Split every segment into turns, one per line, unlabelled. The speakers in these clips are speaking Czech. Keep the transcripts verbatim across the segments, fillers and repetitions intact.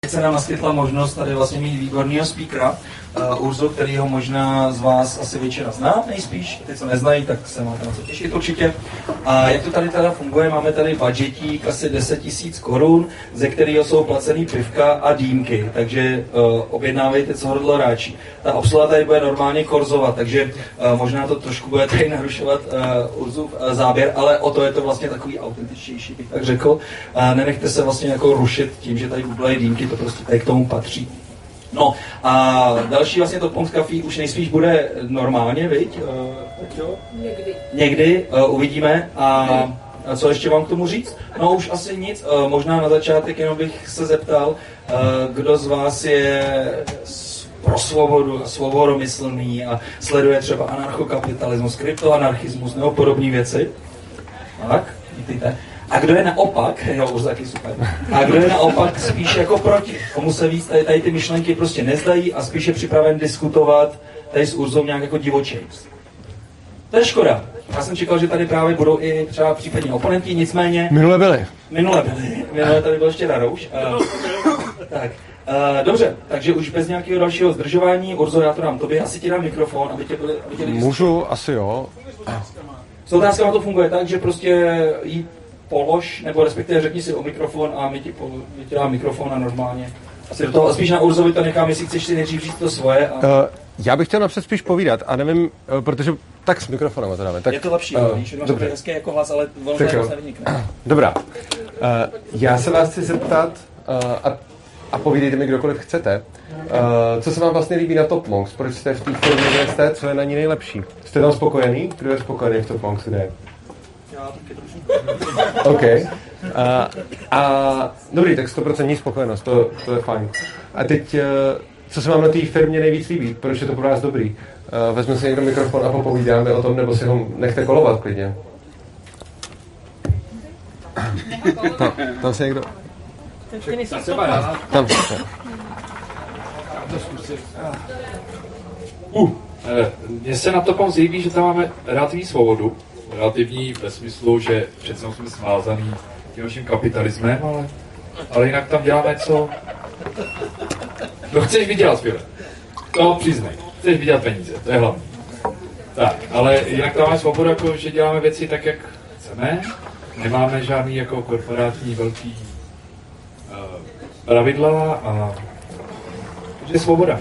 se nám naskytla možnost tady vlastně mít výborného speakera, uh, Urzu, který ho možná z vás asi většina zná, nejspíš, ty, co neznají, tak se máte na co těšit určitě. A jak to tady teda funguje, máme tady budgetík asi deset tisíc korun, ze kterého jsou placený pivka a dýmky, takže uh, objednávejte, co hodlo ráči. Ta obsluha tady bude normálně korzovat, takže uh, možná to trošku bude tady narušovat uh, Urzův uh, záběr, ale o to je to vlastně takový autentičtější, bych tak řekl. Uh, nenechte se vlastně jako rušit tím, že tady googlejí dýmky, to prostě tady k tomu patří. No a další vlastně to Pong Café už nejspíš bude normálně, viď? Uh,
Někdy.
Někdy, uh, uvidíme. A, a co ještě mám k tomu říct? No už asi nic, uh, možná na začátek jenom bych se zeptal, uh, kdo z vás je pro svobodu a svobodomyslný a sleduje třeba anarchokapitalismus, kryptoanarchismus nebo podobné věci. Tak, vidíte. A kdo je naopak, jo, už taky super, a kdo je naopak spíš jako proti, komu se víc tady, tady ty myšlenky prostě nezdají a spíš je připraven diskutovat tady s Urzou nějak jako divočejc. To je škoda. Já jsem čekal, že tady právě budou i třeba případně oponenti, nicméně...
Minule byli.
Minule byli. Minule tady byl ještě Rarouš. Uh, tak. Uh, dobře, takže už bez nějakého dalšího zdržování, Urzo, já to dám tobě, asi ti dám mikrofon, aby tě byli... Aby tě lidi...
Můžu, asi jo.
S otázkama to funguje tak, že prostě jí polož, nebo respektive řekni si o mikrofon a my ti, po, my ti dám mikrofon a normálně. Asi do toho, a spíš na Urzovi to nechám, jestli chceš si nejdřív říct to svoje. A...
Uh, já bych chtěl napřed spíš povídat a nevím, uh, protože tak s mikrofonem to dáme. Tak,
je to lepší, uh, víš, máš to hezké jako hlas, ale ono to jako nevynikne.
Dobrá. Uh, já se vás chci zeptat uh, a, a povídejte mi kdokoliv chcete. Uh, co se vám vlastně líbí na Top Monks? Proč jste v té firmě, kde jste? Co je na ní nejlepší? Jste tam spokojený? Kdo je spokojený v Top Monks? Kde je?
Já taky trošku.
OK. A, a dobrý, tak sto procent spokojenost, to, to je fajn. A teď, co se vám na té firmě nejvíc líbí? Proč je to pro vás dobrý? Vezme si někdo mikrofon a popovídáme o tom, nebo si ho nechte kolovat klidně. Tam, tam se někdo... Tam se.
Uh, mně se na to Pong líbí, že tam máme relativní svobodu. Relativní ve smyslu, že přece jsme svázaný tím naším kapitalismem, ale, ale jinak tam děláme co... No chceš vydělat, File. To přiznej. Chceš vydělat peníze, to je hlavní. Tak, ale jinak tam máme svobodu, jako, že děláme věci tak, jak chceme. Nemáme žádný jako korporátní velký uh, pravidla a... Takže je svoboda.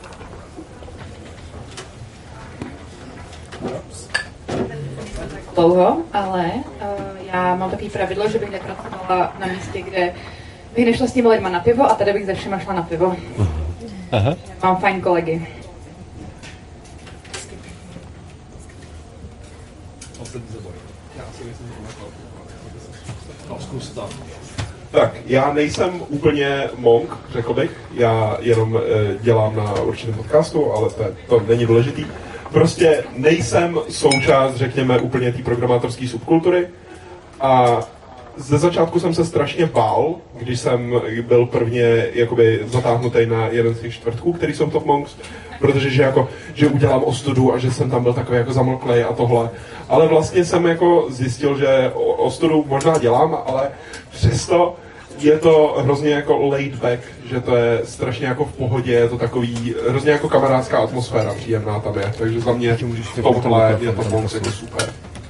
Dlouho, ale uh, já mám takový pravidlo, že bych nepracovala na místě, kde bych nešla s těmi lidma na pivo a tady bych ze všema šla na pivo. Aha. Mám fajn kolegy.
Tak, já nejsem úplně monk, řekl bych. Já jenom e, dělám na určitém podcastu, ale to, to není důležitý. Prostě nejsem součást, řekněme, úplně té programátorské subkultury a ze začátku jsem se strašně bál, když jsem byl prvně jakoby zatáhnutý na jeden z těch čtvrtků, který jsou Top Monks, protože že, jako, že udělám ostudu a že jsem tam byl takový jako zamlklej a tohle. Ale vlastně jsem jako zjistil, že ostudu možná dělám, ale přesto je to hrozně jako laid back, že to je strašně jako v pohodě, je to takový hrozně jako kamarádská atmosféra příjemná tam je, takže za mě v tomhle je to Monks jako super.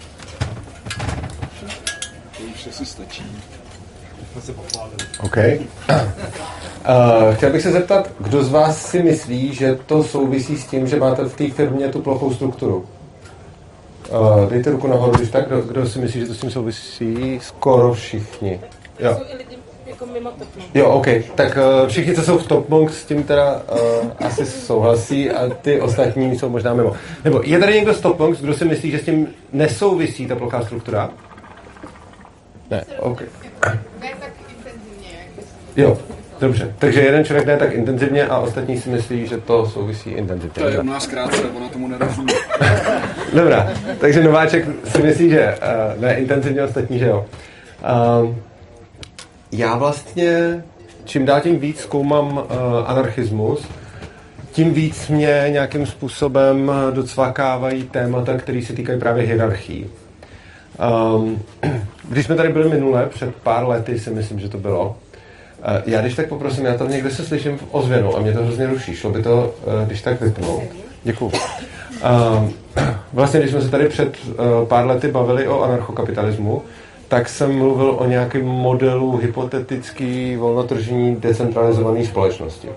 To už asi stačí. Jsme se pochválili.
OK. Uh, chtěl bych se zeptat, kdo z vás si myslí, že to souvisí s tím, že máte v té firmě tu plochou strukturu? Uh, dejte ruku nahoru, když tak, kdo, kdo si myslí, že to s tím souvisí? Skoro všichni. Jo.
Jako mimo Top Monks.
Jo, OK. Tak uh, všichni, co jsou v Top Monks, s tím teda uh, asi souhlasí a ty ostatní jsou možná mimo. Nebo je tady někdo z Top Monks, kdo si myslí, že s tím nesouvisí ta plochá struktura? Ne, OK.
Ne tak intenzivně, jak bys...
Jo, dobře. Takže jeden člověk ne tak intenzivně a ostatní si myslí, že to souvisí intenzivně.
To je u nás krátce, ona tomu nerozumí.
Dobrá, takže nováček si myslí, že uh, ne intenzivně, ostatní, že jo. Uh, já vlastně čím dál tím víc zkoumám uh, anarchismus, tím víc mě nějakým způsobem docvakávají témata, které se týkají právě hierarchií. Um, když jsme tady byli minule, před pár lety si myslím, že to bylo, Já když tak poprosím, já tam někde se slyším v ozvěnu a mě to hrozně ruší. Šlo by to, když tak vypnout. Děkuju. Vlastně, když jsme se tady před pár lety bavili o anarchokapitalismu, tak jsem mluvil o nějakém modelu hypotetický volnotržní decentralizované společnosti.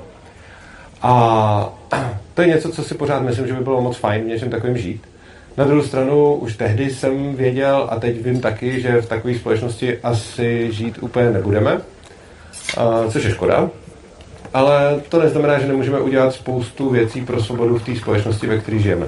A to je něco, co si pořád myslím, že by bylo moc fajn v něčem takovým žít. Na druhou stranu už tehdy jsem věděl a teď vím taky, že v takové společnosti asi žít úplně nebudeme, což je škoda. Ale to neznamená, že nemůžeme udělat spoustu věcí pro svobodu v té společnosti, ve které žijeme.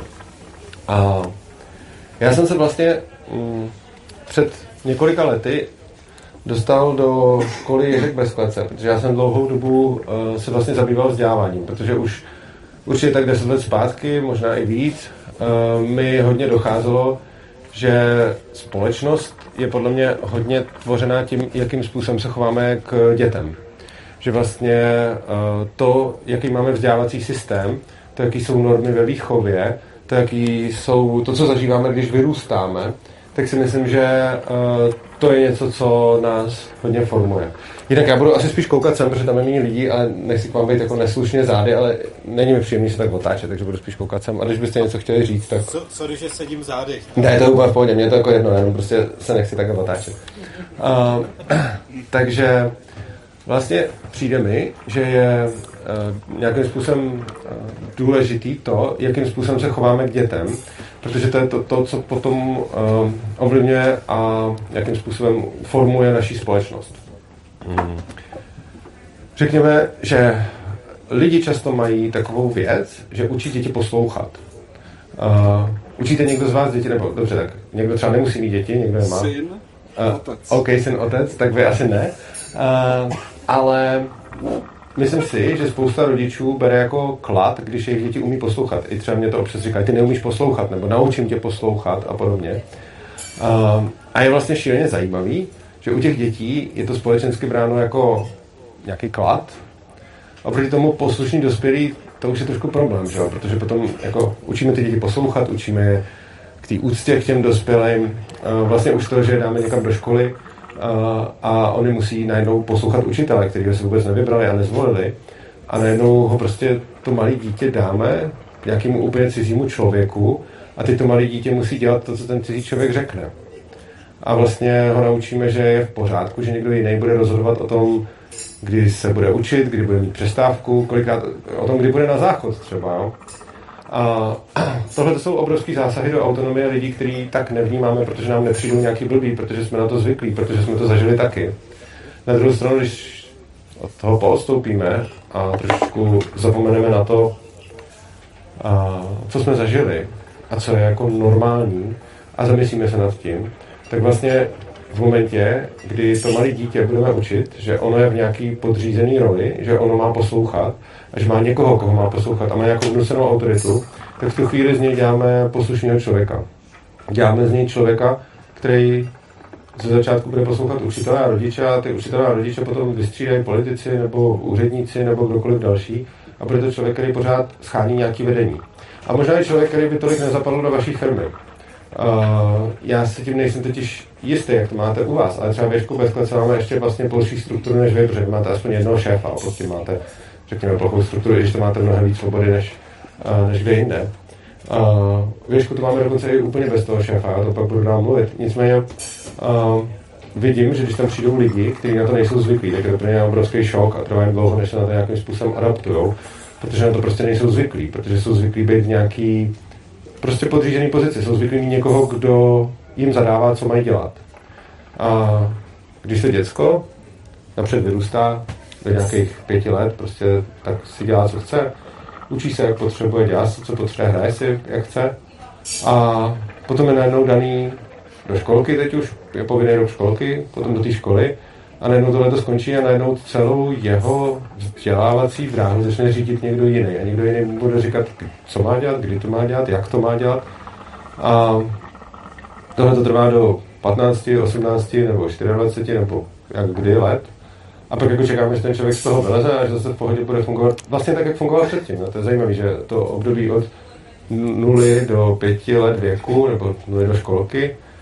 A já jsem se vlastně mm, před několika lety dostal do školy Ježek bez klece, protože já jsem dlouhou dobu uh, se vlastně zabýval vzděláváním, protože už určitě tak deset let zpátky, možná i víc, uh, mi hodně docházelo, že společnost je podle mě hodně tvořená tím, jakým způsobem se chováme k dětem. Že vlastně uh, to, jaký máme vzdělávací systém, to, jaký jsou normy ve výchově, to, jaký jsou, to, co zažíváme, když vyrůstáme, tak si myslím, že uh, to je něco, co nás hodně formuje. Jinak já budu asi spíš koukat sem, protože tam je méně lidí, ale nechci k vám být jako neslušně zády, ale není mi příjemný se tak otáčet, takže budu spíš koukat sem. A když byste něco chtěli říct, tak...
Co, co když sedím zády?
Ne, to je úplně v pohodě, mě to jako jedno, jenom prostě se nechci takhle otáčet. Uh, takže vlastně přijde mi, že je uh, nějakým způsobem uh, důležitý to, jakým způsobem se chováme k dětem, protože to je to, to co potom uh, ovlivňuje a jakým způsobem formuje naši společnost. Hmm. Řekněme, že lidi často mají takovou věc, že učí děti poslouchat. Uh, učíte někdo z vás děti, nebo dobře, tak někdo třeba nemusí mít děti, někdo je má.
Syn,
uh,
otec.
OK, syn, otec, tak vy asi ne. Uh, ale myslím si, že spousta rodičů bere jako klad, když jejich děti umí poslouchat. I třeba mě to občas říkají, ty neumíš poslouchat, nebo naučím tě poslouchat a podobně. Uh, a je vlastně šíleně zajímavý, že u těch dětí je to společensky bráno jako nějaký klad. Oproti tomu poslušný dospělý, to už je trošku problém, že? Protože potom jako učíme ty děti poslouchat, učíme je k té úctě k těm dospělým. Uh, vlastně už to, že dáme někam do školy, Uh, a oni musí najednou poslouchat učitele, kterýho se vůbec nevybrali a nezvolili. A najednou ho prostě to malé dítě dáme nějakému úplně cizímu člověku a teď to malé dítě musí dělat to, co ten cizí člověk řekne. A vlastně ho naučíme, že je v pořádku, že někdo jiný bude rozhodovat o tom, kdy se bude učit, kdy bude mít přestávku, kolikrát, o tom, kdy bude na záchod třeba. Jo? A tohle jsou obrovský zásahy do autonomie lidí, který tak nevnímáme, protože nám nepřijdou nějaký blbý, protože jsme na to zvyklí, protože jsme to zažili taky. Na druhou stranu, když od toho poodstoupíme a trošku zapomeneme na to, a co jsme zažili a co je jako normální a zamyslíme se nad tím, tak vlastně v momentě, kdy to malé dítě budeme učit, že ono je v nějaký podřízený roli, že ono má poslouchat a že má někoho, koho má poslouchat a má nějakou vnucenou autoritu, tak v tu chvíli z něj děláme poslušného člověka. Děláme z něj člověka, který ze začátku bude poslouchat učitele a rodiče a ty učitele a rodiče potom vystřídají politici nebo úředníci nebo kdokoliv další a bude to člověk, který pořád schání nějaký vedení. A možná je člověk, který by tolik nezapadl do vaší firmy. Uh, já se tím nejsem totiž jistý, jak to máte u vás, ale třeba v Ježku bez klece máme ještě vlastně plošší strukturu než vy, protože máte aspoň jednoho šéfa, a prostě máte, řekněme, plochou strukturu, když to máte mnohem víc svobody než, uh, než kde jinde. Uh, v Ježku to máme dokonce i úplně bez toho šéfa, já to pak budu dál mluvit. Nicméně uh, vidím, že když tam přijdou lidi, kteří na to nejsou zvyklí, tak je to pro ně obrovský šok a trvá jim dlouho, než se na to nějakým způsobem adaptujou, protože na to prostě nejsou zvyklí, protože jsou zvyklí být v nějaký prostě podřízený pozici, jsou zvyklí mít někoho, kdo jim zadává, co mají dělat. A když se děcko napřed vyrůstá do nějakých pěti let, prostě tak si dělá, co chce, učí se, jak potřebuje, dělá se, co potřebuje, hraje si, jak chce. A potom je najednou daný do školky, teď už je povinný do školky, potom do té školy a najednou tohle to skončí a najednou celou jeho vzdělávací dráhu začne řídit někdo jiný. A někdo jiný bude říkat, co má dělat, kdy to má dělat, jak to má dělat. A tohle to trvá do patnácti, osmnácti nebo dvaceti čtyři nebo jak kdy let. A pak jako čekáme, že ten člověk z toho vyleze a že zase v pohodě bude fungovat vlastně tak, jak fungoval předtím. No, to je zajímavé, že to období od nuly do pěti let věku nebo nuly do školky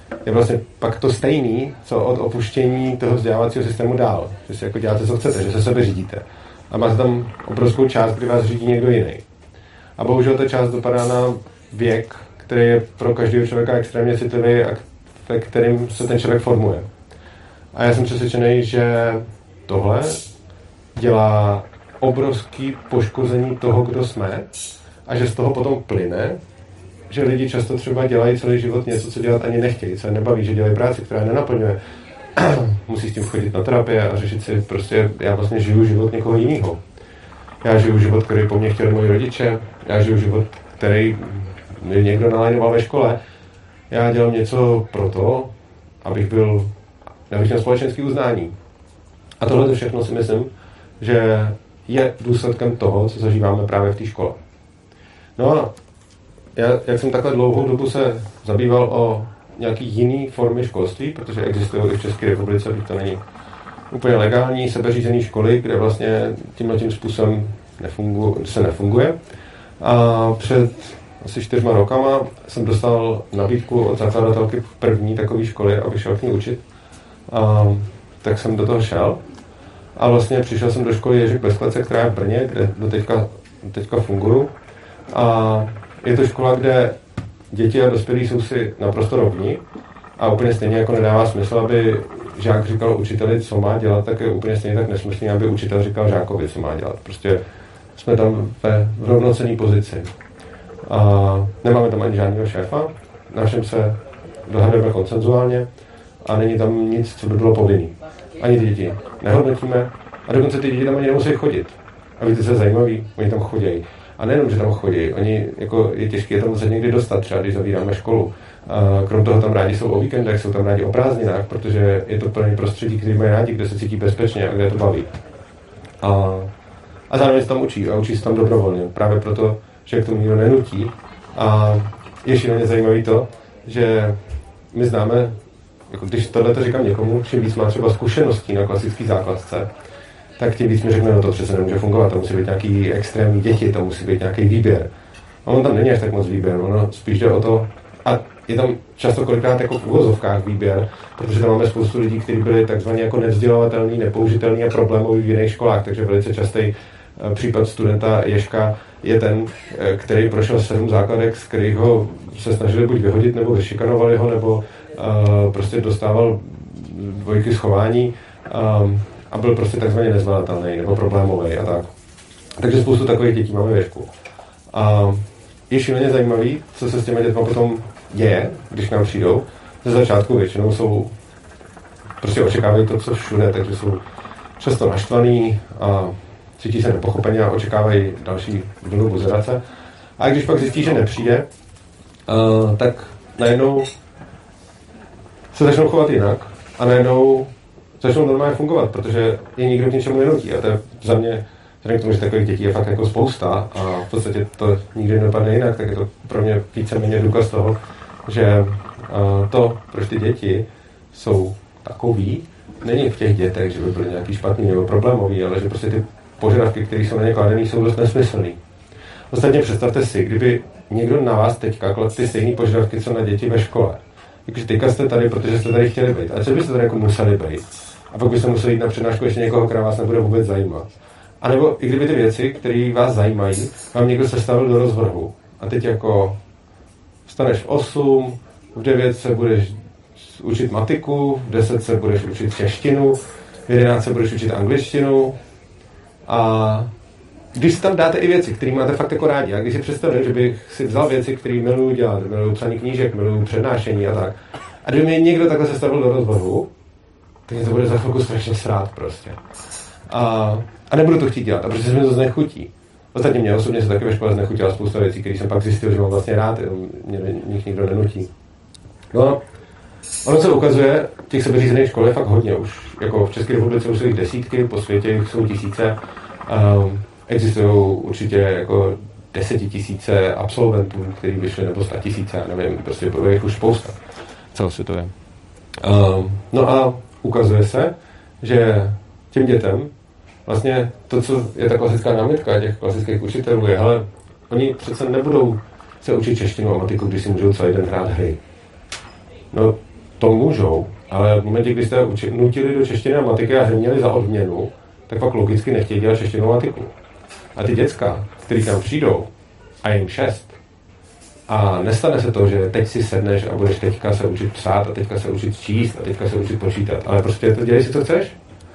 je vlastně pak to stejný, co od opuštění toho vzdělávacího systému dál. Že si jako děláte, co chcete, že se sebe řídíte. A máte tam obrovskou část, kdy vás řídí někdo jiný. A bohužel ta část dopadá na věk, který je pro každého člověka extrémně citlivý a ve kterým se ten člověk formuje. A já jsem přesvědčený, že tohle dělá obrovský poškození toho, kdo jsme, a že z toho potom plyne, že lidi často třeba dělají celý život něco, co dělat ani nechtějí, co je nebaví, že dělají práci, která nenaplňuje. Musí s tím chodit na terapie a řešit si prostě, já vlastně žiju život někoho jiného. Já žiju život, který po mně chtěli moji rodiče, já žiju život, který mi někdo nalajnoval ve škole. Já dělám něco pro to, abych byl, abych měl společenské uznání. A tohle všechno si myslím, že je důsledkem toho, co zažíváme právě v té škole. No a já, jak jsem takhle dlouhou dobu se zabýval o nějaký jiný formy školství, protože existují i v České republice, byť to není úplně legální, sebeřízený školy, kde vlastně tímhle tím způsobem nefungu, se nefunguje. A před asi čtyřma rokama jsem dostal nabídku od zakladatelky první takové školy, aby šel k ní učit. A tak jsem do toho šel. A vlastně přišel jsem do školy Ježek Bezklece, která je v Brně, kde do teďka, teďka funguju. A je to škola, kde děti a dospělí jsou si naprosto rovní a úplně stejně jako nedává smysl, aby žák říkal učiteli, co má dělat, tak je úplně stejně tak nesmyslný, aby učitel říkal žákovi, co má dělat. Prostě jsme tam ve rovnocenné pozici. A nemáme tam ani žádného šéfa, na všem se dohadujeme konsenzuálně a není tam nic, co by bylo povinný. Ani ty děti nehodnotíme a dokonce ty děti tam ani nemusí chodit. A víte, co je zajímavý? Oni tam chodí. A nejenom, že tam chodí, oni, jako je těžké je tam se někdy dostat, třeba když zavíráme školu. A krom toho tam rádi jsou o víkendech, jsou tam rádi o prázdninách, protože je to plný prostředí, který mají rádi, kde se cítí bezpečně a kde to baví. A, a zároveň se tam učí a učí se tam dobrovolně, právě proto, že k tomu nikdo nenutí. A je šíleně zajímavé to, že my známe, jako když tohle říkám někomu, čím víc má třeba zkušeností na klasické základce, tak tím víc mi řekne, no to přece nemůže fungovat, to musí být nějaký extrémní děti, to musí být nějaký výběr. A on tam není až tak moc výběr, ono spíš jde o to, a je tam často kolikrát jako v uvozovkách výběr, protože tam máme spoustu lidí, kteří byli takzvaně jako nevzdělovatelní, nepoužitelní a problémoví v jiných školách, takže velice častý případ studenta Ježka je ten, který prošel sedm základek, z kterého se snažili buď vyhodit, nebo vyšikanovali ho, nebo uh, prostě dostával dvojky schování. Um, a byl prostě takzvaně nezvládatelný nebo problémový a tak. Takže spoustu takových dětí máme ve škole. A je šíleně zajímavý, co se s těmi dětmi potom děje, když k nám přijdou. Ze začátku většinou jsou, prostě očekávají to, co všude, takže jsou často naštvaný a cítí se nepochopeně a očekávají další vlnu buzerace. A když pak zjistí, že nepřijde, uh, tak najednou se začnou chovat jinak a najednou začnou normálně fungovat, protože je nikdo k něčemu nenutí. A to je za mě, vzhledem k tomu, že takových dětí je fakt jako spousta a v podstatě to nikdy nedopadne jinak, tak je to pro mě víceméně důkaz toho, že to, proč ty děti jsou takový, není v těch dětech, že by byly nějaký špatný nebo problémový, ale že prostě ty požadavky, které jsou na ně kladený, jsou dost nesmyslný. Ostatně představte si, kdyby někdo na vás teďka kladl ty stejné požadavky, co na děti ve škole. Jakože teďka jste tady, protože jste tady chtěli být. A co byste tady jako museli být? A pak byste museli jít na přednášku ještě někoho, která vás nebude vůbec zajímat. A nebo i kdyby ty věci, které vás zajímají, vám někdo sestavil do rozvrhu. A teď jako vstaneš v osm, v devět se budeš učit matiku, v deset se budeš učit češtinu, v jedenáct se budeš učit angličtinu. A když si tam dáte i věci, které máte fakt jako rádi, a když si představím, že bych si vzal věci, které miluju dělat, miluju psaní knížek, miluju přednášení a tak, a kdyby mě někdo takhle sestavil do rozvrhu, tak mě to bude za chvilku strašně srát prostě. A, a nebudu to chtít dělat, a protože se mi to znechutí. Ostatně mě osobně se taky ve škole znechutila spousta věcí, které jsem pak zjistil, že mám vlastně rád, mě nich nikdo nenutí. No a ono se ukazuje, těch sebeřízených škol je fakt hodně už. Jako v České republice už jsou jich desítky, po světě jsou tisíce. Um, existují určitě jako desetitisíce absolventů, kteří vyšli, nebo sta tisíce, nevím, prostě je jich už spousta celosvětově. Um, no a ukazuje se, že těm dětem vlastně to, co je ta klasická námitka těch klasických učitelů, je, hele, oni přece nebudou se učit češtinu a matiku, když si můžou celý den hrát hry. No, to můžou, ale v momentě, kdy jste uči, nutili do češtiny a matiky a měli za odměnu, tak pak logicky nechtějí dělat češtinu a matiku. A ty děcka, který tam přijdou a jim šest, a nestane se to, že teď si sedneš a budeš teďka se učit psát a teďka se učit číst a teďka se učit počítat, ale prostě to dělej si, co chceš.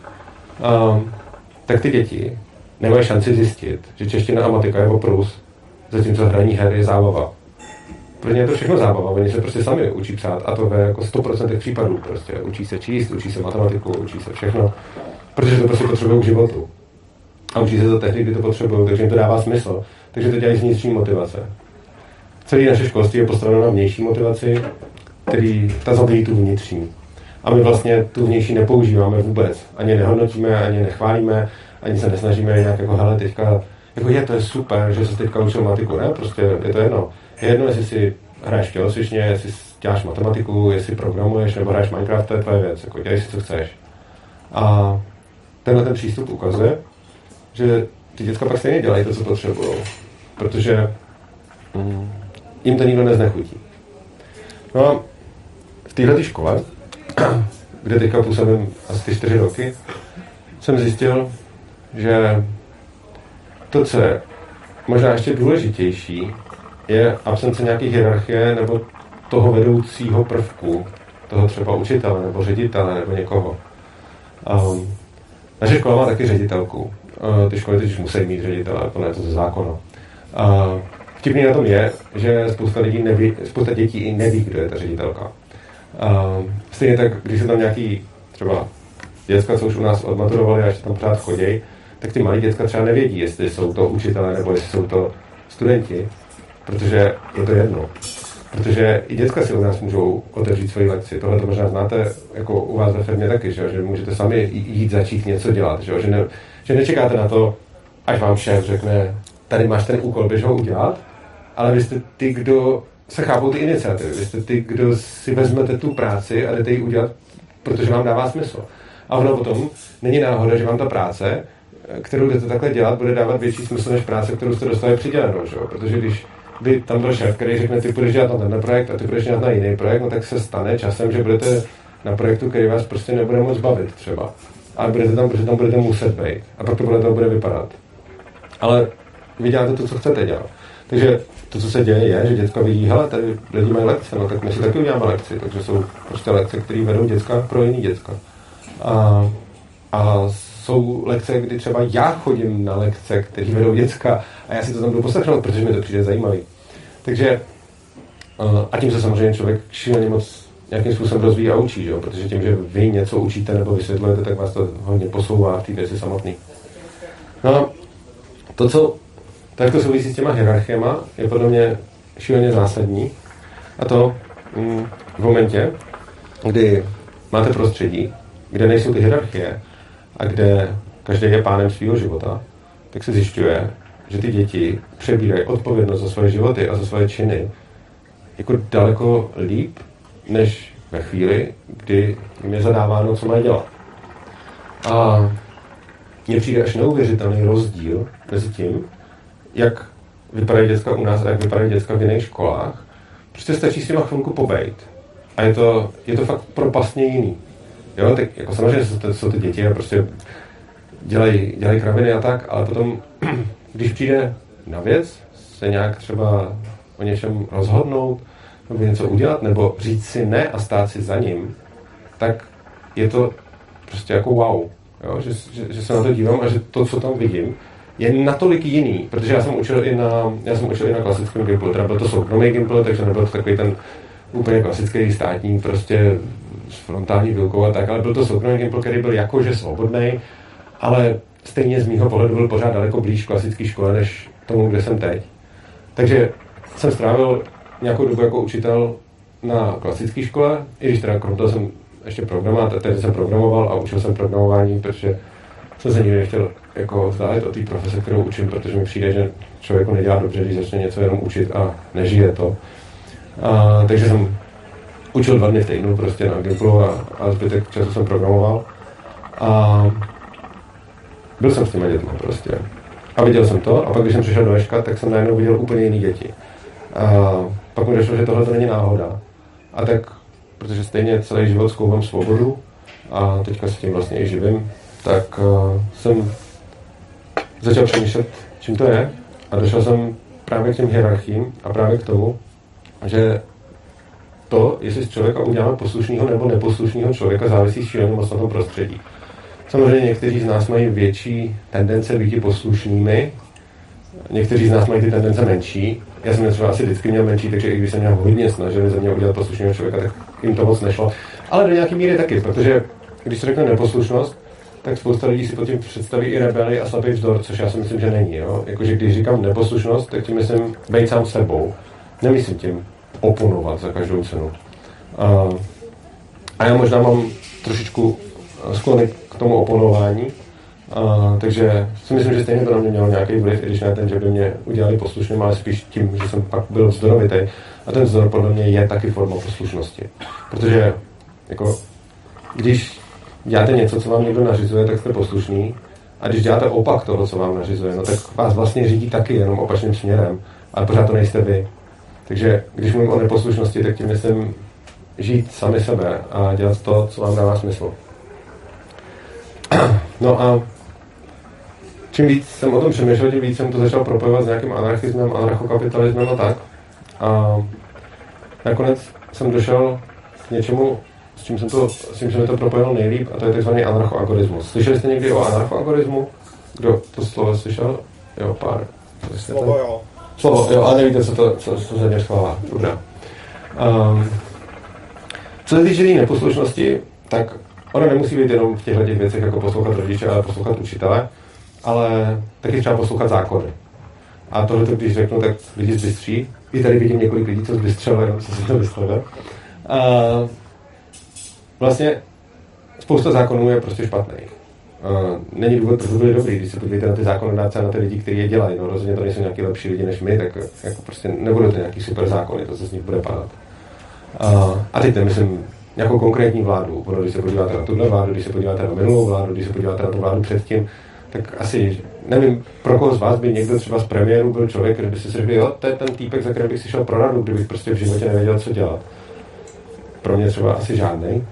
Um, tak ty děti nemají šanci zjistit, že čeština a matika je oprus, zatímco hraní her je zábava. Pro ně je to všechno zábava, oni se prostě sami učí psát a to ve jako sto procent případů prostě. Učí se číst, učí se matematiku, učí se všechno, protože to prostě potřebují k životu. A učí se to tehdy, kdy to potřebují, takže jim to dává smysl. Takže to dělají z vnitřní motivace. Celé naše školství je postaveno na vnější motivaci, který ta zabíjí tu vnitřní. A my vlastně tu vnější nepoužíváme vůbec. Ani nehodnotíme, ani nechválíme, ani se nesnažíme nějak jako, hele, teďka, jako je, to je super, že se teďka učil matiku, ne, prostě je to jedno. Je jedno, jestli si hraješ v tělocvičně, jestli děláš matematiku, jestli programuješ, nebo hraješ Minecraft, to je tvoje věc, jako dělej si, co chceš. A tenhle ten přístup ukazuje, že ty děcka pak stejně dělají to, co potřebují, protože mm, jim to nikdo neznechutí. No a v této škole, kde teďka působím asi ty čtyři roky, jsem zjistil, že to, co je možná ještě důležitější, je absence nějaké hierarchie nebo toho vedoucího prvku, toho třeba učitele nebo ředitele nebo někoho. Um, naše škola má taky ředitelku. Uh, ty školy teď musí mít ředitele, to ne to ze zákona. Uh, vtipný na tom je, že spousta, lidí neví, spousta dětí i neví, kdo je ta ředitelka. Uh, stejně tak, když se tam nějaký třeba děcka, co už u nás odmaturovali a ještě tam pořád chodí, tak ty malí děcka třeba nevědí, jestli jsou to učitelé nebo jestli jsou to studenti, protože je to jedno. Protože i děcka si u nás můžou otevřít svoji lekci. Tohle to možná znáte jako u vás ve firmě taky, že, že můžete sami jít začít něco dělat. Že, že, ne, že nečekáte na to, až vám šéf řekne, tady máš ten úkol, běž ho udělat, ale vy jste ty, kdo se chápou ty iniciativy. Vy jste ty, kdo si vezmete tu práci a jdete ji udělat, protože vám dává smysl. A ono potom není náhoda, že vám ta práce, kterou jdete takhle dělat, bude dávat větší smysl než práce, kterou jste dostali přidělenou. Že? Protože když by tam byl šéf, který řekne, ty budeš dělat na tenhle projekt a ty budeš dělat na jiný projekt, no tak se stane časem, že budete na projektu, který vás prostě nebude moc bavit třeba. A budete tam, protože tam budete muset být. A pak to podle toho bude vypadat. Ale vy děláte to, co chcete dělat. Takže to, co se děje, je, že děcka vidí, hele, tady lidi mají lekce, no tak my si taky uděláme lekci. Takže jsou prostě lekce, které vedou děcka pro jiný děcka. A, a jsou lekce, kdy třeba já chodím na lekce, které vedou děcka a já si to tam budu poslechnout, protože mi to přijde zajímavý. Takže a tím se samozřejmě člověk šíleně moc nějakým způsobem rozvíjí a učí, že? Protože tím, že vy něco učíte nebo vysvětlujete, tak vás to hodně posouvá v té věci samotný. No a to, co tak to souvisí s těma hierarchiema, je podle mě šíleně zásadní. A to mm, v momentě, kdy máte prostředí, kde nejsou ty hierarchie a kde každý je pánem svého života, tak se zjišťuje, že ty děti přebírají odpovědnost za svoje životy a za svoje činy jako daleko líp, než ve chvíli, kdy jim je zadáváno, co mají dělat. A mně přijde až neuvěřitelný rozdíl mezi tím, jak vypadají děcka u nás a jak vypadají děcka v jiných školách. Prostě stačí s těma chvilku pobejt. A je to, je to fakt propastně jiný. Jo, tak jako samozřejmě jsou to, jsou ty děti a prostě dělají, dělají kraviny a tak, ale potom, když přijde na věc, se nějak třeba o něčem rozhodnout, nebo něco udělat, nebo říct si ne a stát si za ním, tak je to prostě jako wow. Jo, že, že, že se na to dívám a že to, co tam vidím, je natolik jiný, protože já jsem učil i na, já jsem učil i na klasickém Gimplu, teda byl to soukromý Gimpl, takže nebyl to takový ten úplně klasický státní, prostě s frontální výukou a tak, ale byl to soukromý Gimpl, který byl jakože svobodný, ale stejně z mýho pohledu byl pořád daleko blíž klasické škole, než tomu, kde jsem teď. Takže jsem strávil nějakou dobu jako učitel na klasické škole, i když teda krom toho jsem ještě programátor, tedy jsem programoval a učil jsem programování, protože jsem se nikdy nechtěl jako vzdálit od té profese, kterou učím, protože mi přijde, že člověku nedělá dobře, když začne něco jenom učit a nežije to. A, takže jsem učil dva dny v týdnu prostě na Gimplu a, a zbytek času jsem programoval. A byl jsem s těma dětmi prostě. A viděl jsem to a pak, když jsem přišel do Eška, tak jsem najednou viděl úplně jiný děti. A pak mi došlo, že tohle to není náhoda. A tak protože stejně celý život zkoumám svobodu a teďka s tím vlastně i živím, tak uh, jsem začal přemýšlet, čím to je a došel jsem právě k těm hierarchím a právě k tomu, že to, jestli z člověka uděláme poslušného nebo neposlušného člověka, závisí šíleně moc na tom prostředí. Samozřejmě někteří z nás mají větší tendence být poslušnými, někteří z nás mají ty tendence menší. Já jsem třeba asi vždycky měl menší, takže i když jsem měl hodně snažili ze mě udělat poslušného člověka, tak jim to moc nešlo. Ale do nějaké míry taky, protože když se řekne neposlušnost, tak spousta lidí si pod tím představí i rebeli a slabý vzdor, což já si myslím, že není. Jo? Jakože když říkám neposlušnost, tak tím myslím být sám sebou. Nemyslím tím oponovat za každou cenu. A, a já možná mám trošičku sklony k tomu oponování, a, takže si myslím, že stejně to na mě mělo nějaký vliv, i když ne ten, že by mě udělali poslušným, ale spíš tím, že jsem pak byl vzdorovitý. A ten vzdor podle mě je taky forma poslušnosti. Protože jako, když děláte něco, co vám někdo nařizuje, tak jste poslušný. A když děláte opak toho, co vám nařizuje, no tak vás vlastně řídí taky jenom opačným směrem. Ale pořád to nejste vy. Takže když mluvím o neposlušnosti, tak tím myslím žít sami sebe a dělat to, co vám dává smysl. No a čím víc jsem o tom přemýšlel, tím víc jsem to začal propojovat s nějakým anarchismem, anarchokapitalismem a tak. A nakonec jsem došel k něčemu, s čím jsem to, s čím se mi to propojilo nejlíp, a to je takzvaný anarchoagorismus. Slyšeli jste někdy o anarchoagorismu? Kdo to slovo slyšel? Jo, pár.
Slovo jo.
Slovo, jo, ale nevíte, co to, co, co se mě schválá. Dobrá. Um, co se týče té neposlušnosti, tak ona nemusí být jenom v těchto těch věcech, jako poslouchat rodiče, ale poslouchat učitele, ale taky třeba poslouchat zákony. A tohle, když řeknu, tak lidi zbystří. I tady vidím několik lidí, co zbystřelo, jenom co se to vyslovil. Uh, vlastně spousta zákonů je prostě špatných. Uh, není důvod, proč to byly dobrý, když se podívejte na ty zákonodárce a na ty lidi, kteří je dělají. No rozhodně to nejsou nějaký lepší lidi než my, tak jako prostě nebudou to nějaký super zákony, to se z nich bude padat. Uh, a teď nemyslím nějakou konkrétní vládu, protože když se podíváte na tuhle vládu, když se podíváte na minulou vládu, když se podíváte na tu vládu předtím, tak asi, nevím, pro koho z vás by někdo třeba z premiéru byl člověk, kdyby si řekl, jo, to je ten týpek, za kterým bych si šel pro radu, kdybych prostě v životě nevěděl, co dělat. Pro mě třeba asi žádnej.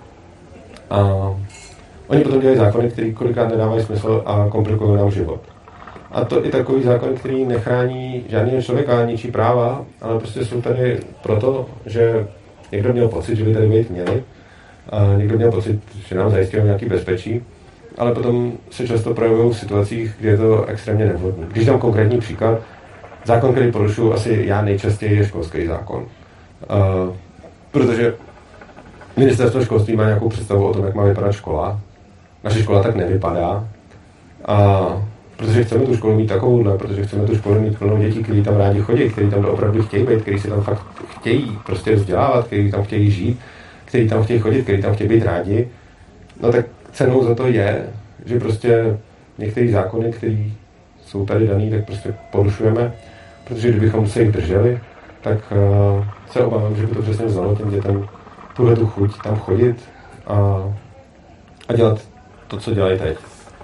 A oni potom dělají zákony, které kolikrát nedávají smysl a komplikují nám život. A to i takový zákony, který nechrání žádného člověka, ničí práva, ale prostě jsou tady proto, že někdo měl pocit, že by tady být měli, a někdo měl pocit, že nám zajistí nějaký bezpečí, ale potom se často projevují v situacích, kde je to extrémně nevhodné. Když dám konkrétní příklad, zákon, který porušuju asi já nejčastěji, je školský zákon. Uh, protože ministerstvo školství má nějakou představu o tom, jak má vypadat škola. Naše škola tak nevypadá. A protože chceme tu školu mít takovouhle, protože chceme tu školu mít plnou dětí, kteří tam rádi chodí, kteří tam opravdu chtějí být, kteří si tam fakt chtějí prostě vzdělávat, kteří tam chtějí žít, kteří tam chtějí chodit, kteří tam chtějí být rádi. No tak cenou za to je, že prostě některé zákony, které jsou tady daný, tak prostě porušujeme, protože kdybychom se jich drželi, tak uh, se obávám, že by to přesně vzalo těm dětem tuhle tu chuť tam chodit a, a dělat to, co dělají teď.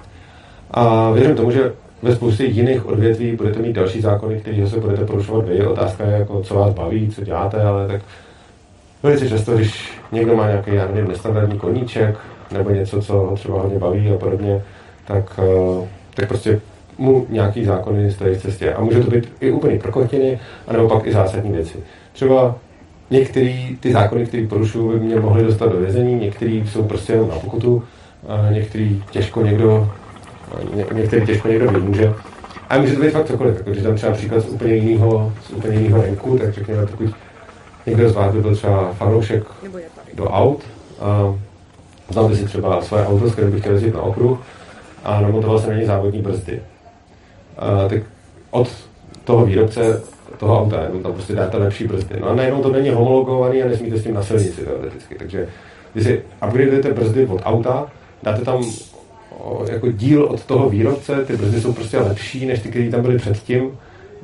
A věřím tomu, že ve spoustě jiných odvětví budete mít další zákony, které se budete porušovat vy. Otázka je, jako, co vás baví, co děláte, ale tak velice často, když někdo má nějaký, já nevím, nestandardní koníček, nebo něco, co ho třeba hodně baví a podobně, tak, tak prostě mu nějaký zákony stojí v cestě. A může to být i úplný prkotiny, anebo pak i zásadní věci. Třeba některé ty zákony, které porušují, by mě mohly dostat do vězení, některé jsou prostě jenom na pokutu, a některý těžko někdo, ně, některý těžko někdo vymůže. A může to být fakt cokoliv. Jako, když dám třeba příklad z úplně jiného, z úplně jiného renku, tak řekněme, pokud někdo z vás by byl třeba fanoušek do aut, a znal by si třeba své auto, s kterým bych chtěl jezdit na okruh a namontoval se na něj závodní brzdy. A tak od toho výrobce toho auta, jenom tam prostě dáte lepší brzdy. No a najednou to není homologovaný a nesmíte s tím na silnici teoreticky. Takže když si upgradeujete brzdy od auta, dáte tam o, jako díl od toho výrobce, ty brzdy jsou prostě lepší než ty, které tam byly předtím, um,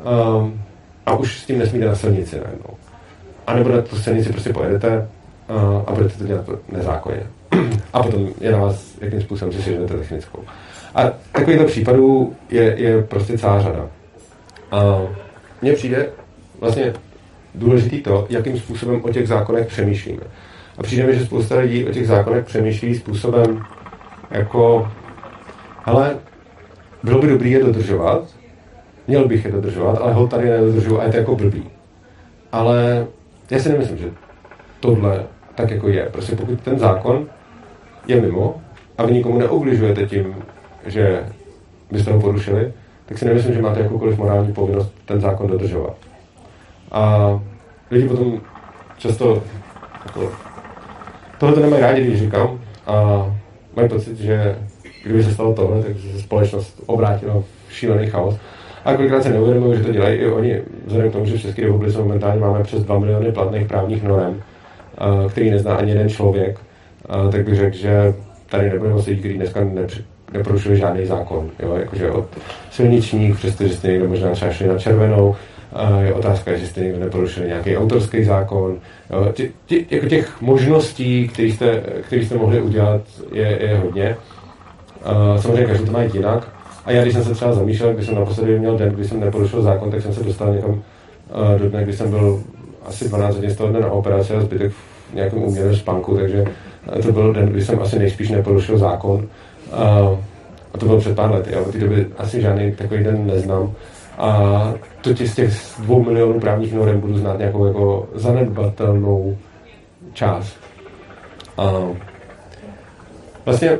a už s tím nesmíte na silnici najednou. A nebo na tu silnici prostě pojedete uh, a budete to dělat nezákonně. A potom je na vás, jakým způsobem si seženete technickou. A takovýchto případů je, je prostě celá řada. A mně přijde vlastně důležitý to, jakým způsobem o těch zákonech přemýšlíme. A přijde mi, že spousta lidí o těch zákonech přemýšlí způsobem jako, hele, bylo by dobrý je dodržovat, měl bych je dodržovat, ale ho tady nedodržuju a je to jako blbý. Ale já si nemyslím, že tohle tak jako je. Prostě pokud ten zákon je mimo a vy nikomu neubližujete tím, že byste ho porušili, tak si nemyslím, že máte jakoukoliv morální povinnost ten zákon dodržovat. A lidi potom často jako, tohle to nemají rádi, když říkám, a mají pocit, že kdyby se stalo tohle, tak se společnost obrátila v šílený chaos. A kolikrát se neuvědomují, že to dělají i oni, vzhledem k tomu, že v České republice momentálně máme přes dva miliony platných právních norem, který nezná ani jeden člověk, tak bych řekl, že tady nebudeme moci, kteří dneska neporušili žádný zákon. Jo? Jakože od silničních, přestože jste někdo možná třeba šli na červenou, je otázka, že jste někdo neporušili nějaký autorský zákon. Tě, tě, jako těch možností, které jste, který jste mohli udělat, je, je hodně. Samozřejmě každý to má jinak. A já, když jsem se třeba zamýšlel, když jsem naposledy měl den, kdy jsem neporušil zákon, tak jsem se dostal někam do dne, kdy jsem byl asi dvanáct hodin z toho dne na operaci a zbytek v nějakém umělém spánku, takže to byl den, kdy jsem asi nejspíš neporušil zákon. A to bylo před pár lety. Já od té doby asi žádný takový den neznám. A to z těch dvou milionů právních norem budu znát nějakou jako zanedbatelnou část. A vlastně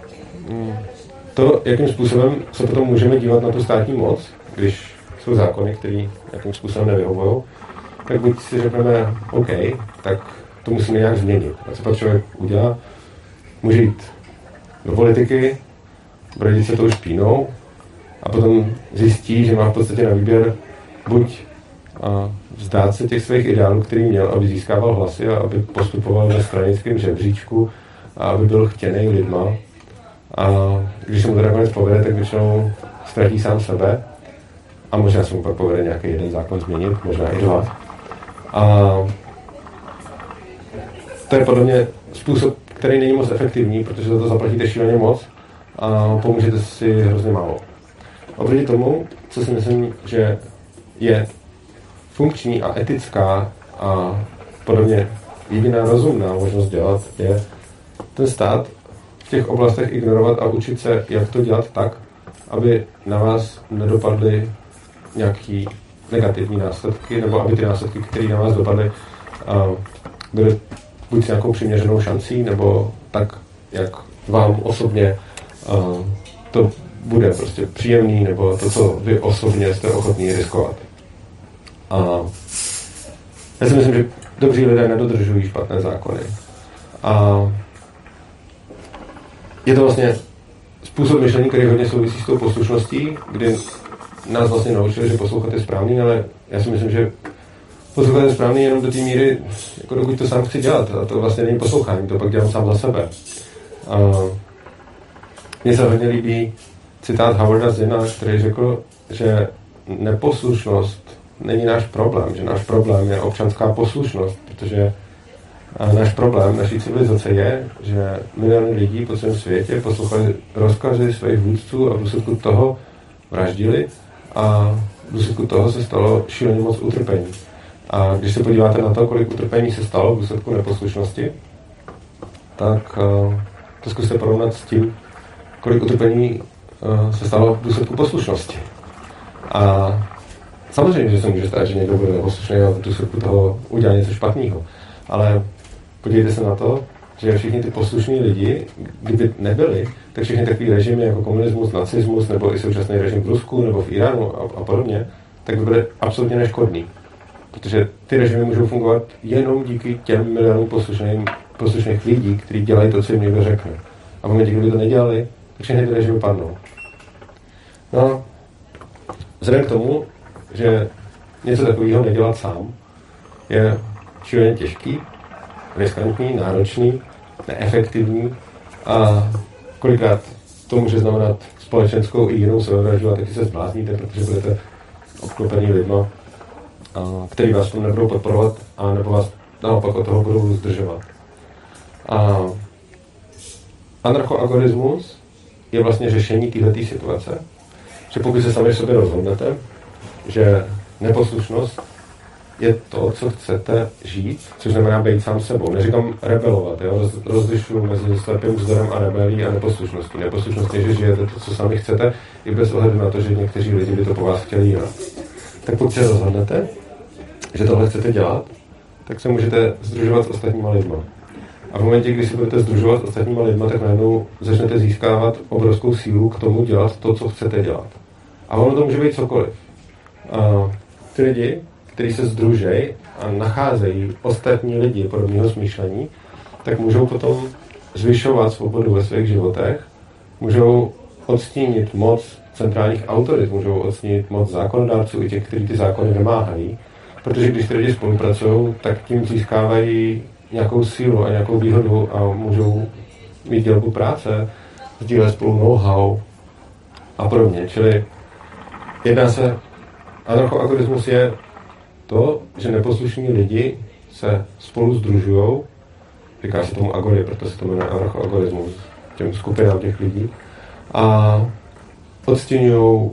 to, jakým způsobem se potom můžeme dívat na tu státní moc, když jsou zákony, které jakým způsobem nevyhovují, tak buď si řekneme, OK, tak to musíme nějak změnit. A co pak člověk udělá? Může jít do politiky, brodit se tou špínou a potom zjistí, že má v podstatě na výběr buď a vzdát se těch svých ideálů, který měl, aby získával hlasy a aby postupoval ve stranickém žebříčku a aby byl chtěný lidma. A když se mu to nakonec povede, tak většinou ztratí sám sebe a možná se mu pak povede nějaký jeden zákon změnit, možná i dva. A to je podle mě způsob, který není moc efektivní, protože za to zaplatíte šíleně moc a pomůžete si hrozně málo. Oproti tomu, co si myslím, že je funkční a etická a podle mě jediná rozumná možnost dělat, je ten stát v těch oblastech ignorovat a učit se, jak to dělat tak, aby na vás nedopadly nějaký negativní následky, nebo aby ty následky, které na vás dopadly, byly buď s nějakou přiměřenou šancí, nebo tak, jak vám osobně to bude prostě příjemný, nebo to, co vy osobně jste ochotní riskovat. A já si myslím, že dobří lidé nedodržují špatné zákony. A je to vlastně způsob myšlení, který hodně souvisí s tou poslušností, kdy nás vlastně naučili, že poslouchat je správný, ale já si myslím, že poslouchat je správný jenom do té míry, jako dokud to sám chci dělat. A to vlastně není poslouchání, to pak dělám sám za sebe. A mně se hodně líbí citát Howarda Zinna, který řekl, že neposlušnost není náš problém, že náš problém je občanská poslušnost, protože náš problém, naší civilizace je, že miliony lidí po celém světě poslouchali rozkazy svých vůdců a v důsledku toho vraždili a v důsledku toho se stalo šíleně moc utrpení. A když se podíváte na to, kolik utrpení se stalo v důsledku neposlušnosti, tak uh, to zkuste porovnat s tím, kolik utrpení uh, se stalo v důsledku poslušnosti. A samozřejmě, že se může stát, že někdo bude neposlušný a v důsledku toho udělá něco špatného. Ale podívejte se na to, že všichni ty poslušní lidi, kdyby nebyli, tak všechny takový režimy jako komunismus, nacismus, nebo i současný režim v Rusku, nebo v Iránu a, a podobně, tak by byly absolutně neškodný. Protože ty režimy můžou fungovat jenom díky těm milionům poslušných lidí, kteří dělají to, co jim někdo řekne. A v momentě, kdyby to nedělali, tak všechny ty režimy padnou. No, vzhledem k tomu, že něco takového nedělat sám, je šíleně těžký, riskantní, náročný, neefektivní a kolikrát to může znamenat společenskou i jinou sebevraždu a taky se zblázníte, protože budete obklopení lidma, který vás tomu nebudou podporovat a nebo vás naopak od toho budou zdržovat. A anarchoagorismus je vlastně řešení téhleté situace, že pokud se sami sobě rozhodnete, že neposlušnost je to, co chcete žít, což znamená být sám sebou. Neříkám rebelovat, jo? Roz, rozlišuju mezi slepým vzdorem a rebelí a neposlušností. Neposlušnost je, že žijete to, co sami chcete, i bez ohledu na to, že někteří lidi by to po vás chtěli jinak. Tak pokud se rozhodnete, že tohle chcete dělat, tak se můžete sdružovat s ostatníma lidma. A v momentě, kdy se budete sdružovat s ostatníma lidma, tak najednou začnete získávat obrovskou sílu k tomu dělat to, co chcete dělat. A ono to může být cokoliv. A ty lidi, kteří se sdružejí a nacházejí ostatní lidi podobného smýšlení, tak můžou potom zvyšovat svobodu ve svých životech, můžou odstínit moc centrálních autorit, můžou odstínit moc zákonodárců i těch, kteří ty zákony vymáhají, protože když ty lidi spolupracují, tak tím získávají nějakou sílu a nějakou výhodu a můžou mít dělbu práce, sdílet spolu know-how a podobně. Čili jedná se, anarchoagorismus je to, že neposlušní lidi se spolu sdružujou, říká se tomu agorie, proto se to jmenuje anarchoagorismus, těm skupinám těch lidí, a odstěňují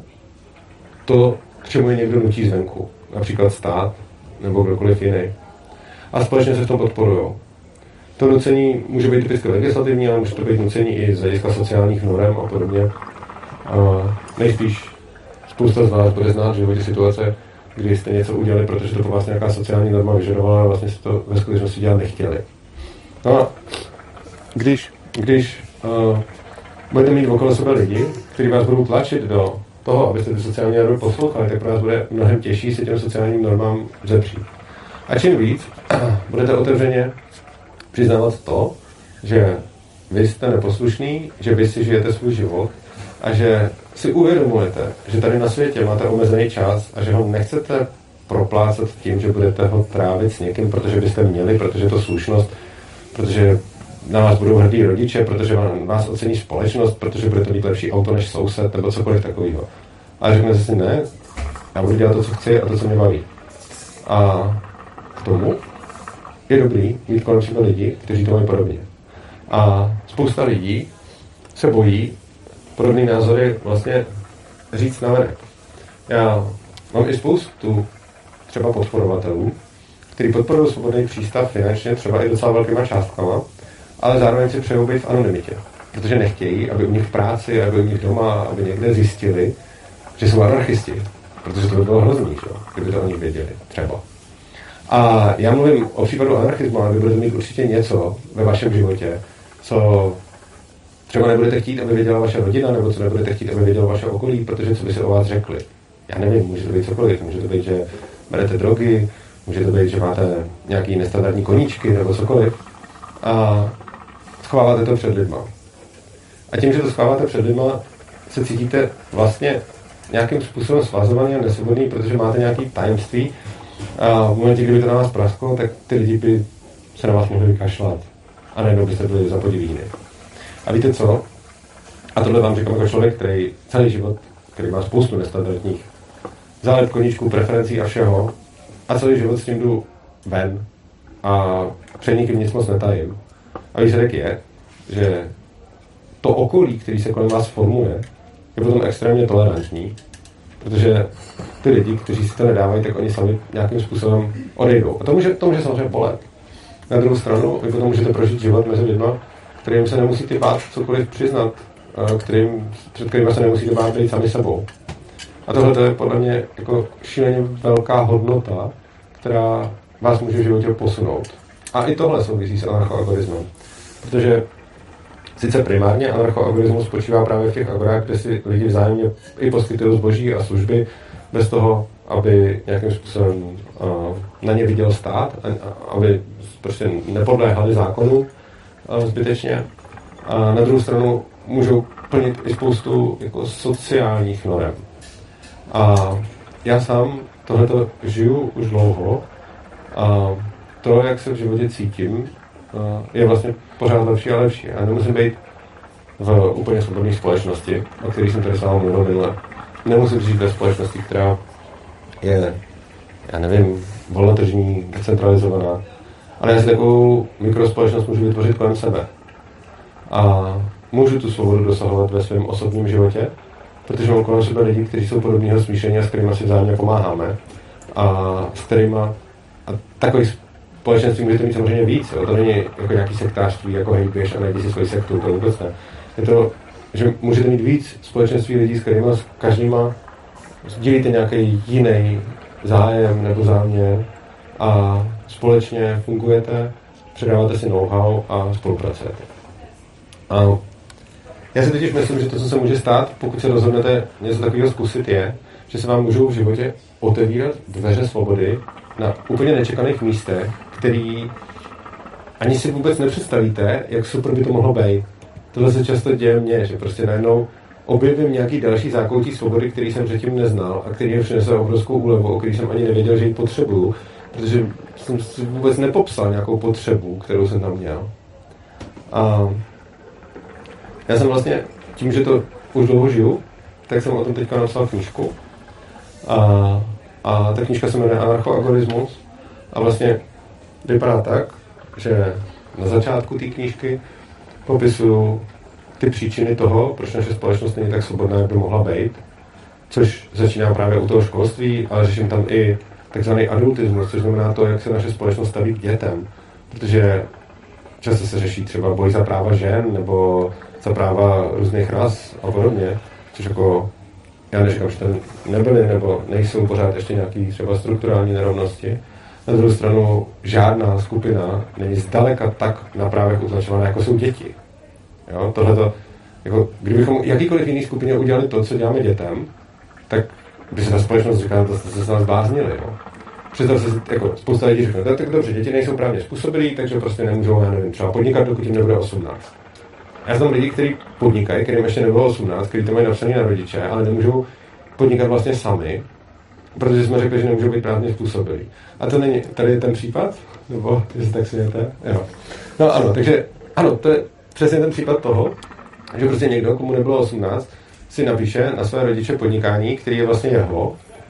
to, k čemu je někdo nutí zvenku, například stát nebo kdokoliv jiný. A společně se v tom podporujou. To nucení může být typicky legislativní, ale může to být nucení i z hlediska sociálních norem a podobně. A nejspíš spousta z vás bude znát v životě situace, kdy jste něco udělali, protože to po vás nějaká sociální norma vyžadovala a vlastně jste to ve skutečnosti dělat nechtěli. No a když, když uh, budete mít okolo sebe lidi, kteří vás budou tlačit do toho, abyste ty sociální normy poslouchali, tak pro vás bude mnohem těžší se těm sociálním normám vzepřít. A čím víc budete otevřeně přiznávat to, že vy jste neposlušný, že vy si žijete svůj život a že si uvědomujete, že tady na světě máte omezený čas a že ho nechcete proplácat tím, že budete ho trávit s někým, protože byste měli, protože je to slušnost, protože na vás budou hrdí rodiče, protože vás ocení společnost, protože budete mít lepší auto než soused nebo cokoliv takového. A řeknete si ne, já budu dělat to, co chci a to, co mě baví. A k tomu je dobrý mít kolem sebe lidi, kteří to mají podobně. A spousta lidí se bojí podobné názory vlastně říct navenek. Já mám i spoustu třeba podporovatelů, kteří podporují svobodný přístav finančně, třeba i docela velkýma částkama, ale zároveň si přejou být v anonymitě, protože nechtějí, aby u nich v práci, aby u nich doma, aby někde zjistili, že jsou anarchisti, protože to by bylo hrozný, že? Kdyby to o nich věděli, třeba. A já mluvím o případu anarchismu, ale vy budete mít určitě něco ve vašem životě, co třeba nebudete chtít, aby věděla vaše rodina, nebo co nebudete chtít, aby vědělo vaše okolí, protože co by si o vás řekli. Já nevím, může to být cokoliv, může to být, že berete drogy, může to být, že máte nějaký nestandardní koníčky, nebo cokoliv. A schováváte to před lidma. A tím, že to schováváte před lidma, se cítíte vlastně nějakým způsobem svazovaný a nesvobodný, protože máte nějaké tajemství a v momentě, kdyby to na vás prasklo, tak ty lidi by se na vás mohli vykašlat a najednou byste byli za podivíny. A víte co? A tohle vám říkám jako člověk, který celý život, který má spoustu nestandardních zálet, koníčků, preferencí a všeho a celý život s tím jdu ven a před nikým nic moc netajím. A výsledek je, že to okolí, který se kolem vás formuje, je potom extrémně tolerantní, protože ty lidi, kteří si to nedávají, tak oni sami nějakým způsobem odejdou. A to může, to může samozřejmě bolet. Na druhou stranu, vy potom můžete prožít život mezi lidma, kterým se nemusíte bát cokoliv přiznat, kterým, před kterými se nemusíte bát být sami sebou. A tohle je podle mě jako šíleně velká hodnota, která vás může v životě posunout. A i tohle souvisí s anarchoagorismem. Protože sice primárně anarchoagorismus spočívá právě v těch agorách, kde si lidi vzájemně i poskytují zboží a služby bez toho, aby nějakým způsobem uh, na ně viděl stát, a, a, aby prostě nepodléhali zákonu uh, zbytečně. A na druhou stranu můžou plnit i spoustu jako sociálních norem. A já sám tohleto žiju už dlouho a to, jak se v životě cítím, je vlastně pořád lepší a lepší. Já nemusím být v úplně svobodné společnosti, o které jsem tady sám mluvil minule. Nemusím žít ve společnosti, která je, já nevím, volnotržní, decentralizovaná. Ale já si takovou mikrospolečnost můžu vytvořit kolem sebe. A můžu tu svobodu dosahovat ve svém osobním životě, protože mám kolem sebe lidi, kteří jsou podobného smýšlení a s kterými si vzájemně pomáháme. A s kterými a takových společenství můžete mít samozřejmě víc, jo? To není jako nějaký sektářství, jako hej, běž a najdi si svoji sektu, to vůbec ne. Je to, že můžete mít víc společenství lidí, s kterými s každýma sdílíte nějaký jiný zájem nebo záměr a společně fungujete, předáváte si know-how a spolupracujete. A já si totiž myslím, že to, co se může stát, pokud se rozhodnete něco takového zkusit, je, že se vám můžou v životě otevírat dveře svobody na úplně nečekaných místech, který ani si vůbec nepředstavíte, jak super by to mohlo být. Tohle se často děje mně, že prostě najednou objevím nějaký další zákoutí svobody, který jsem předtím neznal a který mi přinese obrovskou úlevu, o který jsem ani nevěděl, že ji potřebuju, protože jsem si vůbec nepopsal nějakou potřebu, kterou jsem tam měl. A já jsem vlastně tím, že to už dlouho žiju, tak jsem o tom teďka napsal knížku. A, a ta knížka se jmenuje Anarchoagorismus a vlastně vypadá tak, že na začátku té knížky popisuju ty příčiny toho, proč naše společnost není tak svobodná, jak by mohla být, což začíná právě u toho školství, ale řeším tam i takzvaný adultismus, což znamená to, jak se naše společnost staví k dětem, protože často se řeší třeba boj za práva žen nebo za práva různých ras a podobně, což jako já neříkám, že tam nebyly nebo nejsou pořád ještě nějaký třeba strukturální nerovnosti. Na druhou stranu žádná skupina není zdaleka tak na právech utlačovaná, jako jsou děti. Jo, tohleto, jako, kdybychom jakýkoliv jiný skupině udělali to, co děláme dětem, tak by se ta společnost říkala, že se s nás bláznili. Jo. Představ se, jako spousta lidí řekne, tak, tak dobře, děti nejsou právně způsobilí, takže prostě nemůžou, já nevím, třeba podnikat, dokud jim nebude osmnáct. Já znám lidi, kteří podnikají, kterým ještě nebylo osmnáct, kteří to mají napsaný na rodiče, ale nemůžou podnikat vlastně sami, protože jsme řekli, že nemůžou být právně způsobilí. A to není, tady je ten případ? Nebo jestli tak smějete? Jo. No ano, takže ano, to je přesně ten případ toho, že prostě někdo, komu nebylo osmnáct, si napíše na své rodiče podnikání, který je vlastně jeho,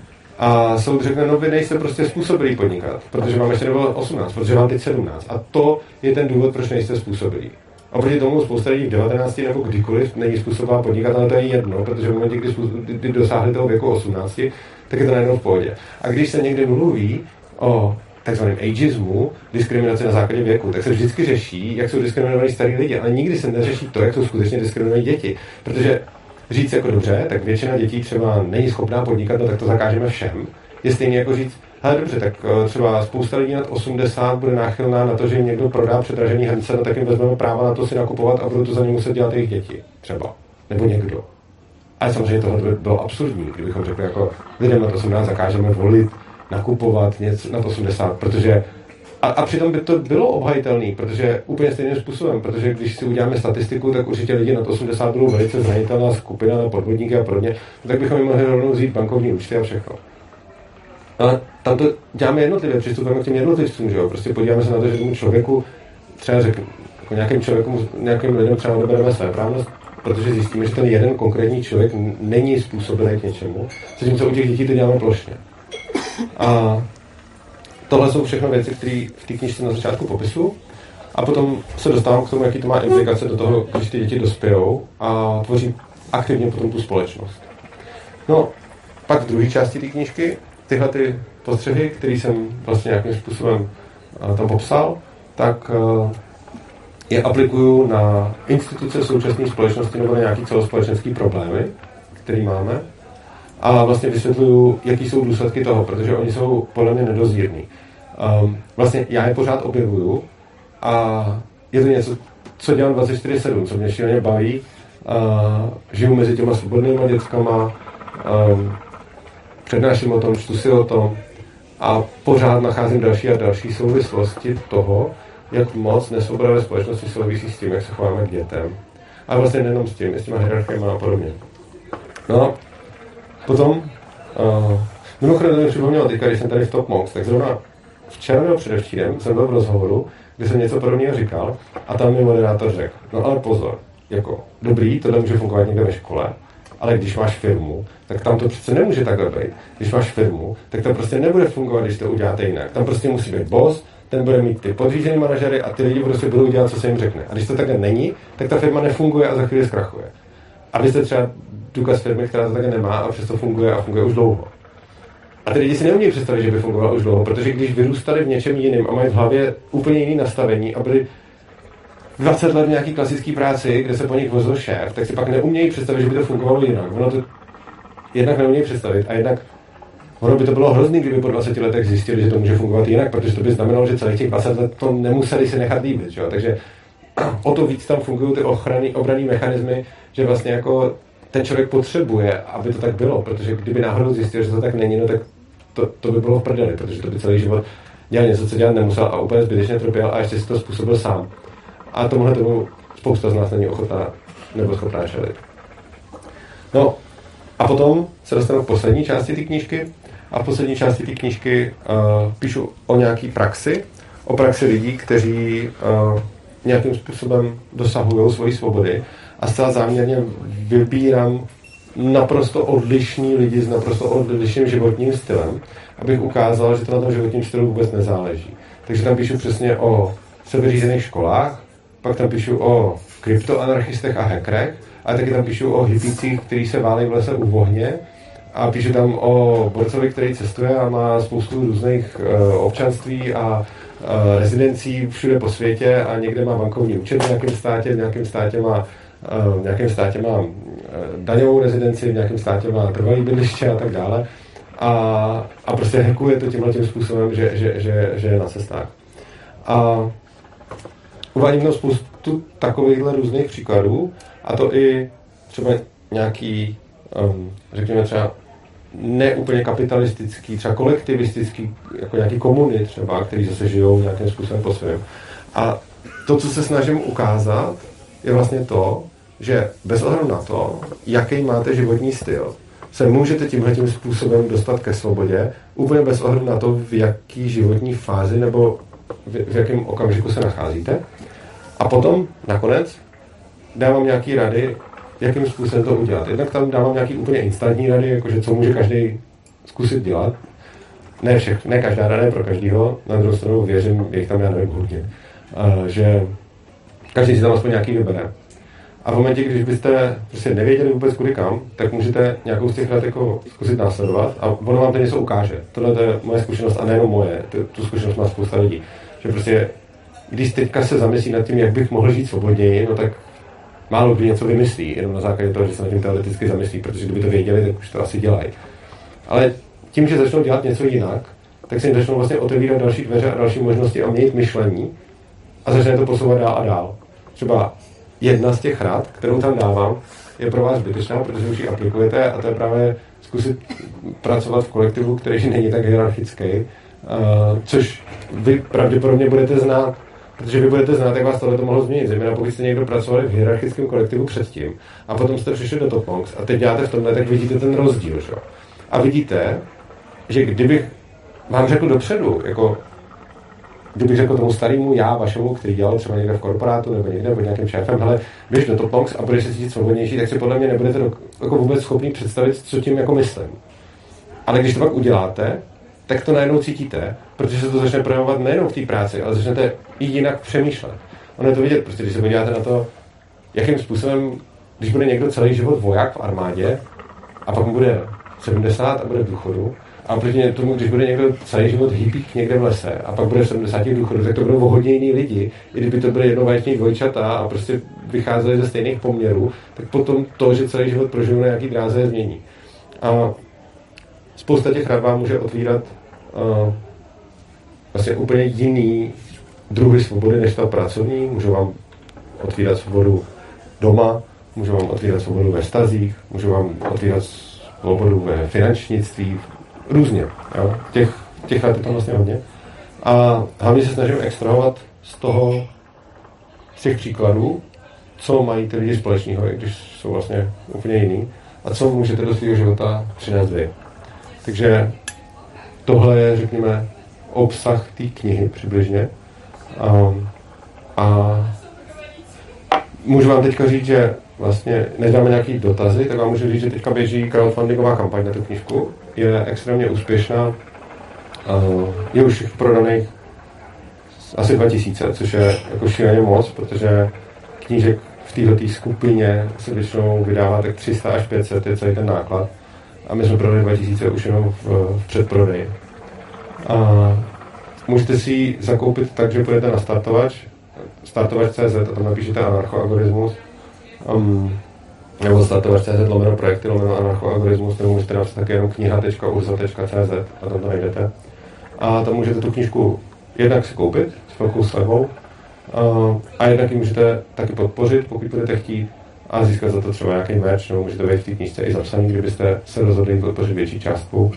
a soud řekne, no vy nejste prostě způsobilí podnikat, protože vám ještě nebylo osmnáct, protože vám teď sedmnáct. A to je ten důvod, proč nejste způsobilí. Oproti tomu spousta lidí v devatenácti nebo kdykoliv není způsobila podnikat, ale to je jedno, protože v momentě, kdy, kdy dosáhli toho věku osmnácti, tak je to najednou v pohodě. A když se někde mluví o takzvaném ageismu, diskriminaci na základě věku, tak se vždycky řeší, jak jsou diskriminovaní starý lidi, ale nikdy se neřeší to, jak jsou skutečně diskriminovaní děti. Protože říct jako dobře, tak většina dětí třeba není schopná podnikat, no tak to zakážeme všem. Je stejně jako říct, hele dobře, tak třeba spousta lidí nad osmdesát bude náchylná na to, že jim někdo prodá předražený hrnce, no tak jim vezmeme práva na to si nakupovat a budou to za ně muset dělat jejich děti. Třeba. Nebo někdo. Ale samozřejmě tohle by bylo absurdní, kdybychom řekli jako lidem nad osmnáct zakážeme volit, nakupovat něco nad osmdesát, protože a, a přitom by to bylo obhajitelné, protože úplně stejným způsobem, protože když si uděláme statistiku, tak určitě lidi nad osmdesát budou velice zranitelná skupina na podvodníky a podobně, no tak bychom jim mohli rovnou vzít bankovní účty a všechno. Ale tam to děláme jednotlivě, přistupujeme k těm jednotlivcům, že jo? Prostě podíváme se na to, že tomu člověku, třeba řeknu, jako nějakým člověku, nějakým lidem třeba odebereme své právnost, protože zjistíme, že ten jeden konkrétní člověk není způsobilý k něčemu, zatímco u těch dětí to děláme plošně. A tohle jsou všechno věci, které v té knižce na začátku popisuju. A potom se dostávám k tomu, jaký to má implikace do toho, když ty děti dospějou a tvoří aktivně potom tu společnost. No, pak v druhé části té knížky tyhle ty postřehy, které jsem vlastně nějakým způsobem tam popsal, tak je aplikuju na instituce současné společnosti nebo na nějaké celospolečenské problémy, které máme. A vlastně vysvětluju, jaký jsou důsledky toho, protože oni jsou podle mě nedozírní. Um, vlastně já je pořád objevuju a je to něco, co dělám dvacet čtyři sedm, co mě šíleně baví. Uh, žiju mezi těma svobodnýma dětskama, um, přednáším o tom, čtu si o tom a pořád nacházím další a další souvislosti toho, jak moc nesvoboda ve společnosti souvisí s tím, jak se chováme k dětem. A vlastně nejenom s tím, i s těma hierarchiemi a podobně. No, potom, uh, mimochodem to mi připomnělo teďka, když jsem tady v Top Monks, tak zrovna včera nebo předevčírem jsem byl v rozhovoru, kde jsem něco podobného říkal a tam mi moderátor řekl, no ale pozor, jako dobrý, tohle může fungovat někde ve škole, ale když máš firmu, tak tam to přece nemůže takhle být. Když máš firmu, tak to prostě nebude fungovat, když to uděláte jinak. Tam prostě musí být boss, ten bude mít ty podřízený manažery a ty lidi prostě budou dělat, co se jim řekne. A když to takhle není, tak ta firma nefunguje a za chvíli zkrachuje. A vy jste třeba důkaz firmy, která to takhle nemá a přesto funguje a funguje už dlouho. A ty lidi si neumějí představit, že by fungoval už dlouho, protože když vyrůstali v něčem jiném a mají v hlavě úplně jiný nastavení a byli dvacet let v nějaký klasický práci, kde se po nich vozil šéf, tak si pak neumějí představit, že by to fungovalo jinak. Ono to jednak neumějí představit a jednak ono by to bylo hrozný, kdyby po dvaceti letech zjistili, že to může fungovat jinak, protože to by znamenalo, že celých těch dvacet let to nemuseli si nechat líbit. Že? Takže o to víc tam fungují ty ochrany, obranný mechanismy, že vlastně jako ten člověk potřebuje, aby to tak bylo, protože kdyby náhodou zjistil, že to tak není, no tak to, to by bylo v prdeli, protože to by celý život dělal něco, co dělat nemusel a úplně zbytečně trpěl a ještě si to způsobil sám. A tomuhle tomu spousta z nás není ochotná nebo schopná čelit. No a potom se dostanu k poslední části té knížky a v poslední části té knížky uh, píšu o nějaký praxi, o praxi lidí, kteří uh, nějakým způsobem dosahují svojí svobody a zcela záměrně vybírám naprosto odlišní lidi s naprosto odlišným životním stylem, abych ukázal, že to na tom životním stylu vůbec nezáleží. Takže tam píšu přesně o sebeřízených školách, pak tam píšu o kryptoanarchistech a hackerech, ale taky tam píšu o hippících, kteří se válejí v lese u vohně a píšu tam o borcovi, který cestuje a má spoustu různých uh, občanství a uh, rezidencí všude po světě a někde má bankovní účet v nějakém státě, v nějakém státě má v nějakém státě má daňovou rezidenci, v nějakém státě má trvalý bydliště a tak dále. A, a prostě hackuje to tímhle tím způsobem, že, že, že, že je na cestách. A uvádím tam spoustu takovýchhle různých příkladů, a to i třeba nějaký, um, řekněme třeba neúplně kapitalistický, třeba kolektivistický, jako nějaký komuny třeba, který zase žijou nějakým způsobem po svém. A to, co se snažím ukázat, je vlastně to, že bez ohledu na to, jaký máte životní styl, se můžete tímhletím způsobem dostat ke svobodě, úplně bez ohledu na to, v jaký životní fázi nebo v, v jakém okamžiku se nacházíte. A potom nakonec dávám nějaký rady, jakým způsobem to udělat. Jednak tam dávám nějaký úplně instantní rady, jakože co může každý zkusit dělat. Ne všech, ne každá rada je pro každýho, na druhou stranu věřím, je jich tam já nevím hodně, že každý si tam aspoň nějaký vybere. A v momentě, když byste prostě nevěděli vůbec kudy kam, tak můžete nějakou z těch rad jako zkusit následovat a ono vám to něco ukáže. Tohle je moje zkušenost a nejenom moje, tu zkušenost má spousta lidí. Že prostě, když teďka se zamyslí nad tím, jak bych mohl žít svobodněji, no tak málo kdy něco vymyslí, jenom na základě toho, že se nad tím teoreticky zamyslí, protože kdyby to věděli, tak už to asi dělají. Ale tím, že začnou dělat něco jinak, tak se jim začnou vlastně otevírat další dveře a další možnosti a měnit myšlení a začne to posouvat dál a dál. Třeba jedna z těch rad, kterou tam dávám, je pro vás zbytečná, protože už ji aplikujete a to je právě zkusit pracovat v kolektivu, který není tak hierarchický, uh, což vy pravděpodobně budete znát, protože vy budete znát, jak vás tohle to mohlo změnit, zejména pokud jste někdo pracovali v hierarchickém kolektivu předtím a potom jste přišli do Topmonks a teď děláte v tomhle, tak vidíte ten rozdíl. Že? A vidíte, že kdybych vám řekl dopředu, jako kdybych řekl tomu starému já, vašemu, který dělal třeba někde v korporátu nebo někde pod nějakým šéfem, hele, běž do Topmonks a budeš se cítit svobodnější, tak si podle mě nebudete do, jako vůbec schopný představit, co tím jako myslím. Ale když to pak uděláte, tak to najednou cítíte, protože se to začne projevovat nejenom v té práci, ale začnete i jinak přemýšlet. Ono je to vidět, prostě když se podíváte na to, jakým způsobem, když bude někdo celý život voják v armádě a pak mu bude sedmdesát a bude v důchodu, a proti tomu, když bude někdo celý život hippík někde v lese a pak bude v sedmdesáti v důchodu, tak to budou o hodně jiný lidi. I kdyby to byly jednovaječný dvojčata a prostě vycházeli ze stejných poměrů, tak potom to, že celý život prožijou na nějaký dráze, je změní. A spousta těch rad vám může otvírat uh, vlastně úplně jiný druhy svobody než ta pracovní. Můžou vám otvírat svobodu doma, můžou vám otvírat svobodu ve vztazích, můžou vám otvírat svobodu ve finančnictví, různě. Jo? Těch, těch let je tam vlastně hodně. A hlavně se snažím extrahovat z toho, z těch příkladů, co mají ty lidi společného, i když jsou vlastně úplně jiný, a co můžete do svého života přinést vy. Takže tohle je, řekněme, obsah té knihy přibližně. A, a můžu vám teďka říct, že vlastně, než dáme nějaký dotazy, tak vám můžu říct, že teďka běží crowdfundingová kampaň na tu knížku. Je extrémně úspěšná. Je už prodaných asi dva tisíce, což je jako šíleně moc, protože knížek v této skupině se většinou vydává tak tři sta až pět set, je celý ten náklad. a my jsme prodali dva tisíce už jenom v, v předprodeji. A můžete si ji zakoupit tak, že půjdete na startovač, startovač tečka cé zet a tam napíšete anarchoagorismus, um, nebo startovač tečka cé zet lomeno projekty lomeno anarchoagorismus, nebo můžete napsat také jenom kniha tečka urza tečka cé zet a tam to najdete. A tam můžete tu knížku jednak si koupit s velkou slevou a, a jednak ji můžete taky podpořit, pokud budete chtít, a získat za to třeba nějaký merch, nebo můžete být v té knížce i zapsaný, kdybyste se rozhodli podpořit větší částku.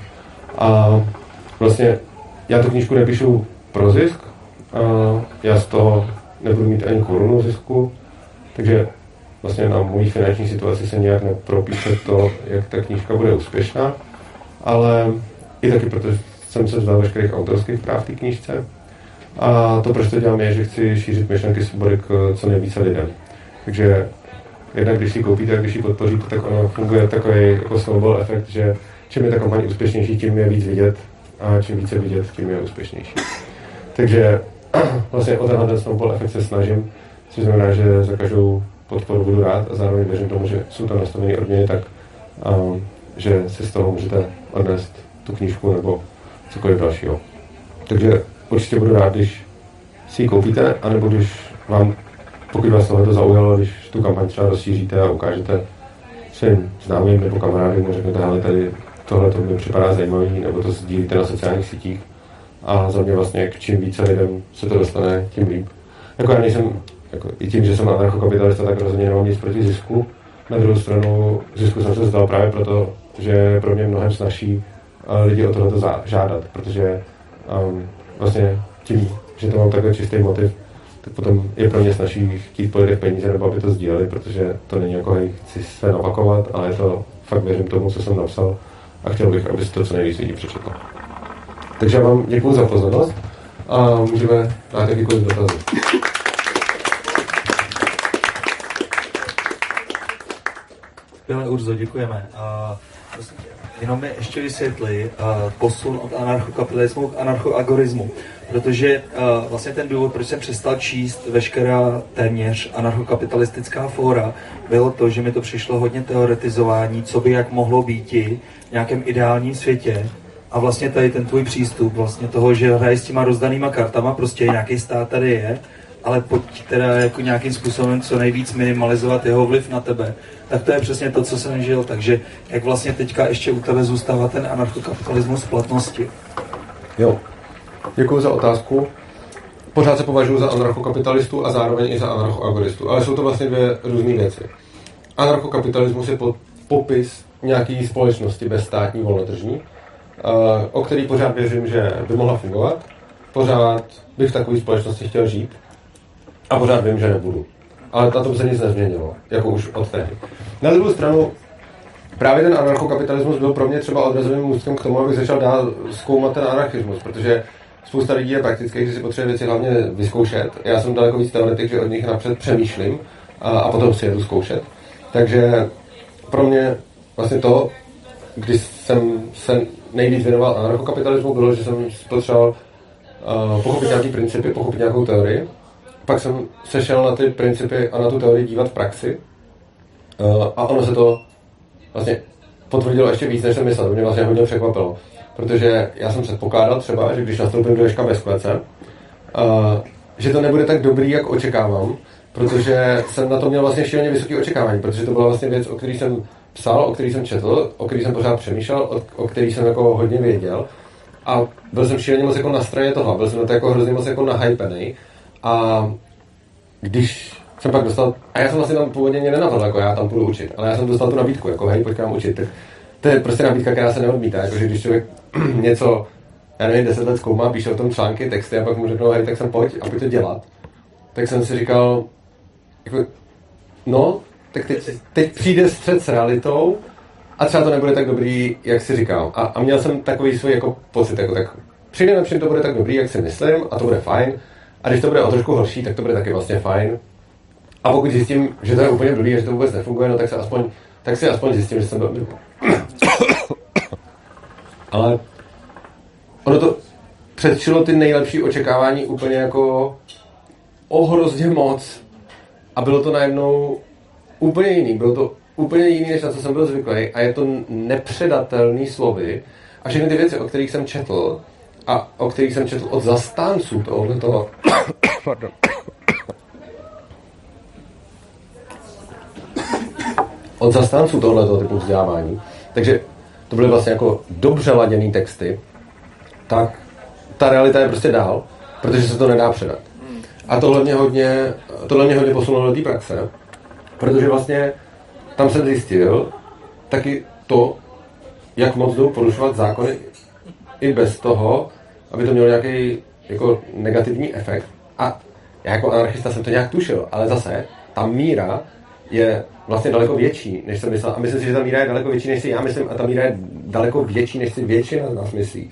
A vlastně já tu knížku nepíšu pro zisk, a já z toho nebudu mít ani korunu zisku, takže vlastně na mojí finanční situaci se nějak nepropíše to, jak ta knížka bude úspěšná, ale i taky, protože jsem se vzdal veškerých autorských práv v té knížce. A to, proč to dělám, je, že chci šířit myšlenky svobody k co nejvíce lidem. Takže jednak, když si koupíte a když ji podpoříte, tak ono funguje takový jako snowball efekt, že čím je ta kampaň úspěšnější, tím je víc vidět a čím více vidět, tím je úspěšnější. Takže vlastně o tenhle ten snowball efekt se snažím, což znamená, že za každou podporu budu rád a zároveň věřím tomu, že jsou tam nastavené odměny tak, um, že si z toho můžete odnést tu knížku nebo cokoliv dalšího. Takže určitě budu rád, když si ji koupíte, anebo když vám, pokud vás tohle to zaujalo, když tu kampaň třeba rozšíříte a ukážete svým známým nebo kamarádům, řeknete, hele, tady tohle to mi připadá zajímavý, nebo to sdílíte na sociálních sítích. A za mě vlastně, k čím více lidem se to dostane, tím líp. Jako já nejsem, jako i tím, že jsem anarchokapitalista, tak rozhodně nemám nic proti zisku. Na druhou stranu zisku jsem se vzdal právě proto, že je pro mě mnohem snazší lidi o tohleto žádat, protože um, vlastně tím, že to mám takhle čistý motiv, tak potom je pro mě snaží chtít po lidech peníze, nebo aby to sdíleli, protože to není jako, hej, chci se napakovat, ale je to fakt věřím tomu, co jsem napsal a chtěl bych, aby si to co nejvíc lidí přečetlo. Takže já vám děkuju za pozornost a můžeme dát jakýkoliv dotazy.
Skvěle, Urzo, děkujeme. A jenom mi ještě vysvětli uh, posun od anarchokapitalismu k anarchoagorismu, protože uh, vlastně ten důvod, proč jsem přestal číst veškerá téměř anarchokapitalistická fóra, bylo to, že mi to přišlo hodně teoretizování, co by jak mohlo býti v nějakém ideálním světě. A vlastně tady ten tvůj přístup vlastně toho, že hraje s těma rozdanýma kartama, prostě nějaký stát tady je, ale pojď teda jako nějakým způsobem co nejvíc minimalizovat jeho vliv na tebe, tak to je přesně to, co jsem žil. Takže jak vlastně teďka ještě u tebe zůstává ten anarchokapitalismus v platnosti?
Jo, děkuji za otázku. Pořád se považuji za anarchokapitalistu a zároveň i za anarchoagoristu, ale jsou to vlastně dvě různé věci. Anarchokapitalismus je pod popis nějaké společnosti bezstátní, volnotržní, o který pořád věřím, že by mohla fungovat. Pořád bych v takové společnosti chtěl žít a pořád vím, že nebudu. Ale na tom se nic nezměnilo, jako už od tehdy. Na druhou stranu, právě ten anarchokapitalismus byl pro mě třeba odrazovým můstkem k tomu, abych začal dál zkoumat ten anarchismus, protože spousta lidí je praktických, že si potřebuje věci hlavně vyzkoušet. Já jsem daleko víc teoretik, že od nich napřed přemýšlím a, a potom si jedu zkoušet. Takže pro mě vlastně to, když jsem se nejvíc věnoval anarchokapitalismu, bylo, že jsem potřeboval uh, pochopit nějaký principy, pochopit nějakou teorii. Pak jsem sešel na ty principy a na tu teorii dívat v praxi. Uh, a ono se to vlastně potvrdilo ještě víc, než jsem myslel. To mě vlastně hodně překvapilo. Protože já jsem předpokládal třeba, že když nastoupím do Ježka bez klece, uh, že to nebude tak dobrý, jak očekávám, protože jsem na to měl vlastně šíleně vysoké očekávání, protože to byla vlastně věc, o který jsem psal, o který jsem četl, o který jsem pořád přemýšlel, o, o který jsem jako hodně věděl. A byl jsem šíleně moc jako na straně toho, byl jsem na to jako hrozně moc jako nahypenej. A když jsem pak dostal, a já jsem vlastně tam původně mě nenapadl, jako já tam půjdu učit, ale já jsem dostal tu nabídku, jako hej, pojď k nám učit. Tak to je prostě nabídka, která se neodmítá, jakože když člověk něco, já nevím, deset let zkoumá, píše o tom články, texty a pak mu řeknou, hej, tak jsem pojď a pojď to dělat. Tak jsem si říkal, jako, no, tak teď, teď přijde střet s realitou a třeba to nebude tak dobrý, jak si říkal. A, a měl jsem takový svůj jako pocit, jako tak přinejmenším to bude tak dobrý, jak si myslím, a to bude fajn. A když to bude o trošku horší, tak to bude taky vlastně fajn. A pokud zjistím, že to je úplně blbý a že to vůbec nefunguje, no tak, se aspoň, tak si aspoň zjistím, že jsem byl blbý. Ale ono to předčilo ty nejlepší očekávání úplně jako o hrozně moc. A bylo to najednou úplně jiný. Bylo to úplně jiný, než na co jsem byl zvyklý a je to nepředatelný slovy a všechny ty věci, o kterých jsem četl a o kterých jsem četl od zastánců tohoto pardon. od zastánců tohoto typu vzdělávání, takže to byly vlastně jako dobře laděný texty, tak ta realita je prostě dál, protože se to nedá předat. A tohle mě hodně, tohle mě hodně posunulo do té praxe, protože vlastně tam jsem zjistil taky to, jak moc jdou porušovat zákony i bez toho, aby to mělo nějaký jako negativní efekt. A já jako anarchista jsem to nějak tušil, ale zase ta míra je vlastně daleko větší, než jsem myslel. A myslím si, že ta míra je daleko větší, než si já myslím, a ta míra je daleko větší, než si většina z nás myslí.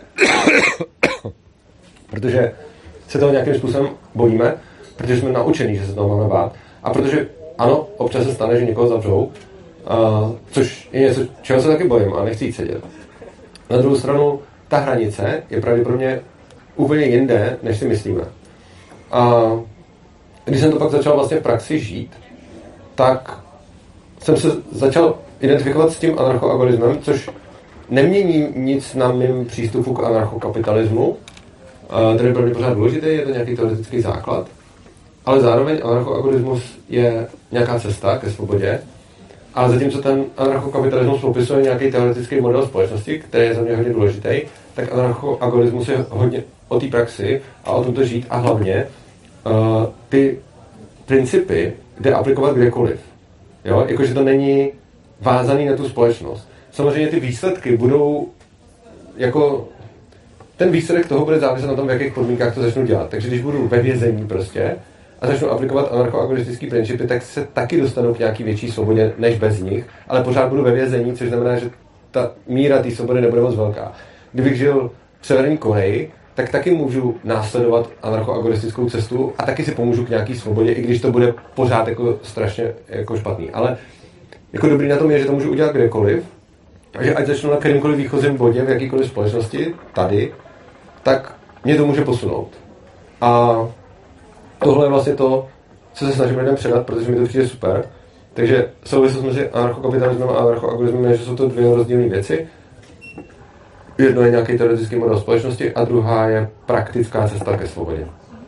Protože se toho nějakým způsobem bojíme, protože jsme naučení, že se toho máme bát. A protože ano, občas se stane, že někoho zavřou, uh, což je něco, čeho se taky bojím a nechci jít sedět. Na druhou stranu, ta hranice je pravděpodobně úplně jinde, než si myslíme. A když jsem to pak začal vlastně v praxi žít, tak jsem se začal identifikovat s tím anarchoagorismem, což nemění nic na mém přístupu k anarchokapitalismu, který je pro mě pořád důležitý, je to nějaký teoretický základ, ale zároveň anarchoagorismus je nějaká cesta ke svobodě, a zatímco ten anarchokapitalismus popisuje nějaký teoretický model společnosti, který je za mě hodně důležitý, tak anarchoagorismus je hodně o té praxi a o tom to žít a hlavně uh, ty principy jde aplikovat kdekoliv. Jo? Jakože to není vázaný na tu společnost. Samozřejmě ty výsledky budou jako ten výsledek toho bude záviset na tom, v jakých podmínkách to začnu dělat. Takže když budu ve vězení prostě a začnu aplikovat anarchoagonistické principy, tak se taky dostanu k nějaký větší svobodě než bez nich, ale pořád budu ve vězení, což znamená, že ta míra té svobody nebude moc velká. Kdybych žil v Severní Koreji, tak taky můžu následovat anarchoagonistickou cestu a taky si pomůžu k nějaký svobodě, i když to bude pořád jako strašně jako špatný. Ale jako dobrý na tom je, že to můžu udělat kdekoliv, a že ať začnu na kterýmkoliv výchozím bodě v jakýkoliv společnosti, tady, tak mě to může posunout. A tohle je vlastně to, co se snažím lidem předat, protože mi to přijde super. Takže souvislost mezi anarchokapitalismem a anarchoagorismem je, že jsou to dvě rozdílné věci. Jedno je nějaký teoretický model společnosti a druhá je praktická cesta ke svobodě.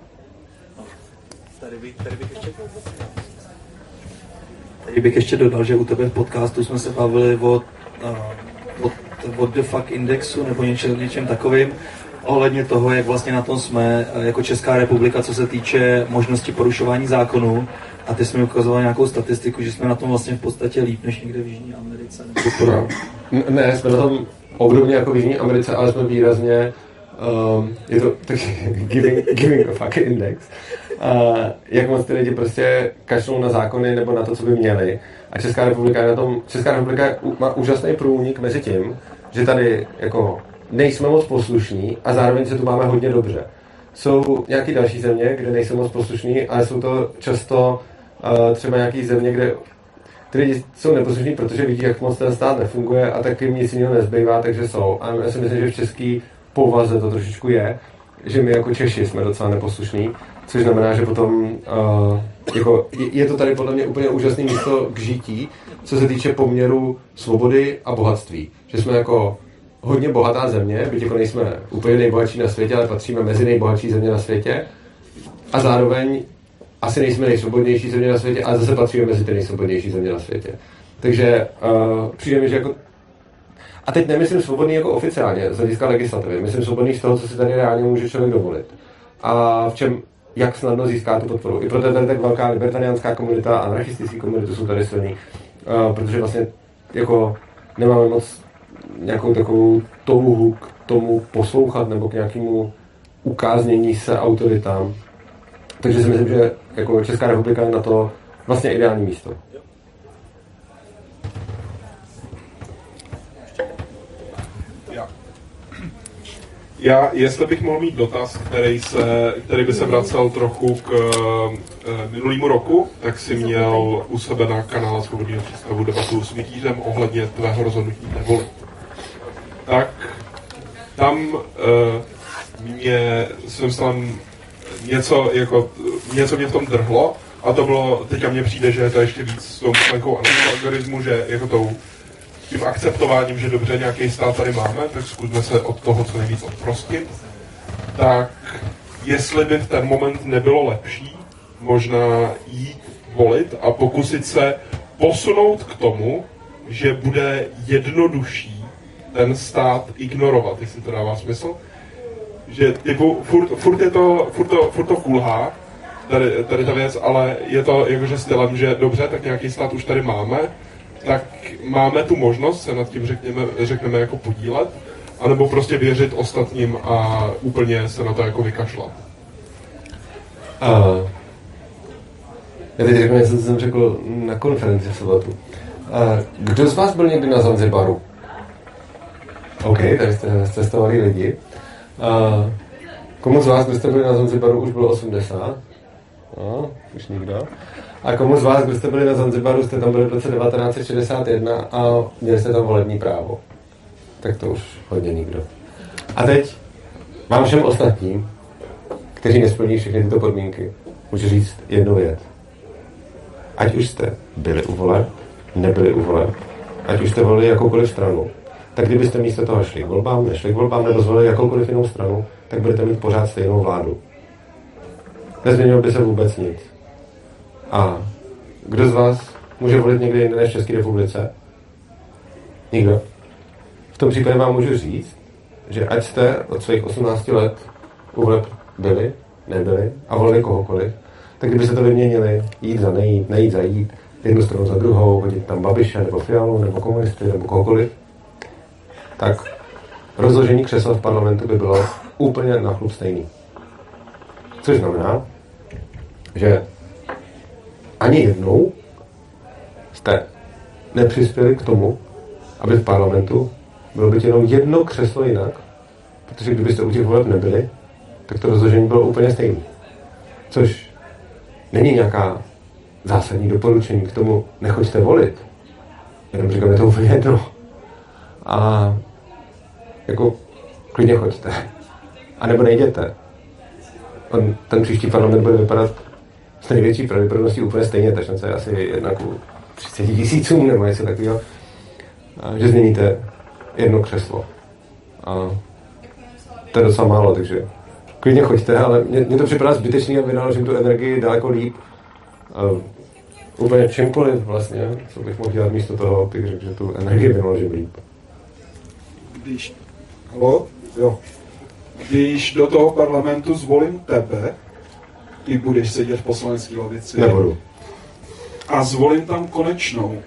Tady bych, tady bych ještě... Tady bych ještě dodal, že u tebe v podcastu jsme se bavili o, o, o the fuck indexu nebo něčem, něčem takovým, ohledně toho, jak vlastně na tom jsme jako Česká republika, co se týče možnosti porušování zákonů. A ty jsme ukazoval nějakou statistiku, že jsme na tom vlastně v podstatě líp než někde v Jižní Americe.
No. Ne, jsme na tom obdobně jako v Jižní Americe, ale jsme výrazně, um, je to taky giving, giving a fuck index, uh, jak moc ty lidi prostě kašlou na zákony nebo na to, co by měli. A Česká republika je na tom, Česká republika má úžasný průnik mezi tím, že tady jako nejsme moc poslušní a zároveň se tu máme hodně dobře. Jsou nějaké další země, kde nejsou moc poslušní, ale jsou to často uh, třeba nějaké země, kde ty lidi jsou neposlušní, protože vidí, jak moc ten stát nefunguje a taky nic jiného nezbývá, takže jsou. A já si myslím, že v české povaze to trošičku je, že my jako Češi jsme docela neposlušní, což znamená, že potom uh, jako, je, je to tady podle mě úplně úžasné místo k žití, co se týče poměru svobody a bohatství. Že jsme jako hodně bohatá země, byť jako nejsme úplně nejbohatší na světě, ale patříme mezi nejbohatší země na světě a zároveň asi nejsme nejsvobodnější země na světě, ale zase patříme mezi ty nejsvobodnější země na světě. Takže uh, přijde mi, že jako... A teď nemyslím svobodný jako oficiálně, z hlediska legislativy. Myslím svobodný z toho, co si tady reálně může člověk dovolit. A v čem, jak snadno získá tu podporu. I proto je tady tak velká libertariánská komunita, anarchistický komunity jsou tady silný. Uh, protože vlastně jako nemáme moc nějakou takovou touhu k tomu poslouchat nebo k nějakému ukáznění se autoritám. Takže si myslím, že jako Česká republika je na to vlastně ideální místo.
Já, Já jestli bych mohl mít dotaz, který, se, který by se vracel trochu k e, minulýmu roku, tak si měl u sebe na kanále Svobodného přístavu debatu s Mikýřem ohledně tvého rozhodnutí nevolit. Tak tam e, mě jsem tam něco, jako, něco mě v tom drhlo, A to bylo, teďka mně přijde, že je to ještě víc s tou myšlenkou algoritmu, že jako tou tím akceptováním, že dobře nějaký stát tady máme, tak zkusme se od toho co nejvíc odprostit. Tak jestli by v ten moment nebylo lepší možná jít volit a pokusit se posunout k tomu, že bude jednodušší ten stát ignorovat, jestli to dává smysl. Že typu, furt, furt je to, furt to, furt to kulhá, tady, tady ta věc, ale je to jakože stylem, že dobře, tak nějaký stát už tady máme, tak máme tu možnost se nad tím řekněme, řekneme jako podílet, anebo prostě věřit ostatním a úplně se na to jako vykašlat.
Uh, já teď řeknu něco, co jsem řekl na konferenci v sobotu. Uh, kdo z vás byl někdy na Zanzibaru? OK, tady jste cestovali lidi. Uh, komu z vás, kdo jste byli na Zanzibaru, už bylo osmdesát? No, už nikdo. A komu z vás, kdo jste byli na Zanzibaru, jste tam byli v roce devatenáct set šedesát jedna a měli jste tam volební právo? Tak to už hodně nikdo. A teď vám všem ostatním, kteří nesplní všechny tyto podmínky, můžu říct jednu věc. Ať už jste byli u voleb, nebyli u voleb, ať už jste volili jakoukoliv stranu, tak kdybyste místo toho šli k volbám, nešli k volbám, nebo zvolili jakoukoliv jinou stranu, tak budete mít pořád stejnou vládu. Nezměnilo by se vůbec nic. A kdo z vás může volit někde jinde než v České republice? Nikdo. V tom případě vám můžu říct, že ať jste od svých osmnácti let u voleb byli, nebyli a volili kohokoliv, tak kdyby se to vyměnili, jít za nejít, nejít za jít, jednu stranu za druhou, hodit tam Babiše, nebo Fialu, nebo komunisty, nebo kohokoliv, tak rozložení křesel v parlamentu by bylo úplně na chlup stejný. Což znamená, že ani jednou jste nepřispěli k tomu, aby v parlamentu bylo by jenom jedno křeslo jinak, protože kdybyste u těch voleb nebyli, tak to rozložení bylo úplně stejné. Což není nějaká zásadní doporučení k tomu, nechoďte volit. Jenom říkám, je to úplně jedno. A jako klidně choďte. A nebo nejděte. On, ten příští parlament bude vypadat s největší pravděpodobností úplně stejně, ta šance je asi jedna ku třiceti tisícům nebo něco takového, že změníte jedno křeslo. A to je docela málo, takže klidně choďte, ale mně, mně to připadá zbytečný a vynaložím tu energii daleko líp. A úplně čemkoliv vlastně, co bych mohl dělat místo toho, bych řekl, že tu energii vynaložím líp.
Když, halo? Jo. Když do toho parlamentu zvolím tebe, ty budeš sedět v poslanecké lavici.
Nebudu.
A zvolím tam Konečnou.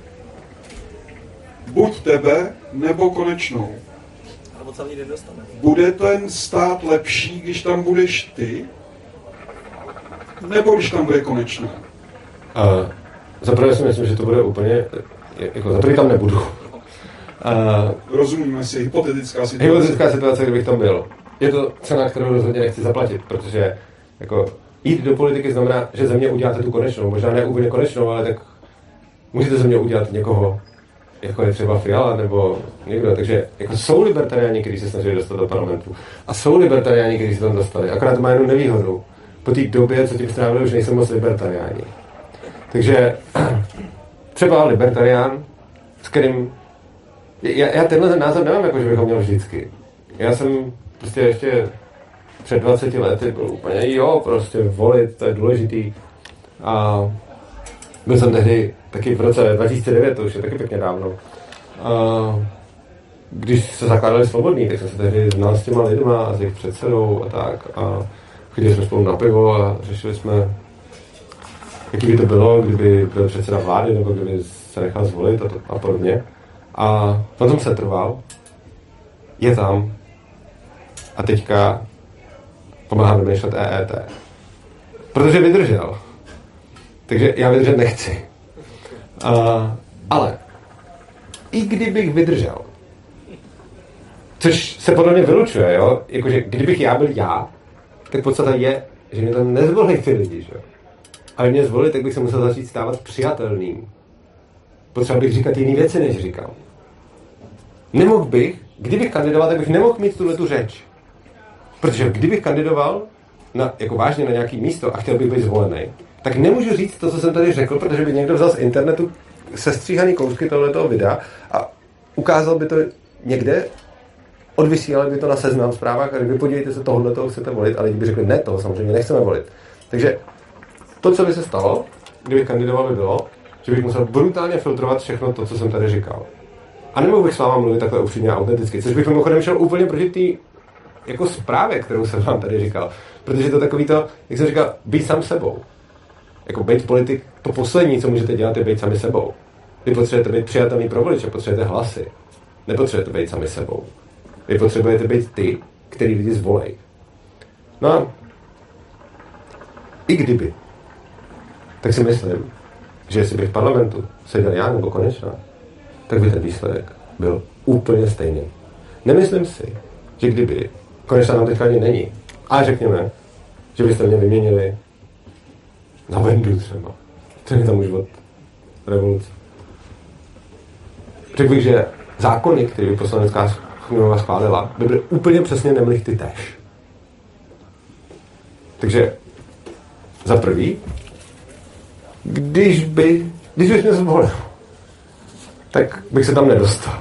Buď tebe, nebo Konečnou.
Nebo celý den dostane.
Bude ten stát lepší, když tam budeš ty? Nebo když tam bude Konečná?
Uh, zaprvé si myslím, že to bude úplně, jako zaprvé tam nebudu. Uh,
Rozumíme si, hypotetická situace.
Hypotetická situace, kdybych tam byl. Je to cena, kterou rozhodně nechci zaplatit, protože jako jít do politiky znamená, že ze mě uděláte tu konečnou. Možná ne úplně konečnou, ale tak můžete ze mě udělat někoho, jako je třeba Fiala nebo někdo. Takže jako jsou libertariáni, kteří se snažili dostat do parlamentu. A jsou libertariáni, kteří se tam dostali. Akorát má jenom nevýhodu. Po té době, co tím strávili, už nejsou moc libertariáni. Takže třeba libertarián, s kterým já, já tenhle názor nemám, jako že bych ho měl vždycky. Já jsem prostě ještě před dvaceti lety byl úplně, jo, prostě volit, to je důležitý. A byl jsem tehdy taky v roce dva tisíce devět, to už je taky pěkně dávno. A když se zakládali Svobodný, tak jsem se tehdy znal s těma lidma a s jejich předsedou a tak. A chodili jsme spolu na pivo a řešili jsme, jaký by to bylo, kdyby byl předseda vlády, nebo kdyby se nechal zvolit a, to, a podobně. A na tom se trval. Je tam. A teďka pomáhá vymýšlet E E T. Protože vydržel. Takže já vydržet nechci. Uh, ale i kdybych vydržel, což se podle mě vylučuje, jo? Jakože kdybych já byl já, tak podstata je, že mě tam nezvolí ty lidi, že? Ale mě zvolili, tak bych se musel začít stávat přijatelným. Potřeba bych říkat jiný věci, než říkal. Nemohl bych, kdybych kandidoval, tak bych nemohl mít tuhletu řeč. Protože kdybych kandidoval na, jako vážně na nějaký místo a chtěl bych být zvolený, tak nemůžu říct to, co jsem tady řekl, protože by někdo vzal z internetu sestříhaný kousky tohletoho videa a ukázal by to někde, odvysílal by to na Seznam Zprávách a kdyby podívejte se, tohletoho chcete volit, a lidi by řekli, ne, to samozřejmě nechceme volit. Takže to, co by se stalo, kdybych kandidoval, by bylo, že bych musel brutálně filtrovat všechno to, co jsem tady říkal. A nemohl bych s váma mluvit takhle upřímně a autenticky, což bych mimochodem šel úplně proti té jako zprávě, kterou jsem vám tady říkal. Protože to takový to, jak jsem říkal, být sám sebou. Jako být politik, to poslední, co můžete dělat, je být sami sebou. Vy potřebujete být přijatelný pro voliče, potřebujete hlasy. Nepotřebujete být sami sebou. Vy potřebujete být ty, který lidi zvolej. No a i kdyby, tak si myslím, že jestli bych v parlamentu seděl já nebo Konečná, tak by ten výsledek byl úplně stejný. Nemyslím si, že kdyby Konečná nám teďka ani není. A řekněme, že byste mě vyměnili na Vendu třeba. To je tam už od revoluce. Řekl bych, že zákony, které by poslanecká sněmovna schválila, by byly úplně přesně nemlich ty též. Takže za prvý, když by, když bych mě zvolil, tak bych se tam nedostal.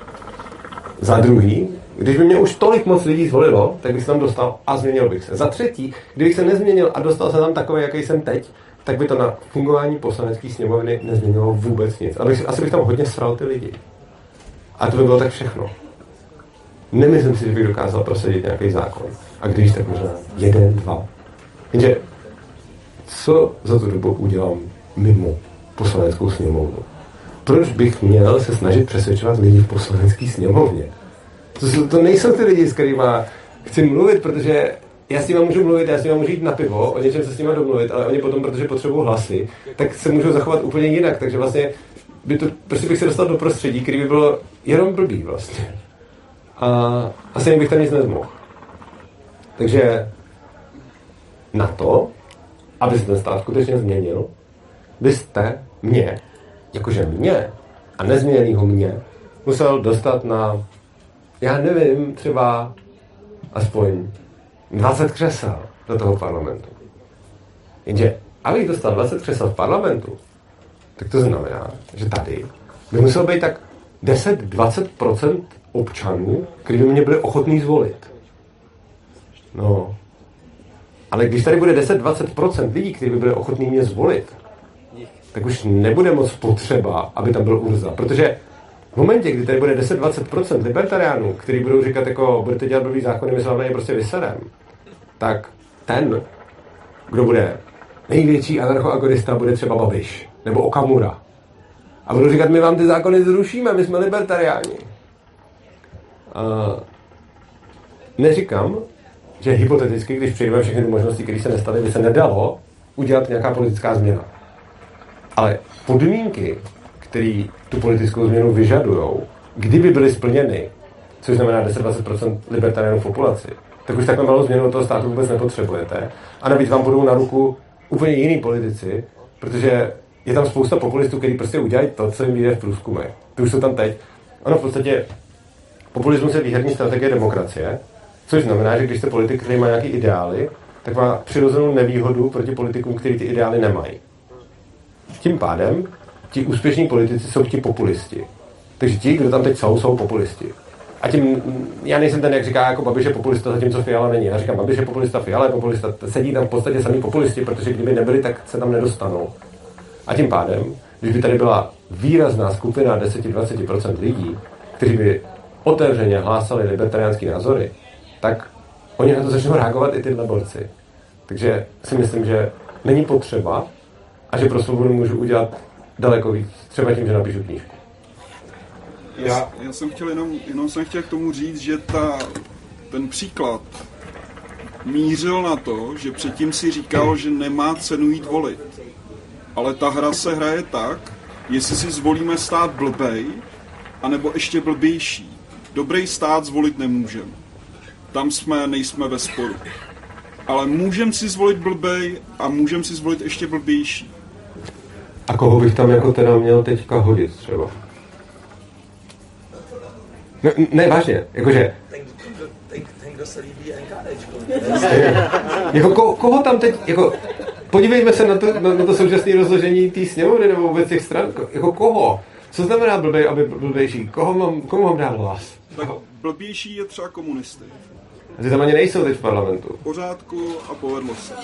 Za druhý, když by mě už tolik moc lidí zvolilo, tak bych se tam dostal a změnil bych se. Za třetí, kdybych se nezměnil a dostal se tam takový, jaký jsem teď, tak by to na fungování poslanecké sněmovny nezměnilo vůbec nic. Abych, asi bych tam hodně sral ty lidi. A to by bylo tak všechno. Nemyslím si, že bych dokázal prosadit nějaký zákon. A když, tak možná jeden, dva. Jenže co za tu dobu udělám mimo poslaneckou sněmovnu? Proč bych měl se snažit přesvědčovat lidi v poslanecké sněmovně? To, to nejsou ty lidi, s kterými chci mluvit, protože já s nimi můžu mluvit, já s nimi můžu jít na pivo, o něčem se s nimi domluvit, ale oni potom, protože potřebují hlasy, tak se můžou zachovat úplně jinak. Takže vlastně by to, prostě bych se dostal do prostředí, který by bylo jenom blbý vlastně. A asi bych tam nic nezmohl. Takže na to, aby se ten stát skutečně změnil, byste mě, jakože mě, a nezměněnýho mě, musel dostat na, já nevím, třeba aspoň dvacet křesel do toho parlamentu. Jenže, abych dostal dvacet křesel v parlamentu, tak to znamená, že tady by muselo být tak deset až dvacet procent občanů, kteří by mě byli ochotní zvolit. No. Ale když tady bude deset až dvacet procent lidí, kteří by byli ochotní mě zvolit, tak už nebude moc potřeba, aby tam byl Urza. Protože v momentě, kdy tady bude deset až dvacet procent libertariánů, kteří budou říkat, jako budete dělat blbý zákony, my se vám na ně prostě vyserem, tak ten, kdo bude největší anarchoagorista, bude třeba Babiš nebo Okamura. A budou říkat, my vám ty zákony zrušíme, my jsme libertariáni. Uh, neříkám, že hypoteticky, když přejdeme všechny možnosti, které se nestaly, by se nedalo udělat nějaká politická změna. Ale podmínky, které tu politickou změnu vyžadujou, kdyby byly splněny, což znamená deset až dvacet procent libertariánů v populaci, tak už takhle malou změnu toho státu vůbec nepotřebujete. A navíc vám budou na ruku úplně jiný politici, protože je tam spousta populistů, kteří prostě udělají to, co jim vyjde v průzkumech. Ty už jsou tam teď. Ono v podstatě populismus je výherní strategie demokracie, což znamená, že když jste politik, který má nějaký ideály, tak má přirozenou nevýhodu proti politikům, kteří ty ideály nemají. Tím pádem ti úspěšní politici jsou ti populisti. Takže ti, kdo tam teď jsou, jsou populisti. A tím, já nejsem ten, jak říká jako Babiš je populista, zatímco Fiala není. Já říkám, Babiš je populista, Fiala je populista. Sedí tam v podstatě samý populisti, protože kdyby nebyli, tak se tam nedostanou. A tím pádem, když by tady byla výrazná skupina deset až dvacet procent lidí, kteří by otevřeně hlásali libertariánský názory, tak oni na to začnou reagovat i tyhle borci. Takže si myslím, že není potřeba a že pro svobodu můžu udělat daleko víc. Třeba tím, že napíšu knížku.
Já, já jsem chtěl jenom, jenom jsem chtěl k tomu říct, že ta, ten příklad mířil na to, že předtím si říkal, že nemá cenu jít volit. Ale ta hra se hraje tak, jestli si zvolíme stát blbej, anebo ještě blbější. Dobrý stát zvolit nemůžeme. Tam jsme, nejsme ve sporu. Ale můžeme si zvolit blbej a můžeme si zvolit ještě blbější.
A koho bych tam jako teda měl teďka hodit třeba? No, ne, vážně, jakože...
Ten, ten, ten kdo se líbí NKDčko.
Jako ko, koho tam teď, jako... podívejme se na to, na, na to současné rozložení té sněmovny nebo vůbec těch stran. Jako koho? Co znamená blbej, aby blbejší? Koho mám, komu mám dát hlas?
Tak blbější je třeba komunisty.
A ty tam ani nejsou teď v parlamentu.
V pořádku a povedlo se.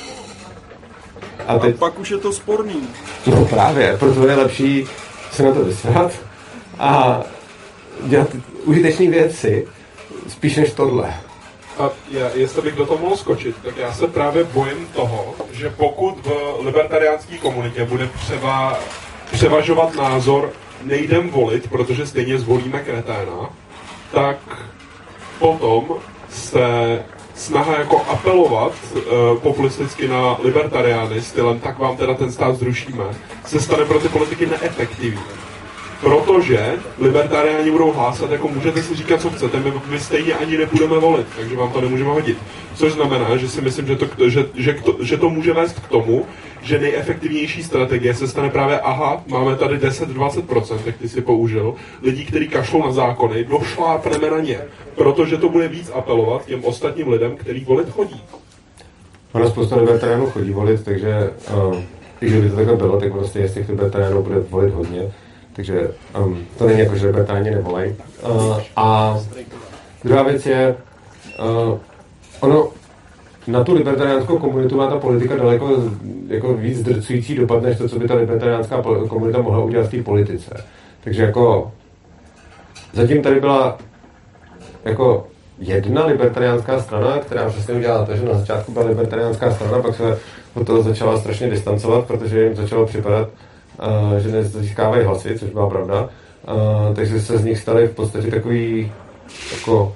A, teď...
a pak už je to sporný.
No právě, proto je lepší se na to vysrat a dělat užitečné věci spíš než tohle.
A já, jestli bych do toho mohl skočit, tak já se právě bojím toho, že pokud v libertariánské komunitě bude převa, převažovat názor nejdem volit, protože stejně zvolíme kreténa, tak potom se snaha jako apelovat uh, populisticky na libertariány stylem tak vám teda ten stát zrušíme, se stane pro ty politiky neefektivní. Protože libertariáni budou hlásat, jako můžete si říkat, co chcete, my, my stejně ani nebudeme volit, takže vám to nemůžeme hodit. Což znamená, že si myslím, že to, že, že, že to může vést k tomu, že nejefektivnější strategie se stane právě, aha, máme tady deset až dvacet procent, jak ty si použil, lidí, kteří kašlou na zákony, došlápneme na ně, protože to bude víc apelovat těm ostatním lidem, kteří volit chodí.
Ono spousta libertariánů chodí volit, takže uh, i kdyby to takhle bylo, tak vlastně z těch libertariánů bude volit hodně. Takže um, to není jako, že libertáni nevolají. Uh, a druhá věc je, uh, ono na tu libertariánskou komunitu má ta politika daleko jako víc zdrcující dopad, než to, co by ta libertariánská komunita mohla udělat v té politice. Takže jako zatím tady byla jako jedna libertariánská strana, která přesně udělala to, že na začátku byla libertariánská strana, pak se od toho začala strašně distancovat, protože jim začalo připadat, Uh, že nezískávají hlasy, což byla pravda. Uh, takže se z nich stali v podstatě takový jako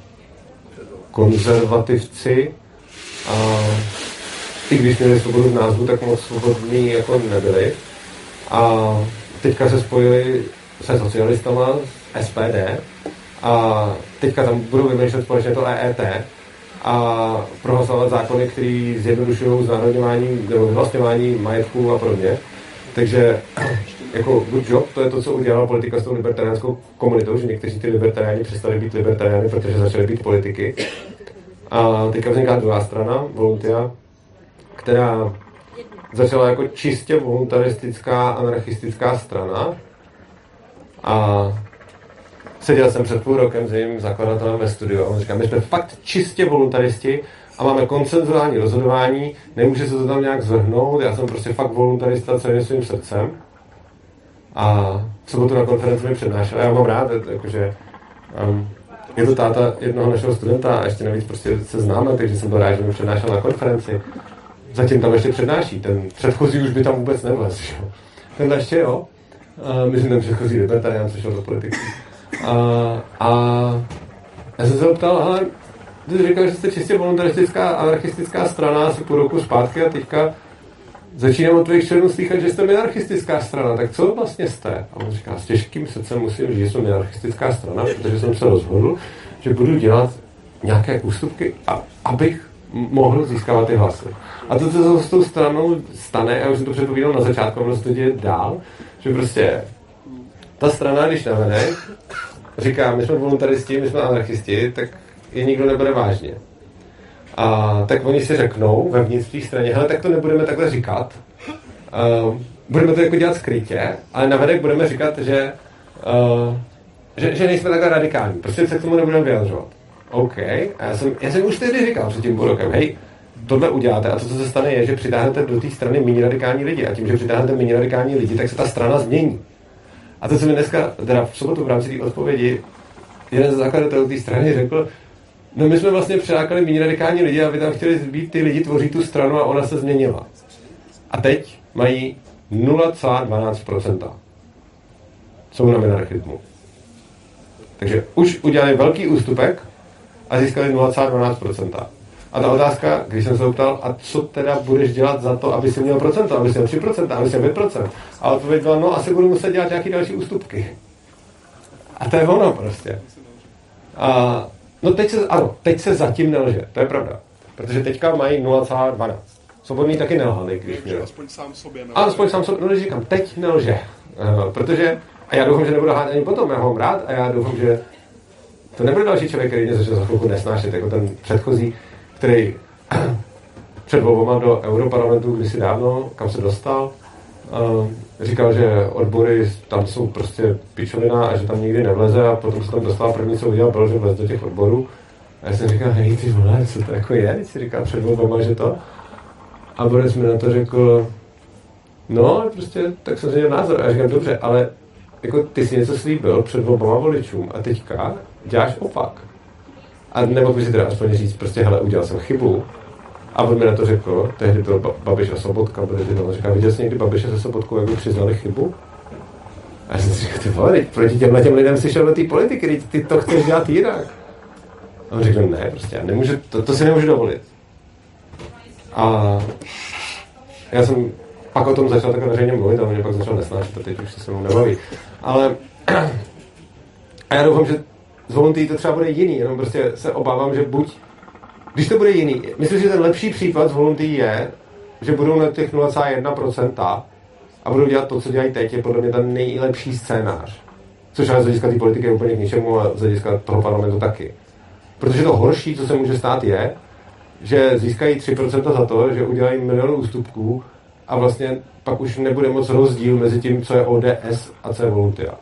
konzervativci. Uh, I když měli svobodu v názvu, tak moc svobodní jako nebyli. A teďka se spojili se socialistama, S P D. A teďka tam budou vymýšlet společně to E E T a prohlasovat zákony, které zjednodušují znárodňování nebo vyvlastňování majetku a podobně. Takže jako good job, to je to, co udělala politika s tou libertariánskou komunitou, že někteří ty libertariáni přestali být libertariány, protože začali být politiky. A teďka vzniká druhá strana, Voluntia, která začala jako čistě voluntaristická, anarchistická strana. A seděl jsem před půl rokem s jejím zakladatelem ve studiu a on říká, my jsme fakt čistě voluntaristi a máme konsenzuální rozhodování, nemůže se to tam nějak zvrhnout, já jsem prostě fakt voluntarista celým svým srdcem. A v sobotu na konferenci mi přednášel, já ho mám rád, jakože um, je to táta jednoho našeho studenta a ještě navíc prostě se známe, takže jsem byl rád, že mi přednášel na konferenci. Zatím tam ještě přednáší, ten předchozí už by tam vůbec nevlez, že? Ten ještě jo, a myslím ten předchozí libertarián, co šel do politiky. A, a já jsem se ho ptal, ale ty jsi říkal, že jste čistě voluntaristická, anarchistická strana asi půl roku zpátky a teďka začínám od tvých členů slychat, že jste minarchistická strana, tak co vlastně jste? A on říká, s těžkým srdcem musím říct, že jsem minarchistická strana, protože jsem se rozhodl, že budu dělat nějaké ústupky, a, abych mohl získávat ty hlasy. A to, co se s tou stranou stane, já už jsem to předpovídal na začátku, ono se to děje dál, že prostě ta strana, když navede, říká, my jsme voluntaristi, my jsme anarchisti, tak je nikdo nebere vážně. A tak oni si řeknou vevnitř v té straně, hele, tak to nebudeme takhle říkat. Uh, budeme to jako dělat skrytě, ale navedek budeme říkat, že, uh, že, že nejsme takhle radikální. Prostě se k tomu nebudeme vyjadřovat. OK. A já jsem, já jsem už tehdy říkal před tím půl rokem, hej, tohle uděláte a to, co se stane, je, že přitáhnete do té strany méně radikální lidi. A tím, že přitáhnete méně radikální lidi, tak se ta strana změní. A to, co mi dneska, teda v sobotu v rámci té odpovědi, jeden z zakladatelů té strany řekl, no my jsme vlastně přilákali méně radikální lidi a vy tam chtěli být ty lidi, tvoří tu stranu a ona se změnila. A teď mají nula celá dvanáct procenta. Jsou na minarchismu. Takže už udělali velký ústupek a získali nula celá dvanáct procenta. A ta otázka, když jsem se ptal, a co teda budeš dělat za to, aby si měl procento, aby si měl tři procenta, aby si měl pět procent. A odpověď byla, no asi budu muset dělat nějaké další ústupky. A to je ono prostě. A no teď se, ano, teď se zatím nelže, to je pravda. Protože teďka mají nula celá dvanáct. Svobodný taky nelhali, když měl.
Aspoň sám sobě nelže.
A aspoň sám sobě, no když říkám, teď nelže. Uh, protože, a já doufám, že nebudu hát ani potom, já ho mám rád a já doufám, že to nebude další člověk, který mě začne za chvilku nesnášet, jako ten předchozí, který před volbama do Europarlamentu kdysi dávno, kam se dostal. Uh, říkal, že odbory tam jsou prostě pičovina a že tam nikdy nevleze a potom se tam dostal, první co udělal, byl, že vlez do těch odborů. A já jsem říkal, hej, ty vole, co to jako je? Když si říkal před volbama, že to. A Boris mi na to řekl, no, prostě, tak jsem si měl názor. A já říkám, dobře, ale jako ty si něco slíbil před volbama voličům a teďka děláš opak. A nebo by si teda aspoň říct, prostě, hele, udělal jsem chybu. A on mi na to řekl, tehdy byl Babiš a Sobotka, byli ty tam, říkal, viděl jsi někdy Babiše se Sobotkou, jak by přiznali chybu? A já jsem si říkal, ty vole, proti těmhle těm lidem si šel do té politiky, ty to chceš dělat jinak. A on řekl, ne, prostě, já nemůžu, to, to si nemůžu dovolit. A já jsem pak o tom začal takhle veřejně mluvit a on mě pak začal nesnášet a teď už se se mnou nebaví. Ale a já doufám, že z Volunteer to třeba bude jiný, jenom prostě se obávám, že buď když to bude jiný, myslím, že ten lepší případ z Volunteer je, že budou na těch nula celá jedna procenta a budou dělat to, co dělají teď, je podle mě ten nejlepší scénář. Což ale z hlediska té politiky je úplně k ničemu a z hlediska toho parlamentu taky. Protože to horší, co se může stát, je, že získají tři procenta za to, že udělají milion ústupků a vlastně pak už nebude moc rozdíl mezi tím, co je O D S a co je Volunteer.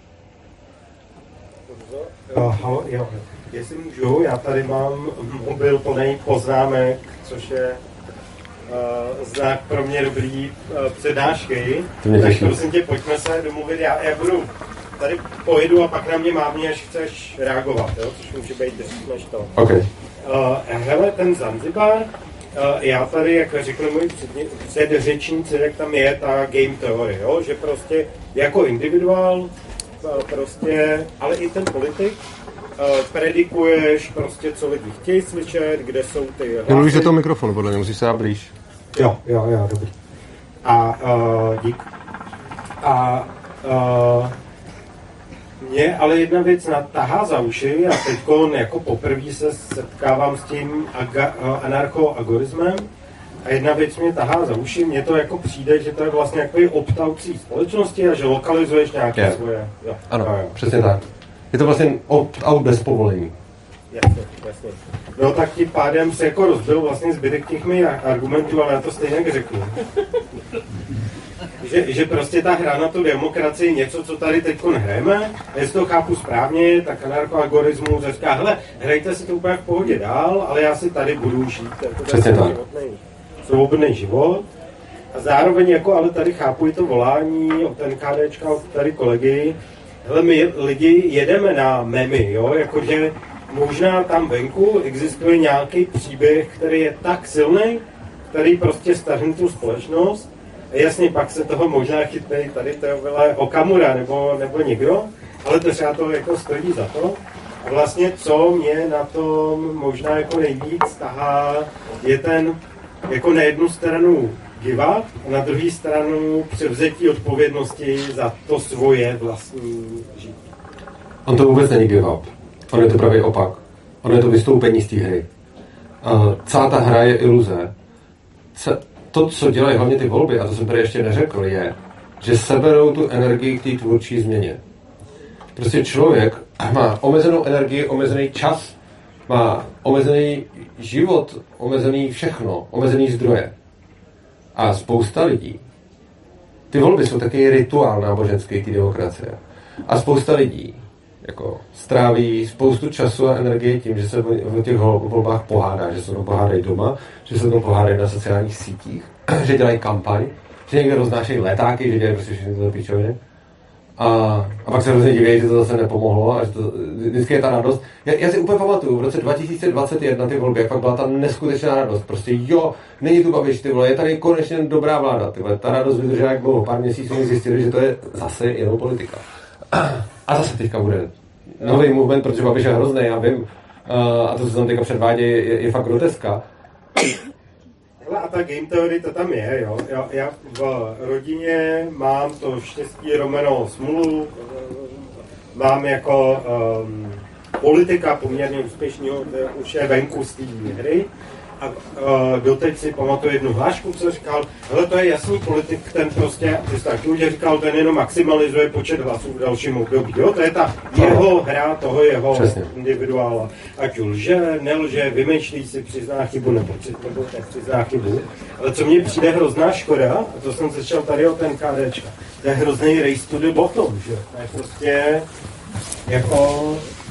Ahoj, jo. Jestli můžu, já tady mám mobil plný poznámek, což je uh, znak pro mě dobrý uh, přednášky. Tak prosím tě, pojďme se domluvit. Já, já budu tady pojedu a pak na mě mávně, až chceš reagovat, jo? Což může být dřív než to.
Okay.
Uh, hele, ten Zanzibar, uh, já tady, jak řekl můj předřečníci, jak tam je ta game theory, jo? Že prostě jako individuál, uh, prostě, ale i ten politik, Uh, predikuješ prostě, co lidi chtějí slyšet, kde jsou ty hlasy.
Mluvíš do toho mikrofonu, podle mě, musíš se dát blíž.
Jo, jo, jo, dobrý. A uh, dík. A uh, mě ale jedna věc natahá za uši a teďkon jako poprvé se setkávám s tím aga, uh, anarcho-agorismem a jedna věc mě tahá za uši, mně to jako přijde, že to je vlastně jako opt-out společnosti a že lokalizuješ nějaké yeah. svoje... Jo,
ano,
jo, jo.
přesně tak. Je to vlastně opt-out bez povolení.
Jasně, jasně. No tak tím pádem se jako rozbil vlastně zbytek těch mých argumentů, ale já to stejně řeknu. Že, že prostě ta hra na tu demokracii je něco, co tady teď hrajeme, a jestli to chápu správně, tak anarcho-agorismus říká, hele, hrajte si to úplně v pohodě dál, ale já si tady budu žít.
Přesně tak.
Svobodný život. A zároveň jako, ale tady chápu i to volání od NKDčka, od tady kolegy. Hele, my lidi jedeme na memy, jo, jakože možná tam venku existuje nějaký příběh, který je tak silný, který prostě stařím tu společnost. A jasně, pak se toho možná chytne tady to byla Okamura nebo, nebo někdo, ale to třeba to jako stojí za to. A vlastně, co mě na tom možná jako nejvíc tahá, je ten jako na jednu stranu give up a na druhé stranu převzetí odpovědnosti za to svoje vlastní žití.
On to vůbec není give up. On je to pravý opak. On je to vystoupení z té hry. Uh, celá ta hra je iluze. To, co dělají hlavně ty volby, a to jsem tady ještě neřekl, je, že seberou tu energii k té tvůrčí změně. Prostě člověk má omezenou energii, omezený čas, má omezený život, omezený všechno, omezený zdroje. A spousta lidí, ty volby jsou taky rituál náboženský té demokracie. A spousta lidí jako stráví spoustu času a energie tím, že se v těch volbách pohádá, že se to pohádají doma, že se to pohádají na sociálních sítích, že dělají kampaň, že někde roznášejí letáky, že dělají prostě všechny tyto pičoviny. A, a pak se hrozně diví, že to zase nepomohlo a že to, vždycky je ta radost. Já, já si úplně pamatuju, v roce dva tisíce dvacet jedna ty volby, jak pak byla ta neskutečná radost. Prostě jo, není tu Babiš, ty vole, je tady konečně dobrá vláda, ty vole. Ta radost vydržela jak dlouho, pár měsíců oni zjistili, že to je zase jenom politika. A zase teďka bude nový movement, protože Babiš je hrozný, já vím. Uh, a to, co tam teďka předvádí, je, je fakt groteska.
Hele, a ta game theory to tam je, jo. Já, já v rodině mám to štěstí romeno smůlu, mám jako um, politika poměrně úspěšného, už je venku z té hry. A uh, doteď si pamatuju jednu hlášku, co říkal, hele, to je jasný politik, ten prostě, ty jsi taky už říkal, ten jenom maximalizuje počet hlasů v dalším období, jo, to je ta jeho hra, toho jeho Přesně. individuála. Ať lže, nelže, vymýšlí si, přizná chybu, nebo, nebo nepřizná chybu. Ale co mně přijde hrozná škoda, a to jsem slyšel tady o ten KDčka, to je hrozný race to the bottom, že? To je prostě jako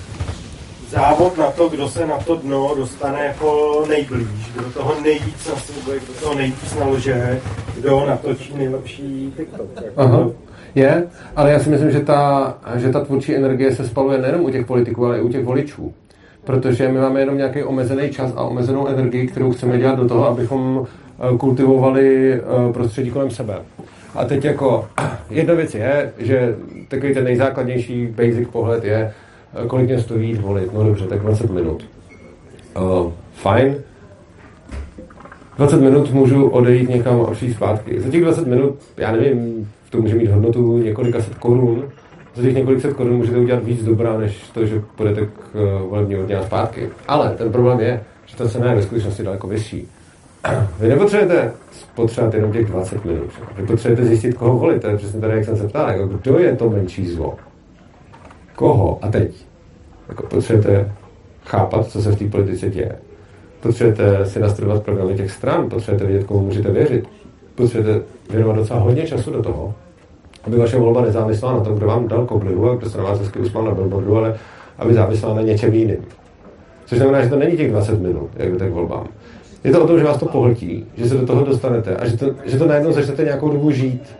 závod na to, kdo se na to dno dostane jako nejblíž, kdo toho nejvíc naslibuje, kdo toho nejvíc nalože, kdo natočí nejlepší TikTok.
Aha. Je, ale já si myslím, že ta, že ta tvůrčí energie se spaluje nejenom u těch politiků, ale i u těch voličů. Protože my máme jenom nějaký omezený čas a omezenou energii, kterou chceme dělat do toho, abychom kultivovali prostředí kolem sebe. A teď jako jedna věc je, že takový ten nejzákladnější basic pohled je, kolik mě stojí jít volit. No dobře, tak dvacet minut. Uh, fajn. dvacet minut můžu odejít někam a přijít zpátky. Za těch dvacet minut, já nevím, to může mít hodnotu několika set korun. Za těch několik set korun můžete udělat víc dobrá, než to, že půjdete k uh, volebního dně a zpátky. Ale ten problém je, že ta cena je ve skutečnosti daleko vyšší. Vy nepotřebujete potřebovat jenom těch dvacet minut. Vy potřebujete zjistit, koho volit. To je přesně tady, jak jsem se ptal. Jako, kdo je to menší zlo? Koho? A teď? Jako, potřebujete chápat, co se v té politice děje. Potřebujete si nastudovat programy těch stran. Potřebujete vědět, komu můžete věřit. Potřebujete věnovat docela hodně času do toho, aby vaše volba nezávisela na tom, kdo vám dal koblihu a kdo se na vás hezky usmál na billboardu, ale aby závisela na něčem jiným. Což znamená, že to není těch dvacet minut, jak jdete k volbám. Je to o tom, že vás to pohltí, že se do toho dostanete a že to, že to najednou začnete nějakou dobu žít.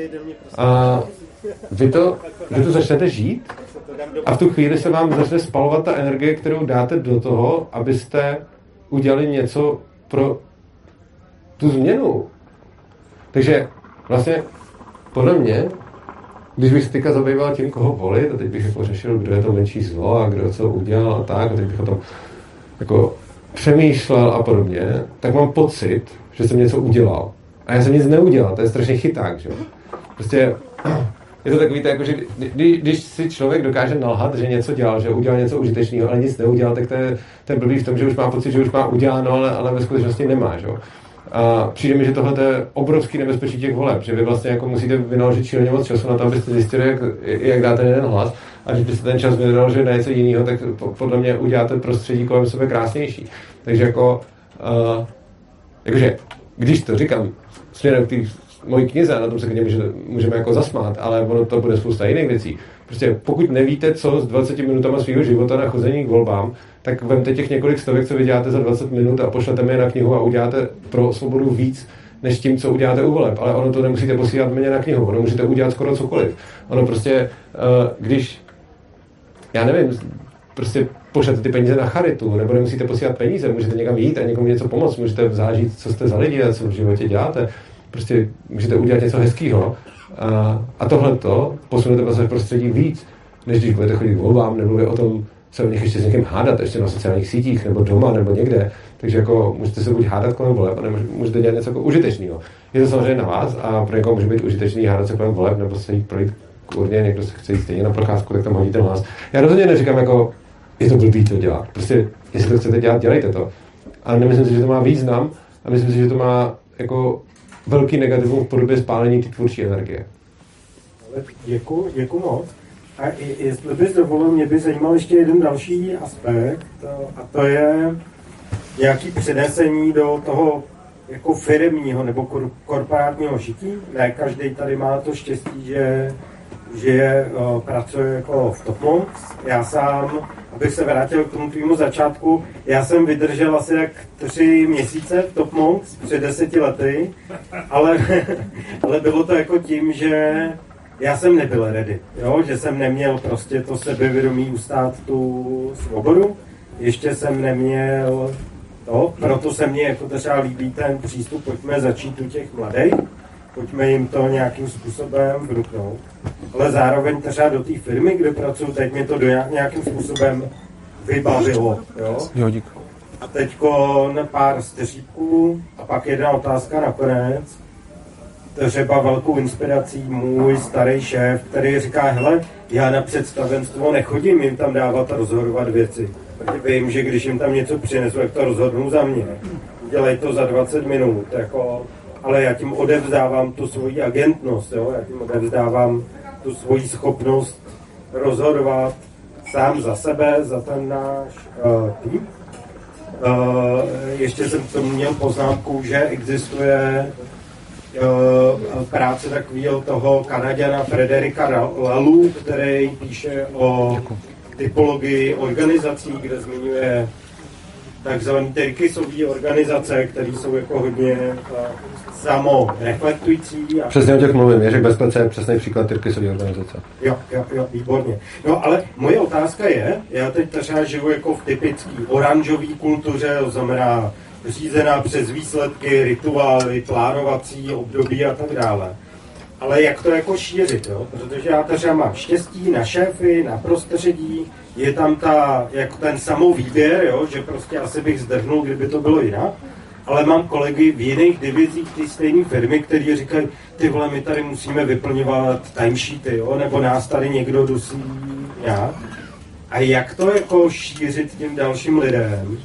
A vy to, vy to začnete žít a v tu chvíli se vám začne spalovat ta energie, kterou dáte do toho, abyste udělali něco pro tu změnu. Takže vlastně podle mě, když bych se teďka zabýval tím, koho volit, a teď bych jako řešil, kdo je to menší zlo a kdo co udělal a tak, a teď bych o tom jako přemýšlel a podobně, tak mám pocit, že jsem něco udělal. A já jsem nic neudělal, to je strašně chyták, že jo. Prostě je to takový, to jako, že když, když si člověk dokáže nalhat, že něco dělal, že udělal něco užitečného, ale nic neudělal, tak to je, to je blbý v tom, že už má pocit, že už má uděláno, ale, ale ve skutečnosti nemá, že jo. A přijde mi, že tohle je obrovský nebezpečí těch voleb, že vy vlastně jako musíte vynaložit šíleně moc času na to, abyste zjistili, jak, jak dáte jeden hlas. A když byste ten čas vynaložili na něco jiného, tak podle mě uděláte prostředí kolem sebe krásnější. Takže jako, uh, jakože, když to říkám směrem k té mojí knize, na tom se k němu můžeme jako zasmát, ale ono to bude spousta jiných věcí. Prostě pokud nevíte, co s dvaceti minutama svého života na chození k volbám, tak vemte těch několik stovek, co vy děláte za dvacet minut a pošlete mi je na knihu a uděláte pro svobodu víc, než tím, co uděláte u voleb. Ale ono to nemusíte posílat mě na knihu, ono můžete udělat skoro cokoliv. Ono prostě, uh, když, já nevím, prostě pošlete ty peníze na charitu, nebo nemusíte posílat peníze, můžete někam jít a někomu něco pomoct, můžete zážít, co jste za lidi a co v životě děláte. Prostě můžete udělat něco hezkého. A, a tohleto posunete vlastně v prostředí víc, než když budete chodit k volbám, nebo o tom se o nich ještě s někým hádat, ještě na sociálních sítích, nebo doma, nebo někde. Takže jako můžete se buď hádat kolem voleb, nebo můžete dělat něco jako užitečného. Je to samozřejmě na vás a pro někoho může být užitečný hádat se kolem voleb, nebo se jít projít k urně, někdo se chce jít stejně na procházku, tak tam hodí ten hlas. Já rozhodně neříkám jako, je to blbý to dělat. Prostě, jestli to chcete dělat, dělejte to. Ale nemyslím si, že to má význam a myslím si, že to má jako velký negativum v podobě spálení té tvůrčí energie.
Děkuji, děkuji moc. A jestli bys dovolil, mě by zajímal ještě jeden další aspekt, a to je nějaký přenesení do toho jako firemního nebo kor- korporátního žití. Ne každý tady má to štěstí, že, že uh, pracuje jako v Top Monks. Já sám, abych se vrátil k tomu tvýmu začátku, já jsem vydržel asi jak tři měsíce v Top Monks před deseti lety, ale, ale bylo to jako tím, že já jsem nebyl ready, jo? Že jsem neměl prostě to sebevědomí ustát tu svobodu, ještě jsem neměl to, proto se mně jako třeba líbí ten přístup, pojďme začít u těch mladých, pojďme jim to nějakým způsobem vnuknout, ale zároveň třeba do té firmy, kde pracuji, teď mě to do nějakým způsobem vybavilo, jo?
Jo, díky.
A teďko na pár střípků a pak jedna otázka nakonec. Třeba velkou inspirací můj starý šéf, který říká, hele, já na představenstvo nechodím jim tam dávat a rozhodovat věci. Protože vím, že když jim tam něco přinesu, jak to rozhodnou za mě. Dělají to za dvacet minut, jako, ale já tím odevzdávám tu svoji agentnost, jo? Já tím odevzdávám tu svoji schopnost rozhodovat sám za sebe, za ten náš uh, tým. Uh, ještě jsem k tomu měl poznámku, že existuje uh, práce takového toho Kanaďana Frederika Lalu, který píše o typologii organizací, kde zmiňuje takzvané Tyrkisové organizace, které jsou jako hodně uh, samoreflektující. A...
Přesně o těch mluvím, Jiří Bezklece je přesný příklad Tyrkisové organizace.
Jo, jo, jo, výborně. No ale moje otázka je, já teď třeba žiju jako v typické oranžové kultuře, to znamená řízená přes výsledky, rituály, plánovací období a tak dále. Ale jak to jako šířit, jo? Protože já třeba mám štěstí na šéfy, na prostředí, je tam ta, jako ten samovýběr, jo? Že prostě asi bych zdrhnul, kdyby to bylo jinak. Ale mám kolegy v jiných divizích ty stejné firmy, kteří říkají, ty vole, my tady musíme vyplňovat timesheety, jo? Nebo nás tady někdo dusí nějak. A jak to jako šířit těm dalším lidem?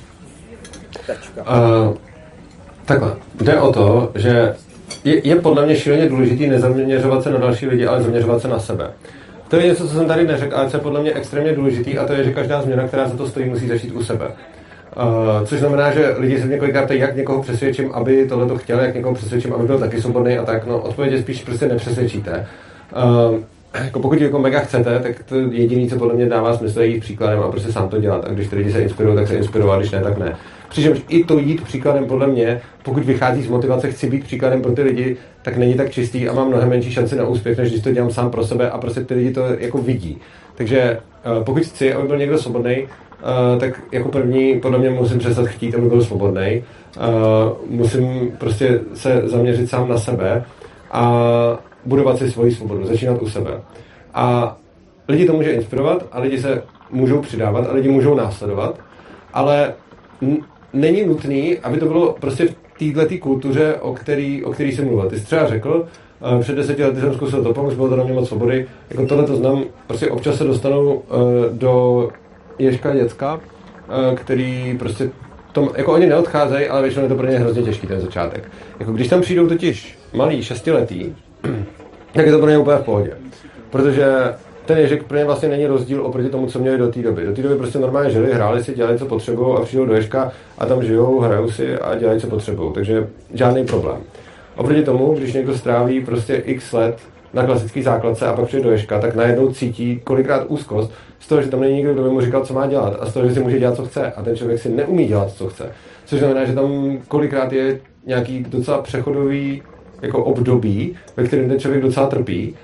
Uh, takhle, jde o to, že je, je podle mě šíleně důležitý nezaměřovat se na další lidi, ale zaměřovat se na sebe. To je něco, co jsem tady neřekl, ale co je podle mě extrémně důležitý, a to je, že každá změna, která za to stojí, musí začít u sebe. Uh, což znamená, že lidi se několikrát ptají, jak někoho přesvědčím, aby tohle to chtěl, jak někoho přesvědčím, aby byl taky svobodný a tak. No, odpověď je spíš prostě nepřesvědčíte. Uh, jako pokud jako mega chcete, tak to jediné, co podle mě dává smysl, je jít příkladem a prostě sám to dělat. A když ty lidi se inspirují, tak se inspirují, když ne, tak ne. Přičemž i to jít příkladem podle mě, pokud vychází z motivace, chci být příkladem pro ty lidi, tak není tak čistý a mám mnohem menší šanci na úspěch, než když to dělám sám pro sebe a prostě ty lidi to jako vidí. Takže uh, pokud chci, aby byl někdo svobodný, uh, tak jako první podle mě musím přestat chtít, aby byl svobodný. Uh, musím prostě se zaměřit sám na sebe a budovat si svoji svobodu, začínat u sebe. A lidi to může inspirovat a lidi se můžou přidávat a lidi můžou následovat, ale n- není nutný, aby to bylo prostě v této kultuře, o který, o který jsem mluvil. Ty jsi třeba řekl, uh, před deseti lety jsem zkusil Topongs, bylo to na mě moc svobody, jako tohle to znám, prostě občas se dostanou uh, do Ježka děcka, uh, který prostě tom, jako oni neodcházejí, ale většinou je to pro ně hrozně těžký ten začátek. Jako když tam přijdou totiž malí šestiletí, tak je to pro ně úplně v pohodě. Protože ten Ježek pro ně vlastně není rozdíl oproti tomu, co měli do té doby. Do té doby prostě normálně žili, hráli si, dělali, co potřebují a přijdou do Ježka a tam žijou, hrajou si a dělají, co potřebují. Takže žádný problém. Oproti tomu, když někdo stráví prostě x let na klasický základce a pak přijde do Ježka, tak najednou cítí kolikrát úzkost z toho, že tam není nikdo, kdo by mu říkal, co má dělat, a z toho, že si může dělat, co chce, a ten člověk si neumí dělat, co chce. Což znamená, že tam kolikrát je nějaký docela přechodový jako období, ve kterém ten člověk docela trpí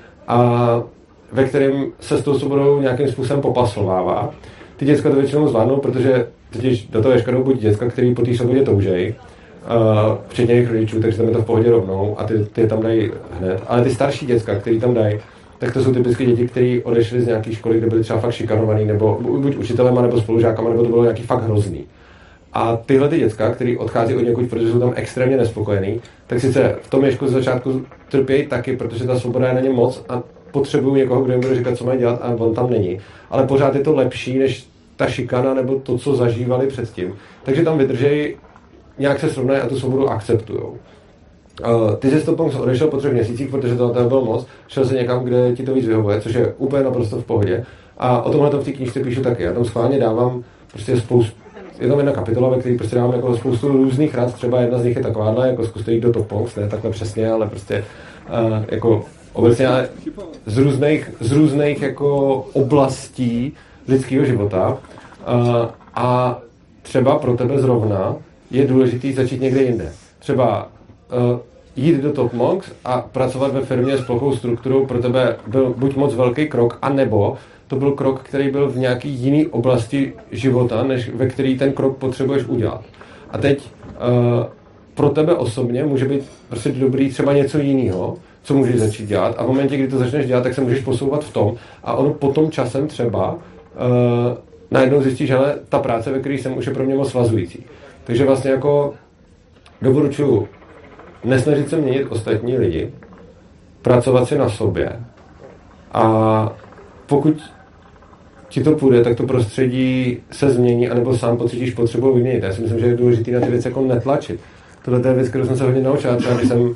a ve kterém se s tou svobodou nějakým způsobem popaslovává. Ty děcka to většinou zvládnou, protože totiž do toho Ježka jdou buď děcka, který po té svobodě toužejí, Uh, včetně jejich rodičů, takže tam je to v pohodě rovnou a ty, ty je tam dají hned. Ale ty starší děcka, který tam dají, tak to jsou typicky děti, které odešly z nějaké školy, kde byly třeba fakt šikanovaný, nebo buď učitelema, nebo spolužákama, nebo to bylo nějaký fakt hrozný. A tyhle ty děcka, který odchází od někud, protože jsou tam extrémně nespokojený, tak sice v tom Ježku z začátku trpějí taky, protože ta svoboda je na ně moc a potřebují někoho, kdo jim bude říkat, co mají dělat, a on tam není. Ale pořád je to lepší, než ta šikana nebo to, co zažívali předtím. Takže tam vydržejí, nějak se srovnají a tu svobodu akceptujou. Uh, ty jsi z Topongs odešel po třech měsících, protože to na tebe bylo moc, šel se někam, kde ti to víc vyhovuje, což je úplně naprosto v pohodě. A o tomhle v té knížce píšu taky. Já tam schválně dávám prostě spoustu, je tam jedna kapitola, ve které prostě dávám jako spoustu různých rad, třeba jedna z nich je takováhle, jako zkuste jít do Topongs, ne takhle přesně, ale prostě uh, jako obecně ale z různých, z různých jako oblastí lidského života. Uh, a třeba pro tebe zrovna je důležitý začít někde jinde. Třeba uh, jít do Topongs a pracovat ve firmě s plochou strukturou pro tebe byl buď moc velký krok, anebo to byl krok, který byl v nějaký jiný oblasti života, než ve který ten krok potřebuješ udělat. A teď uh, pro tebe osobně může být prostě dobrý třeba něco jiného, co můžeš začít dělat, a v momentě, kdy to začneš dělat, tak se můžeš posouvat v tom a ono potom časem třeba uh, najednou zjistíš, že ta práce, ve které jsem, už je pro mě moc svazující. Takže vlastně jako doporučuji nesnažit se měnit ostatní lidi, pracovat si na sobě, a pokud ti to půjde, tak to prostředí se změní, anebo sám pocítíš potřebu vyměnit. Já si myslím, že je důležité na ty věci jako netlačit. Tohle je věc, kterou jsem se hodně naučil. Třeba když jsem uh,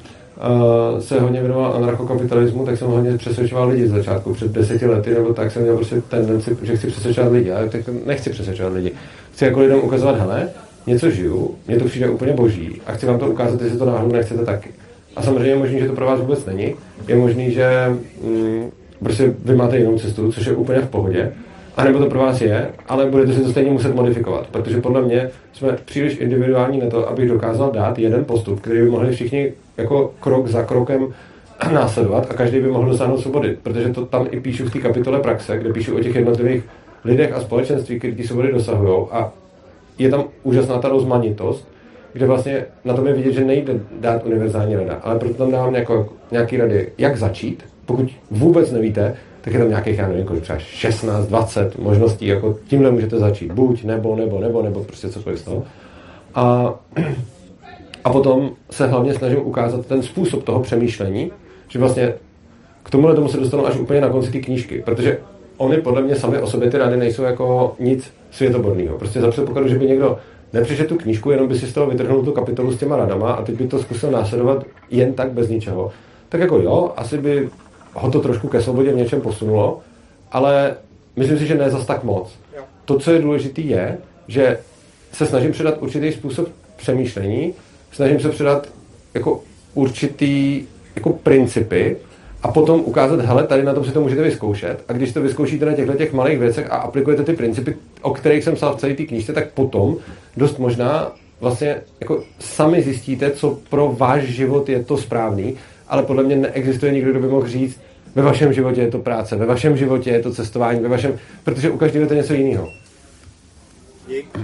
se hodně věnoval anarchokapitalismu, tak jsem hodně přesvědčoval lidi z začátku. Před deseti lety, nebo tak jsem měl prostě tendenci, že chci přesvědčovat lidi. Ale tak nechci přesvědčovat lidi. Chci jako lidem ukazovat, hele, něco žiju, mně to přijde úplně boží a chci vám to ukázat, jestli to náhodou nechcete taky. A samozřejmě je možný, že to pro vás vůbec není. Je možný, že mm, prostě vy máte jinou cestu, což je úplně v pohodě. A nebo to pro vás je, ale budete si to stejně muset modifikovat, protože podle mě jsme příliš individuální na to, abych dokázal dát jeden postup, který by mohli všichni jako krok za krokem následovat a každý by mohl dosáhnout svobody, protože to tam i píšu v té kapitole praxe, kde píšu o těch jednotlivých lidech a společenství, které ty svobody dosahují a je tam úžasná ta rozmanitost, kde vlastně na tom je vidět, že nejde dát univerzální rada, ale proto tam dávám nějakou, nějaký rady, jak začít, pokud vůbec nevíte, tak je tam nějakých, já nevím, třeba šestnáct, dvacet možností, jako tímhle můžete začít, buď, nebo, nebo, nebo, nebo prostě cokoliv z toho. A, a potom se hlavně snažím ukázat ten způsob toho přemýšlení, že vlastně k tomuhle tomu se dostanu až úplně na konci té knížky, protože oni podle mě sami o sobě ty rady nejsou jako nic světoborného. Prostě za předpokladu, že by někdo nepřečetl tu knížku, jenom by si z toho vytrhnul tu kapitolu s těma radama a teď by to zkusil následovat jen tak bez ničeho. Tak jako jo, asi by ho to trošku ke svobodě v něčem posunulo, ale myslím si, že ne zas tak moc. To, co je důležité, je, že se snažím předat určitý způsob přemýšlení, snažím se předat jako určitý jako principy a potom ukázat, hele, tady na tom si to můžete vyzkoušet a když to vyzkoušíte na těchto těch malých věcech a aplikujete ty principy, o kterých jsem psal v celé té knížce, tak potom dost možná vlastně jako sami zjistíte, co pro váš život je to správný, ale podle mě neexistuje nikdo, kdo by mohl říct, ve vašem životě je to práce, ve vašem životě je to cestování, ve vašem, protože u každého je to něco jiného.
Dík.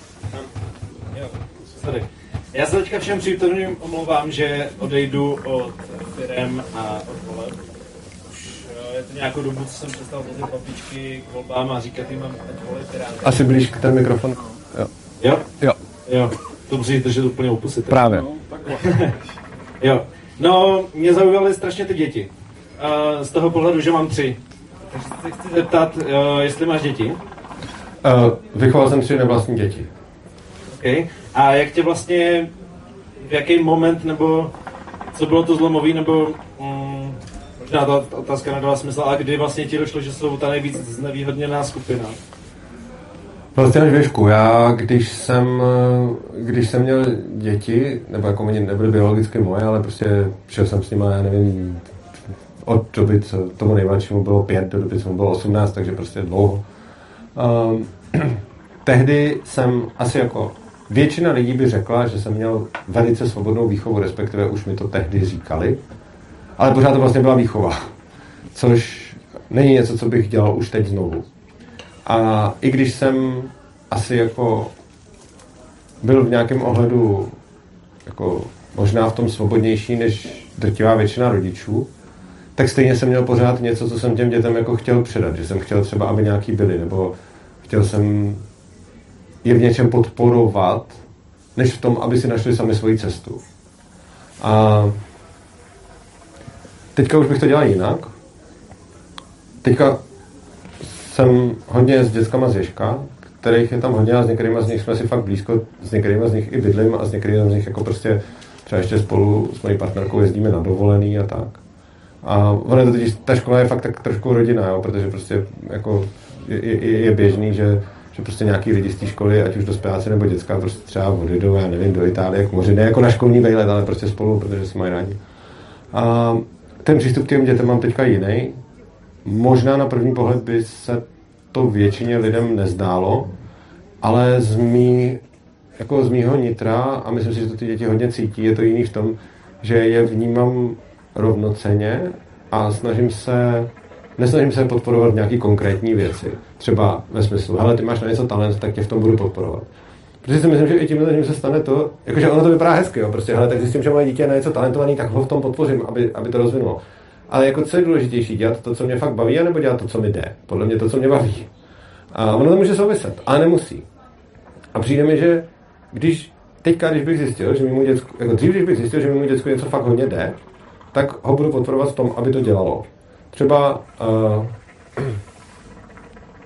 Sorry. Já se teďka všem přítomným omlouvám, že odejdu od firem a od voleb. Už je to nějakou dobu, co jsem přestal vozit papičky k volbám a říkat jim, mám volit Piráty.
Asi blíž k ten mikrofon. Jo.
Jo?
Jo.
Jo. To musíš držet úplně opustit.
Právě.
No,
Jo. No, mě zaujaly strašně ty děti. Uh, z toho pohledu, že mám tři. Takže se chci zeptat, uh, jestli máš děti?
Uh, vychoval jsem tři nevlastní děti.
Okay. A jak tě vlastně, v jaký moment, nebo co bylo to zlomový, nebo um, možná ta otázka nedala smysl, ale kdy vlastně ti došlo, že jsou ta nejvíc znevýhodněná skupina?
Vlastně až věšku. Já, když jsem, když jsem měl děti, nebo jako oni nebyly biologicky moje, ale prostě šel jsem s nimi, já nevím, od doby, co tomu nejmladšímu bylo pět, do doby, co mu bylo osmnáct, takže prostě dlouho. Um, tehdy jsem asi jako většina lidí by řekla, že jsem měl velice svobodnou výchovu, respektive už mi to tehdy říkali, ale pořád to vlastně byla výchova, což není něco, co bych dělal už teď znovu. A i když jsem asi jako byl v nějakém ohledu jako možná v tom svobodnější než drtivá většina rodičů, tak stejně jsem měl pořád něco, co jsem těm dětem jako chtěl předat, že jsem chtěl třeba, aby nějaký byli, nebo chtěl jsem je v něčem podporovat, než v tom, aby si našli sami svoji cestu. A teďka už bych to dělal jinak. Teďka jsem hodně s dětskama z Ježka, kterých je tam hodně a s některými z nich jsme si fakt blízko, s některými z nich i bydlím a s některými z nich jako prostě třeba ještě spolu s mojí partnerkou jezdíme na dovolený a tak. A ono je to totiž, ta škola je fakt tak trošku rodina, jo, protože prostě jako je, je, je běžný, že, že prostě nějaký lidi z té školy, ať už dospěláci nebo dětská, prostě třeba odjedou, já nevím, do Itálie k moři, ne jako na školní vejlet, ale prostě spolu, protože si mají rádi. A ten přístup k těm dětem mám teďka jiný. Možná na první pohled by se to většině lidem nezdálo, ale z, mý, jako z mýho nitra, a myslím si, že to ty děti hodně cítí, je to jiný v tom, že je vnímám rovnocenně a snažím se, nesnažím se podporovat nějaký konkrétní věci. Třeba ve smyslu, hele, ty máš na něco talent, tak tě v tom budu podporovat. Protože si myslím, že i tímhle se stane to, jakože ono to vypadá hezky, jo, prostě, hele, tak zjistím, že moje dítě je na něco talentovaný, tak ho v tom podpořím, aby, aby to rozvinulo. Ale jako co je důležitější, dělat to, co mě fakt baví, anebo dělat to, co mi jde? Podle mě to, co mě baví. A ono to může souviset, ale nemusí. A přijde mi, že když teďka, když bych zjistil, že mému děcku, jako dřív, když bych zjistil, že mému děcku něco fakt hodně jde, tak ho budu podporovat v tom, aby to dělalo. Třeba uh,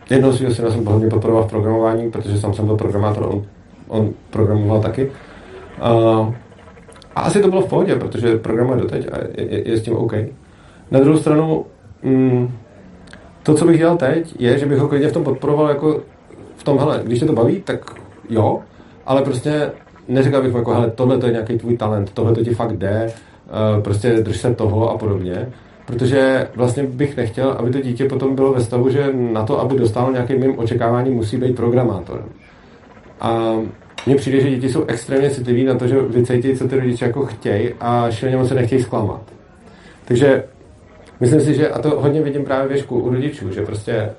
Jednoho svého syna jsem hodně podporoval v programování, protože sám jsem byl programátor, on, on programoval taky. A, a asi to bylo v pohodě, protože programuje doteď a je, je, je s tím OK. Na druhou stranu, mm, to, co bych dělal teď, je, že bych ho klidně v tom podporoval jako v tom, hele, když tě to baví, tak jo, ale prostě neříkal bych mu jako, hele, tohle to je nějaký tvůj talent, tohle to ti fakt jde, uh, prostě drž se toho a podobně. Protože vlastně bych nechtěl, aby to dítě potom bylo ve stavu, že na to, aby dostalo nějakým mým očekáváním, musí být programátorem. A mně přijde, že děti jsou extrémně citliví na to, že vycítí, co ty rodiče jako chtějí a šilně moc se nechtějí zklamat. Takže myslím si, že, a to hodně vidím právě věšku u rodičů, že prostě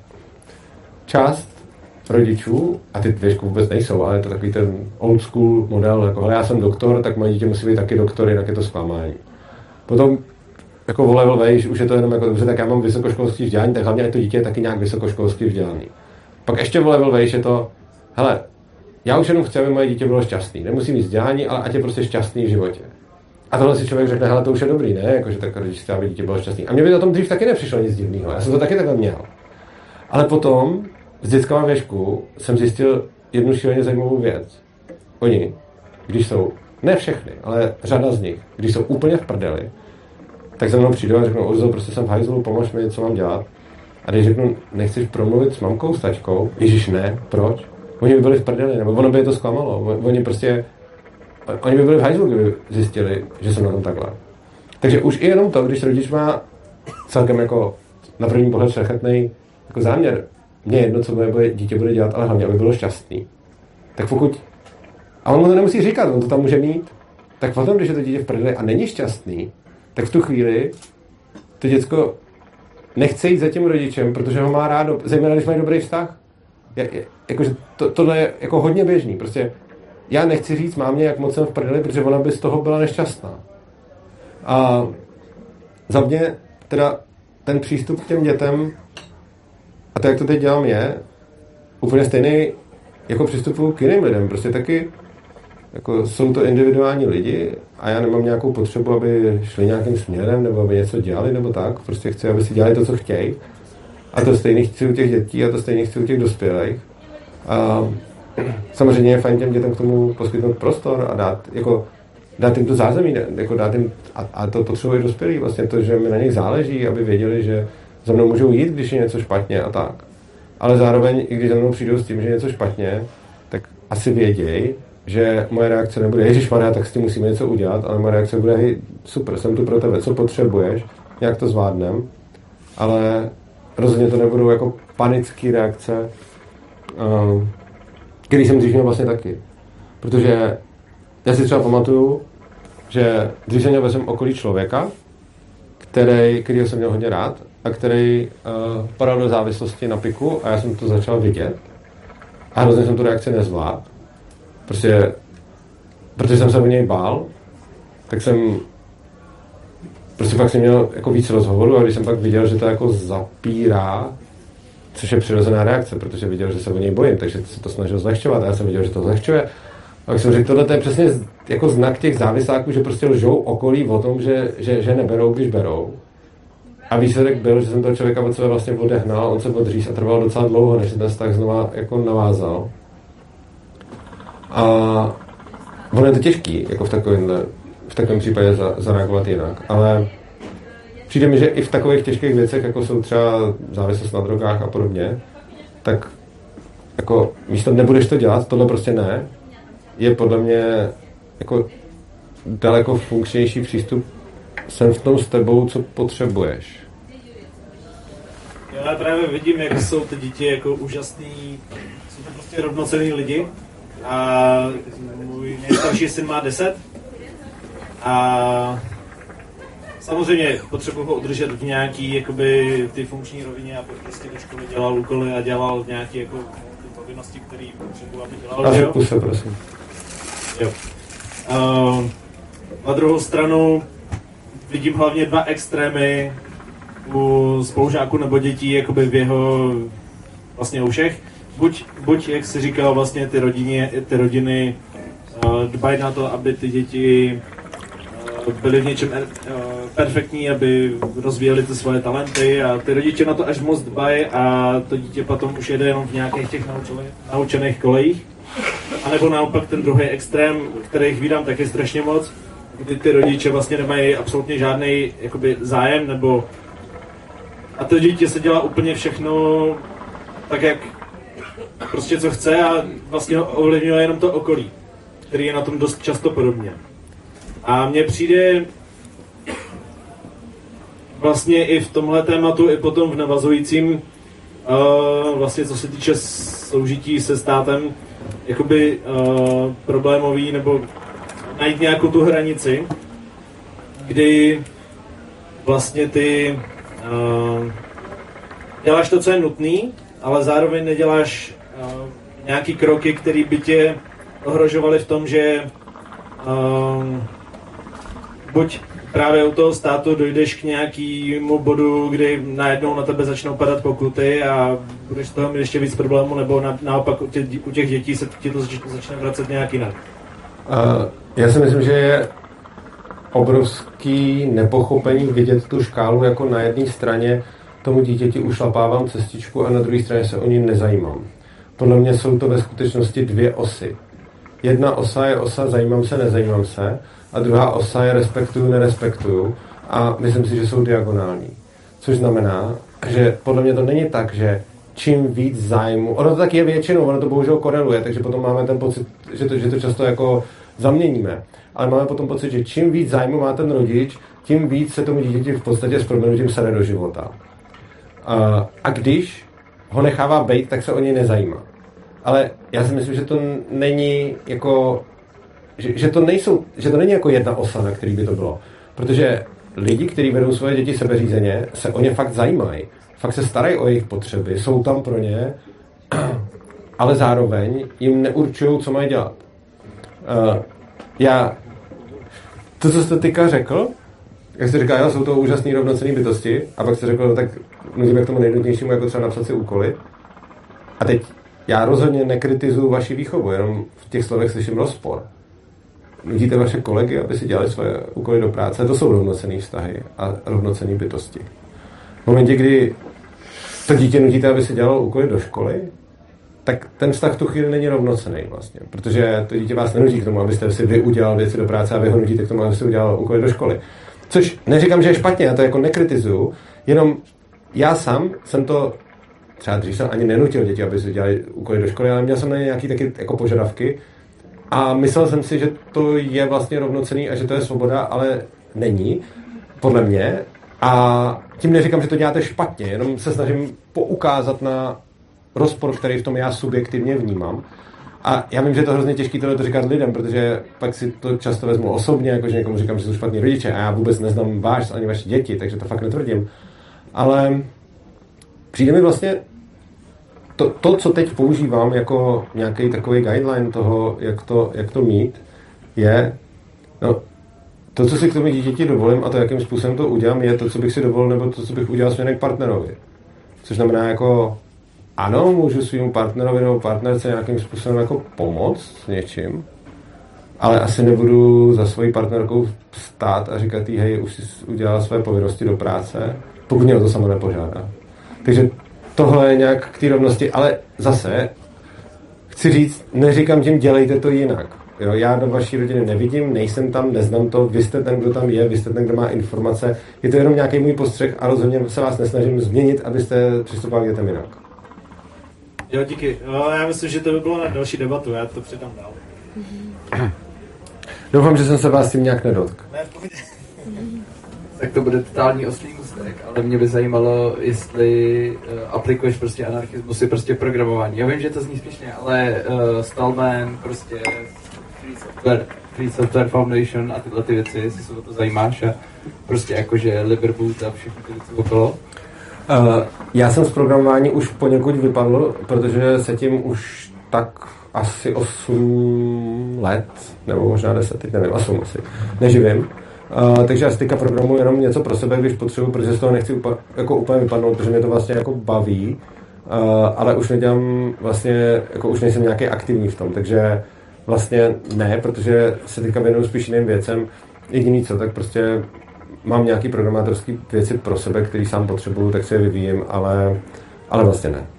část rodičů, a ty věšku vůbec nejsou, ale je to takový ten old school model, jako hele, já jsem doktor, tak moje dítě musí být taky doktor, jinak je to zklamání. Potom jako o level vejš, už je to jenom jako dobře, tak já mám vysokoškolský vzdělání, tak hlavně to dítě je taky nějak vysokoškolský vzdělaný. Pak ještě o level vejš je to, hele, já už jenom chci, aby moje dítě bylo šťastný. Nemusí mít vzdělání, ale ať je prostě šťastný v životě. A tohle si člověk řekne, hele, to už je dobrý, ne? Jakože tak rodič chce, aby dítě bylo šťastný. A mně by na tom dřív taky nepřišlo nic divného. Já jsem to taky takhle měl. Ale potom z dětského věšku jsem zjistil jednu šíleně zajímavou věc. Oni, když jsou, ne všechny, ale řada z nich, když jsou úplně v prdeli, tak za mnou přijdou a řeknou, Urzo, prostě jsem v hajzlu, pomož mi, co mám dělat. A když řeknu, nechceš promluvit s mamkou, s tačkou? Ježiš, ne, proč? Oni by byli v prdeli, nebo ono by je to zklamalo. Oni prostě, oni by byli v hajzlu, kdyby zjistili, že jsem na tom takhle. Takže už i jenom to, když rodič má celkem jako na první pohled šlechetnej jako záměr, mně jedno, co moje dítě bude dělat, ale hlavně, aby bylo šťastný. Tak pokud, a on mu to nemusí říkat, on to tam může mít, tak potom, když je to dítě v prdeli a není šťastný, tak v tu chvíli to děcko nechce jít za tím rodičem, protože ho má rádo, zejména když mají dobrý vztah. Je, je, jakože to, tohle je jako hodně běžný. Prostě já nechci říct mámě, jak moc jsem v prdeli, protože ona by z toho byla nešťastná. A za mě teda ten přístup k těm dětem a to, jak to teď dělám, je úplně stejný jako přístupu k jiným lidem. Prostě taky jako jsou to individuální lidi a já nemám nějakou potřebu, aby šli nějakým směrem nebo aby něco dělali nebo tak. Prostě chci, aby si dělali to, co chtějí. A to stejný chci u těch dětí a to stejný chci u těch dospělých. A samozřejmě je fajn těm dětem k tomu poskytnout prostor a dát, jako, dát jim to zázemí, jako dát jim, a, a to potřebuje dospělí, vlastně to, že mi na nich záleží, aby věděli, že za mnou můžou jít, když je něco špatně a tak. Ale zároveň, i když za mnou přijdou s tím, že je něco špatně, tak asi věděj, že moje reakce nebude, ježišmarja, tak s tím musíme něco udělat, ale moje reakce bude, hej, super, jsem tu pro tebe, co potřebuješ, nějak to zvládnem, ale rozhodně to nebudou jako panické reakce, um, který jsem dřív měl vlastně taky. Protože já si třeba pamatuju, že dřív jsem měl ve svém okolí člověka, který, kterýho jsem měl hodně rád a který uh, padal do závislosti na piku a já jsem to začal vidět a hrozně jsem tu reakci nezvládl. Prostě, protože jsem se o něj bál, tak jsem prostě pak jsem měl jako víc rozhovorů a když jsem pak viděl, že to jako zapírá, což je přirozená reakce, protože viděl, že se o něj bojím, takže se to snažil zlehčovat a já jsem viděl, že to zlehčuje. A tak jsem řekl, tohle je přesně jako znak těch závisáků, že prostě lžou okolí o tom, že, že, že neberou, když berou. A výsledek byl, že jsem toho člověka od sebe vlastně odehnal, on se odříz a trval docela dlouho, než se ten vztah znova jako navázal. A ono je to těžký, jako v takovémhle, v takovém případě za, zareagovat jinak, ale přijde mi, že i v takových těžkých věcech, jako jsou třeba závislost na drogách a podobně, tak jako místo nebudeš to dělat, tohle prostě ne, je podle mě jako daleko funkčnější přístup, jsem v tom s tebou, co potřebuješ.
Já právě vidím, jak jsou ty děti jako úžasný, jsou to prostě rovnocenní lidi. A můj nejstarší syn má deset a samozřejmě potřebuji ho udržet v nějaký jakoby ty funkční rovině a prostě do školy dělal úkoly a dělal nějaké jako ty povinnosti, které potřebuji, aby dělal.
A řeknu se, prosím.
Jo. Uh, na druhou stranu vidím hlavně dva extrémy u spolužáků nebo dětí jakoby v jeho vlastně u všech. Buď, buď, jak jsi říkal, vlastně ty, rodině, ty rodiny uh, dbají na to, aby ty děti uh, byli v něčem uh, perfektní, aby rozvíjeli ty svoje talenty a ty rodiče na to až moc dbají a to dítě potom už jede jenom v nějakých těch naučených, naučených kolejích. A nebo naopak ten druhý extrém, kterých vídám taky strašně moc, kdy ty rodiče vlastně nemají absolutně žádný jakoby zájem, nebo a to dítě se dělá úplně všechno tak, jak prostě co chce a vlastně ovlivňuje jenom to okolí, který je na tom dost často podobně. A mně přijde vlastně i v tomhle tématu, i potom v navazujícím, uh, vlastně co se týče soužití se státem, jakoby uh, problémový, nebo najít nějakou tu hranici, kdy vlastně ty uh, děláš to, co je nutný, ale zároveň neděláš uh, nějaký kroky, které by tě ohrožovaly v tom, že uh, buď právě u toho státu dojdeš k nějakému bodu, kdy najednou na tebe začnou padat pokuty a budeš z toho mít ještě víc problémů, nebo na, naopak u těch, u těch dětí se ti to začne vracet nějak jinak.
Uh, já si myslím, že je obrovský nepochopení vidět tu škálu jako na jedné straně tomu dítěti ušlapávám cestičku a na druhé straně se o ní nezajímám. Podle mě jsou to ve skutečnosti dvě osy. Jedna osa je osa zajímám se, nezajímám se a druhá osa je respektuju, nerespektuju a myslím si, že jsou diagonální. Což znamená, že podle mě to není tak, že čím víc zájmu, ono to tak je většinou, ono to bohužel koreluje, takže potom máme ten pocit, že to, že to často jako zaměníme. Ale máme potom pocit, že čím víc zájmu má ten rodič, tím víc se tomu dítěti v podstatě s proměnutím sade do života. A, a když ho nechává bejt, tak se o něj nezajímá. Ale já si myslím, že to není jako, že, že to nejsou, že to není jako jedna osa, na který by to bylo. Protože lidi, kteří vedou svoje děti sebeřízeně, se o ně fakt zajímají. Fakt se starají o jejich potřeby, jsou tam pro ně, ale zároveň jim neurčují, co mají dělat. Uh, já, to, co jste teďka řekl, jak jste říkal, jo, jsou to úžasné rovnocenné bytosti, a pak jste řekl, no, tak nutíme k tomu nejnutnějšímu, jako třeba napsat si úkoly. A teď já rozhodně nekritizuju vaši výchovu, jenom v těch slovech slyším rozpor. Nutíte vaše kolegy, aby si dělali svoje úkoly do práce, to jsou rovnocenné vztahy a rovnocenné bytosti. V momentě, kdy to dítě nutíte, aby si dělalo úkoly do školy, tak ten vztah v tu chvíli není rovnocenný vlastně, protože to dítě vás nenutí k tomu, abyste si vy udělal věci do práce a vy ho nutíte k tomu, abyste udělal úkoly do školy. Což neříkám, že je špatně, já to jako nekritizuju, jenom já sám jsem to třeba dřív jsem ani nenutil děti, aby si dělali úkoly do školy, ale měl jsem na ně nějaké taky jako požadavky a myslel jsem si, že to je vlastně rovnocenný a že to je svoboda, ale není, podle mě. A tím neříkám, že to děláte špatně, jenom se snažím poukázat na rozpor, který v tom já subjektivně vnímám. A já vím, že je to hrozně těžké tohle to říkat lidem, protože pak si to často vezmu osobně, jakože někomu říkám, že jsou špatní rodiče a já vůbec neznám váš ani vaše děti, takže to fakt netvrdím. Ale přijde mi vlastně to, to, co teď používám jako nějaký takový guideline toho, jak to, jak to mít, je no, to, co si k tomu dítěti dovolím a to, jakým způsobem to udělám, je to, co bych si dovolil, nebo to, co bych udělal směrem k partnerovi. Což znamená jako ano, můžu svým partnerovi nebo partnerce nějakým způsobem jako pomoct s něčím, ale asi nebudu za svojí partnerkou stát a říkat jí, hej, už si udělala své povinnosti do práce, pokud mě o to sama nepožádá. Takže tohle je nějak k té rovnosti, ale zase chci říct, neříkám tím, dělejte to jinak. Jo, já do vaší rodiny nevidím, nejsem tam, neznám to, vy jste ten, kdo tam je, vy jste ten, kdo má informace, je to jenom nějaký můj postřeh a rozhodně se vás nesnažím změnit, abyste přistupovali k dětem jinak.
Jo, díky. No, já myslím, že to by bylo na další debatu, já to předám dál.
Doufám, že jsem se vás tím nějak nedotkl.
Ne, v pohodě.
Tak to bude totální oslý můstek, ale mě by zajímalo, jestli uh, aplikuješ prostě anarchismus i prostě programování. Já vím, že to zní směšně, ale uh, Stallman, prostě Free Software, Free Software Foundation a tyhle ty věci, jestli se o to zajímáš a prostě jakože Liberboot a všechny ty věci okolo.
Uh, já jsem z programování už poněkud vypadl, protože se tím už tak asi osm let, nebo možná deset, teď nevím, osm asi, neživím. Uh, takže já si teďka programuji jenom něco pro sebe, když potřebuji, protože z toho nechci upa- jako úplně vypadnout, protože mě to vlastně jako baví, uh, ale už nedělám vlastně, jako už nejsem nějaký aktivní v tom, takže vlastně ne, protože se teďka věnuju spíš jiným věcem jediný co, tak prostě mám nějaký programátorský věci pro sebe, který sám potřebuju, tak se je vyvíjím, ale, ale vlastně ne.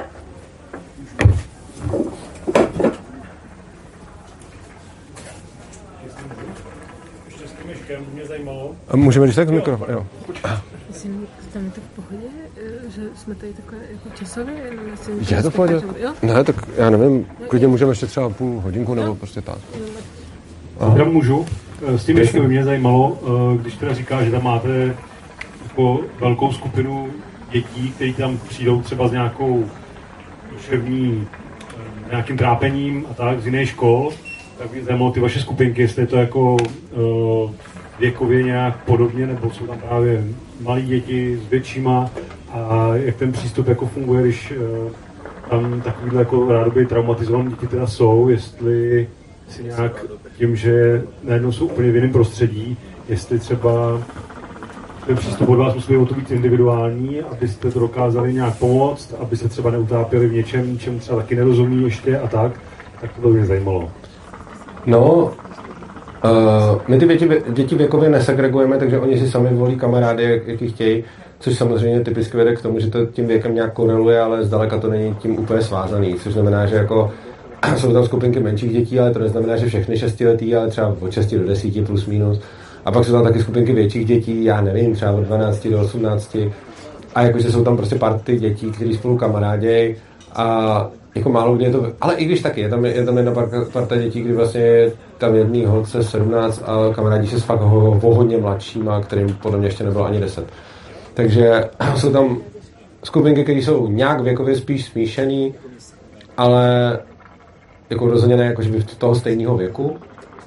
Ještě s tím myškem mě zajímalo.
Můžeme když tak z mikrofonu, jo.
Myslím, tam je to v pohodě, že jsme tady takhle jako časově, jenom jestli...
Je to v pohodě? Ne, tak já nevím, klidně můžeme ještě třeba půl hodinku nebo prostě tak.
Já můžu. S tím ještě by mě zajímalo, když teda říká, že tam máte jako velkou skupinu dětí, kteří tam přijdou třeba s nějakou duševní, nějakým trápením a tak z jiných škol, tak mě zajímalo ty vaše skupinky, jestli je to jako věkově nějak podobně, nebo jsou tam právě malí děti s většíma a jak ten přístup jako funguje, když tam takovýhle jako rádoby traumatizované děti teda jsou, jestli si nějak tím, že najednou jsou úplně v jiném prostředí, jestli třeba ten přístup od vás musí to být individuální, abyste to dokázali nějak pomoct, aby se třeba neutápěli v něčem, čemu třeba taky nerozumí ještě a tak, tak to by mě zajímalo.
No, Uh, my ty děti, děti věkově nesegregujeme, takže oni si sami volí kamarády, jak, jaký chtějí, což samozřejmě typicky vede k tomu, že to tím věkem nějak koreluje, ale zdaleka to není tím úplně svázaný, což znamená, že jako jsou tam skupinky menších dětí, ale to neznamená, že všechny šestiletí, ale třeba od šesti do desíti plus minus. A pak jsou tam taky skupinky větších dětí, já nevím, třeba od dvanácti do osmnácti. A jakože jsou tam prostě party dětí, kteří spolu kamarádějí a jako málo kdy je to, ale i když taky, je tam, je tam jedna parta, parta dětí, kdy vlastně je tam jedný holce sedmnáct a kamarádí se s fakt ho, o hodně mladšíma, kterým podle mě ještě nebylo ani deset. Takže jsou tam skupinky, které jsou nějak věkově spíš smíšený, ale jako rozhodně ne, jako že by toho stejného věku. Uh,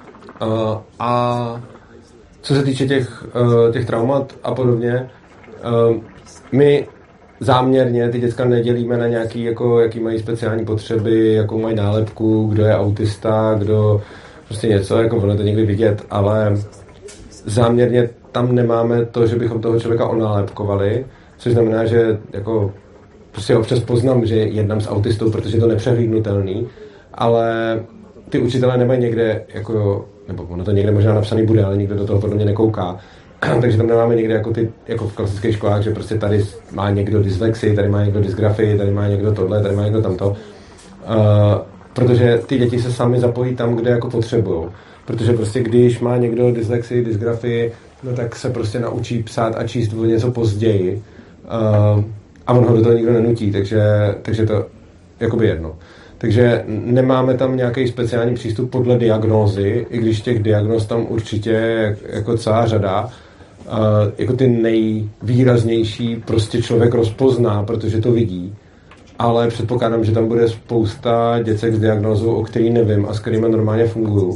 a co se týče těch, uh, těch traumat a podobně, uh, my záměrně ty děcka nedělíme na nějaký, jako, jaký mají speciální potřeby, jakou mají nálepku, kdo je autista, kdo prostě něco, jako ono to někdy vidět, ale záměrně tam nemáme to, že bychom toho člověka onálepkovali, což znamená, že jako prostě občas poznám, že jednám s autistou, protože je to nepřehlídnutelný, ale ty učitelé nemají někde, jako, nebo ono to někde možná napsaný bude, ale nikdo do toho podle mě nekouká. Takže tam nemáme někde jako, ty, jako v klasických školách, že prostě tady má někdo dyslexii, tady má někdo dysgrafii, tady má někdo tohle, tady má někdo tamto. Uh, protože ty děti se sami zapojí tam, kde jako potřebujou. Protože prostě když má někdo dyslexii, dysgrafii, no tak se prostě naučí psát a číst o něco později. Uh, a on ho do toho nikdo nenutí, takže, takže to jakoby jedno. Takže nemáme tam nějaký speciální přístup podle diagnózy, i když těch diagnóz tam určitě je jako celá řada. Uh, jako ty nejvýraznější prostě člověk rozpozná, protože to vidí. Ale předpokládám, že tam bude spousta děcek s diagnózou, o který nevím a s kterými normálně fungují.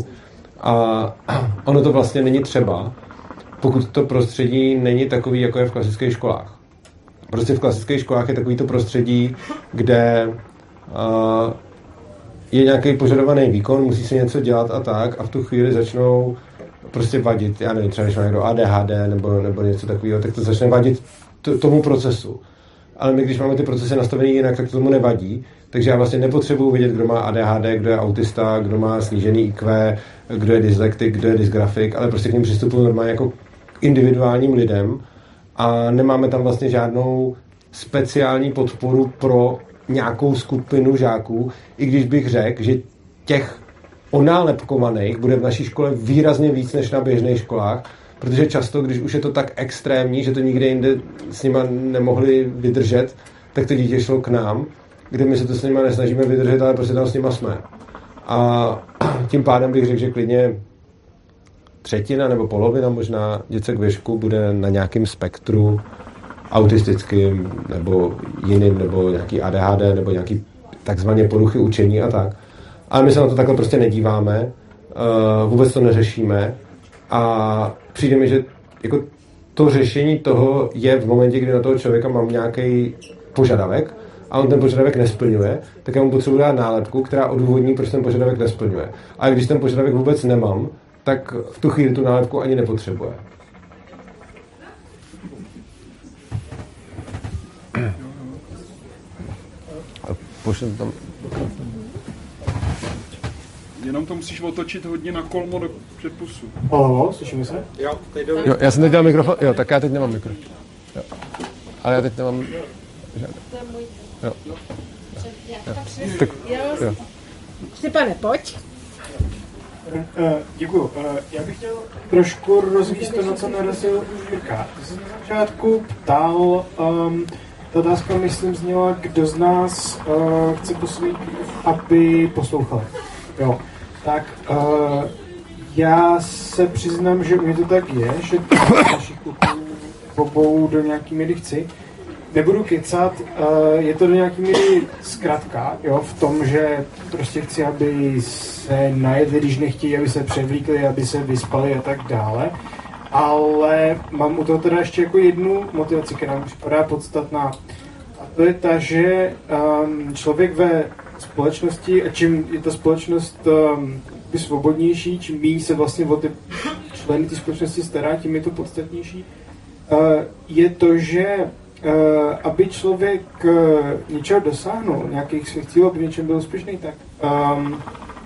A ono to vlastně není třeba, pokud to prostředí není takový, jako je v klasických školách. Prostě v klasických školách je takový to prostředí, kde uh, je nějaký požadovaný výkon, musí se něco dělat a tak a v tu chvíli začnou prostě vadit, já nevím, třeba když má někdo A D H D nebo, nebo něco takového, tak to začne vadit t- tomu procesu. Ale my, když máme ty procesy nastavený jinak, tak to tomu nevadí. Takže já vlastně nepotřebuji vidět, kdo má A D H D, kdo je autista, kdo má snížený I Q, kdo je dyslektik, kdo je dysgrafik, ale prostě k ním přistupuji normálně jako k individuálním lidem a nemáme tam vlastně žádnou speciální podporu pro nějakou skupinu žáků, i když bych řekl, že těch onálepkovaných bude v naší škole výrazně víc než na běžných školách, protože často, když už je to tak extrémní, že to nikde jinde s nima nemohli vydržet, tak to dítě šlo k nám, kde my se to s nima nesnažíme vydržet, ale prostě tam s nima jsme. A tím pádem bych řekl, že klidně třetina nebo polovina možná děcek ve škole bude na nějakém spektru autistickým nebo jiným, nebo nějaký A D H D, nebo nějaký takzvané poruchy učení a tak. Ale my se na to takhle prostě nedíváme, uh, vůbec to neřešíme a přijde mi, že jako to řešení toho je v momentě, kdy na toho člověka mám nějaký požadavek a on ten požadavek nesplňuje, tak já mu potřebuji dát nálepku, která odůvodní, proč ten požadavek nesplňuje. A když ten požadavek vůbec nemám, tak v tu chvíli tu nálepku ani nepotřebuje. Pošlem tam.
Jenom to musíš otočit hodně na kolmo do předpusu.
Halo, slyšíme se?
Jo, teď jdou.
Jo, já jsem teď dělal mikrofon, jo, tak já teď nemám mikro. Jo. Ale já teď nemám žádný. Jo. Jo. Tak, jo.
Štěpane, pojď.
Uh, děkuju. Uh, já bych chtěl trošku rozvíjet to, na co narazil Jirka. Ty jsi na začátku ptal, um, ta otázka, myslím, zněla, kdo z nás uh, chce po svých, aby poslouchali. Jo. Tak uh, já se přiznám, že u mě to tak je, že našich kluků obou do nějaký míry chci. Nebudu kecat, je to do nějaký míry zkratka, jo, v tom, že prostě chci, aby se najedli, když nechtějí, aby se převlíkli, aby se vyspali a tak dále. Ale mám u toho teda ještě jako jednu motivaci, která mi připadá podstatná. A to je ta, že um, člověk ve společnosti, a čím je ta společnost um, svobodnější, čím méně se vlastně o ty členy té společnosti stará, tím je to podstatnější. Uh, je to, že Uh, aby člověk uh, něčeho dosáhnul, nějakých svých cílů, aby v něčem byl úspěšný, tak um,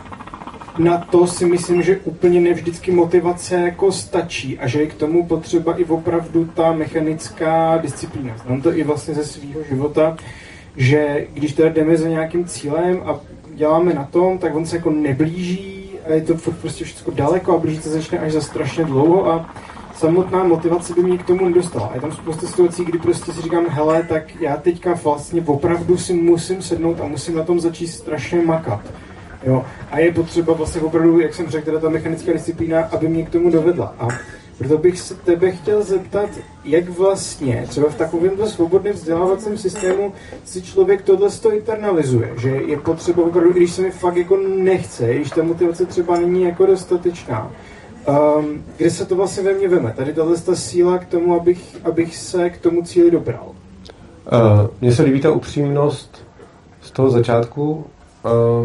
na to si myslím, že úplně nevždycky motivace jako stačí a že je k tomu potřeba i opravdu ta mechanická disciplína. Znám to i vlastně ze svého života, že když teda jdeme za nějakým cílem a děláme na tom, tak on se jako neblíží a je to prostě všechno daleko a blížit se začne až za strašně dlouho a samotná motivace by mě k tomu nedostala. Je tam spousta situací, kdy prostě si říkám, hele, tak já teďka vlastně opravdu si musím sednout a musím na tom začít strašně makat. Jo? A je potřeba vlastně opravdu, jak jsem řekl, teda ta mechanická disciplína, aby mě k tomu dovedla. A proto bych se tebe chtěl zeptat, jak vlastně třeba v takovémto svobodném vzdělávacím systému si člověk tohle internalizuje, že je potřeba opravdu, i když se mi fakt jako nechce, když ta motivace třeba není jako dostatečná, Um, kde se to vlastně ve mně veme? Tady tato ta síla k tomu, abych, abych se k tomu cíli dobral.
Uh, mně se líbí ta upřímnost z toho začátku uh,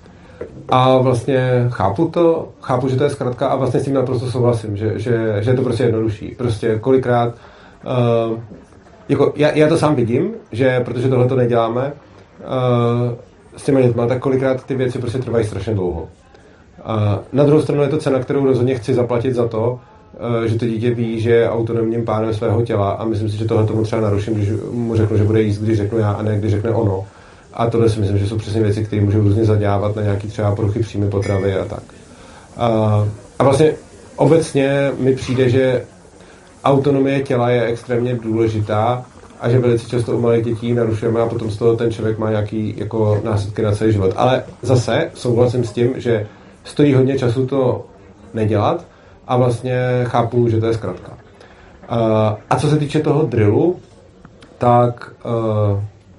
a vlastně chápu to, chápu, že to je zkratka a vlastně s tím naprosto souhlasím, že, že, že je to prostě jednodušší. Prostě kolikrát uh, jako já, já to sám vidím, že protože tohle to neděláme uh, s těma dětma, tak kolikrát ty věci prostě trvají strašně dlouho. A na druhou stranu je to cena, kterou rozhodně chci zaplatit za to, že to dítě ví, že je autonomním pánem svého těla a myslím si, že tohle tomu třeba naruším, když mu řeknu, že bude jíst, když řeknu já a ne, když řekne ono. A tohle si myslím, že jsou přesně věci, které můžou různě zadělávat na nějaký třeba poruchy příjmy potravy a tak. A, a vlastně obecně mi přijde, že autonomie těla je extrémně důležitá a že velice často u malých dětí narušujeme a potom z toho ten člověk má nějaký jako následky na celý život. Ale zase souhlasím s tím, že stojí hodně času to nedělat a vlastně chápu, že to je zkratka. Uh, a co se týče toho drillu, tak uh,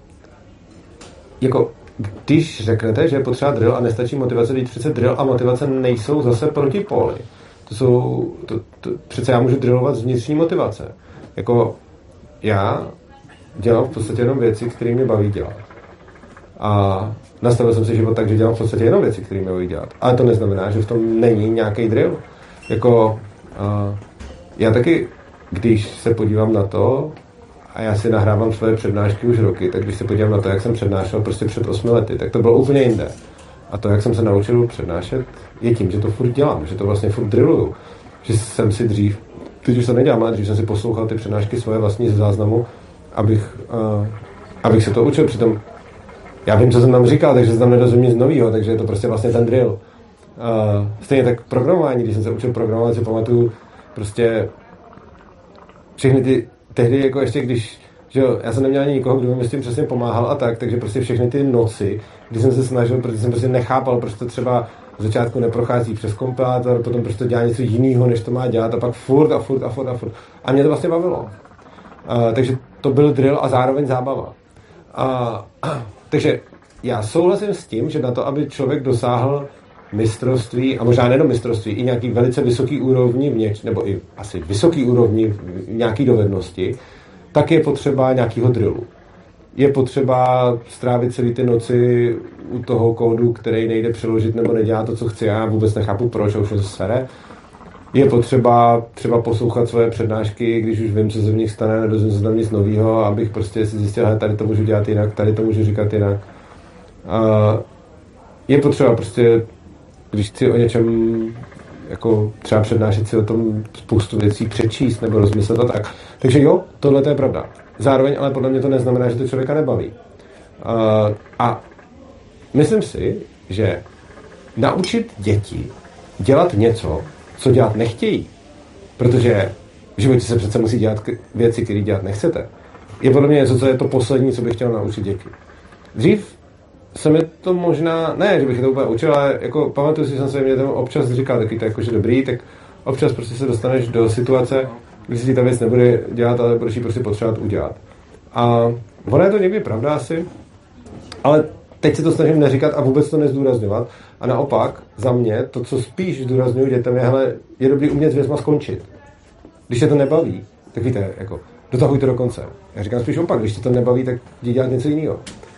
jako když řeknete, že je potřeba drill a nestačí motivace, teď přece drill a motivace nejsou zase protipóly. To jsou, to, to, přece já můžu drillovat z vnitřní motivace. Jako já dělám v podstatě jenom věci, které mě baví dělat. A nastavil jsem si život tak, že dělám v podstatě jenom věci, které mě baví dělat. Ale to neznamená, že v tom není nějaký drill. Jako uh, já taky, když se podívám na to, a já si nahrávám svoje přednášky už roky, tak když se podívám na to, jak jsem přednášel prostě před osmi lety, tak to bylo úplně jinde. A to, jak jsem se naučil přednášet, je tím, že to furt dělám, že to vlastně furt drilluju. Že jsem si dřív, teď už to nedělám, ale dřív jsem si poslouchal ty přednášky svoje vlastní ze záznamu, abych, uh, abych se to učil. Přitom já vím, co jsem tam říkal, takže se tam nedozvím nic novýho, takže je to prostě vlastně ten drill. Uh, stejně tak programování, když jsem se učil programovat, si pamatuju prostě všechny ty, tehdy jako ještě když, že jo, já jsem neměl ani nikoho, kdo mi s tím přesně pomáhal a tak, takže prostě všechny ty noci, kdy jsem se snažil, protože jsem prostě nechápal, proč to třeba v začátku neprochází přes kompilátor, potom prostě dělá něco jiného, než to má dělat a pak furt a furt a furt a furt. A mě to vlastně bavilo. Uh, takže to byl drill a zároveň zábava. Uh, takže já souhlasím s tím, že na to, aby člověk dosáhl mistrovství, a možná nejenom mistrovství, i nějaký velice vysoký úrovni v něč, nebo i asi vysoký úrovni v nějaký dovednosti, tak je potřeba nějakého drillu. Je potřeba strávit celý ty noci u toho kódu, který nejde přeložit nebo nedělá to, co chci. Já vůbec nechápu proč, a už mě to sere. Je potřeba třeba poslouchat svoje přednášky, když už vím, co se v nich stane, nedozvím se tam nic nového, abych prostě si zjistil, že tady to můžu dělat jinak, tady to můžu říkat jinak. A je potřeba prostě když chci o něčem jako třeba přednášet si o tom spoustu věcí, přečíst nebo rozmyslet a tak. Takže jo, tohle to je pravda. Zároveň ale podle mě to neznamená, že to člověka nebaví. Uh, a myslím si, že naučit děti dělat něco, co dělat nechtějí, protože v životě se přece musí dělat věci, které dělat nechcete, je podle mě něco, co je to poslední, co bych chtěl naučit děti. Dřív se mi to možná, ne, že bych to úplně učil, ale jako pamatuju si, že jsem se mě tomu občas říkal taky to jako, že dobrý, tak občas prostě se dostaneš do situace, kdy si ta věc nebude dělat, ale budeš ji prostě potřebovat udělat. A ono je to někdy pravda asi, ale teď se to snažím neříkat a vůbec to nezdůrazňovat. A naopak, za mě, to, co spíš zdůrazňuji dětem, je, hele, je dobrý umět s věcma skončit. Když se to nebaví, tak víte, jako, dotahujte do konce. Já říkám spíš opak, když se to nebaví, tak jdi dělat něco jiného.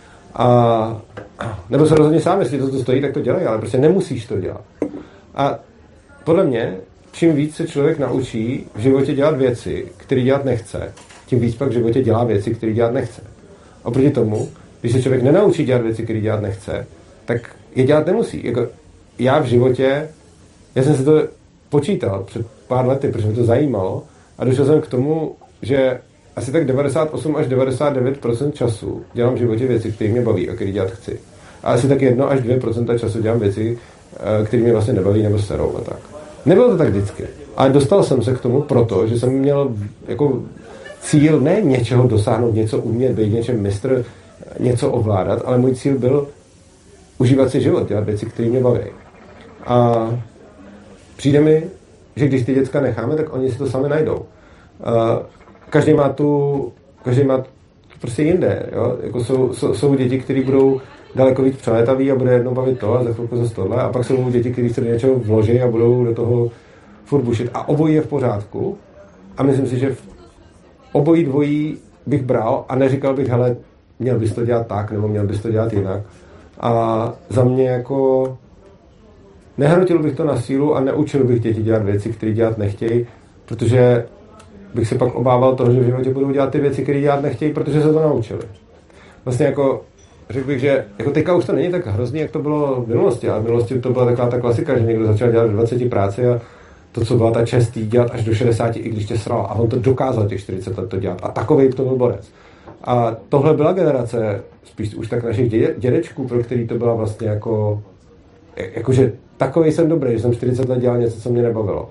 A nebo se rozhodně sám, jestli to, to stojí, tak to dělej, ale prostě nemusíš to dělat. A podle mě, čím víc se člověk naučí v životě dělat věci, které dělat nechce, tím víc pak v životě dělá věci, které dělat nechce. Oproti tomu, když se člověk nenaučí dělat věci, které dělat nechce, tak je dělat nemusí. Jako já v životě, já jsem si to počítal před pár lety, protože mě to zajímalo a došel jsem k tomu, že asi tak devadesát osm až devadesát devět procent času dělám v životě věci, které mě baví a které dělat chci. A asi tak jedno až dvě procenta času dělám věci, které mě vlastně nebaví nebo serou a tak. Nebylo to tak vždycky. Ale dostal jsem se k tomu proto, že jsem měl jako cíl ne něčeho dosáhnout, něco umět, být něčem mistr, něco ovládat, ale můj cíl byl užívat si život, dělat věci, které mě baví. A přijde mi, že když ty děcka necháme, tak oni si to sami najdou. Každý má tu, každý má prostě jinde, jo? Jako jsou, jsou, jsou děti, které budou daleko víc přelétaví a bude jednou bavit to a za chvilku zase tohle a pak jsou děti, které se do něčeho vloží a budou do toho furt bušit. A obojí je v pořádku a myslím si, že v obojí dvojí bych bral a neříkal bych, hele, měl bys to dělat tak, nebo měl bys to dělat jinak. A za mě jako nehrotil bych to na sílu a neučil bych děti dělat věci, které dělat nechtějí, protože bych se pak obával toho, že v životě budou dělat ty věci, které dělat nechtějí, protože se to naučili. Vlastně jako řekl bych, že jako teďka už to není tak hrozný, jak to bylo v minulosti, ale v minulosti to byla taková ta klasika, že někdo začal dělat dvacet práci a to, co byla ta čest, dělat až do šedesáti, i když tě sral. A on to dokázal těch čtyřicet let to dělat. A takovej to byl borec. A tohle byla generace spíš už tak našich dě, dědečků, pro který to byla vlastně jako jakože takovej jsem dobrý, že jsem čtyřicet let dělal něco, co mě nebavilo.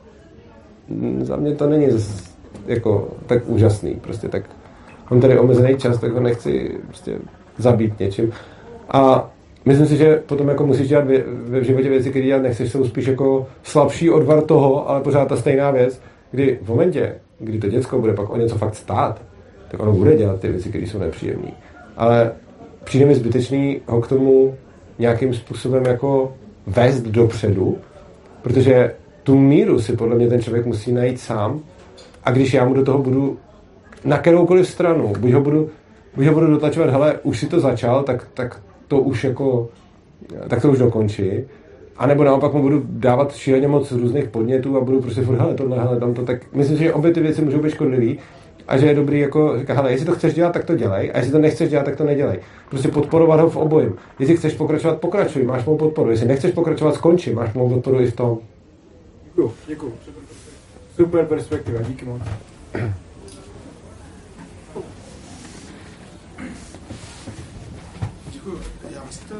Za mě to není jako tak úžasný. Prostě tak mám tady omezený čas, tak ho nechci prostě zabít něčím. A myslím si, že potom jako musíš dělat v životě věci, které dělat nechceš, jsou spíš jako slabší odvar toho, ale pořád ta stejná věc, kdy v momentě, kdy to děcko bude pak o něco fakt stát, tak ono bude dělat ty věci, které jsou nepříjemné. Ale přijde mi zbytečný ho k tomu nějakým způsobem jako vést dopředu, protože tu míru si podle mě ten člověk musí najít sám a když já mu do toho budu na kteroukoliv stranu, buď ho budu, buď ho budu dotlačovat, hele, už si to začal, tak, tak to už jako, tak to už dokončí. A nebo naopak mu budu dávat šíleně moc různých podnětů a budu prostě furt, hele, tohle, hele, tamto, tak myslím si, že obě ty věci můžou být škodlivý a že je dobrý jako říkat, hele, jestli to chceš dělat, tak to dělej a jestli to nechceš dělat, tak to nedělej. Prostě podporovat ho v obojím. Jestli chceš pokračovat, pokračuj, máš mou podporu. Jestli nechceš pokračovat, skonči, máš mou podporu i v tom.
Děkuju, děkuju. Super perspektiva, díky moc.
Děkuju. Já bych si to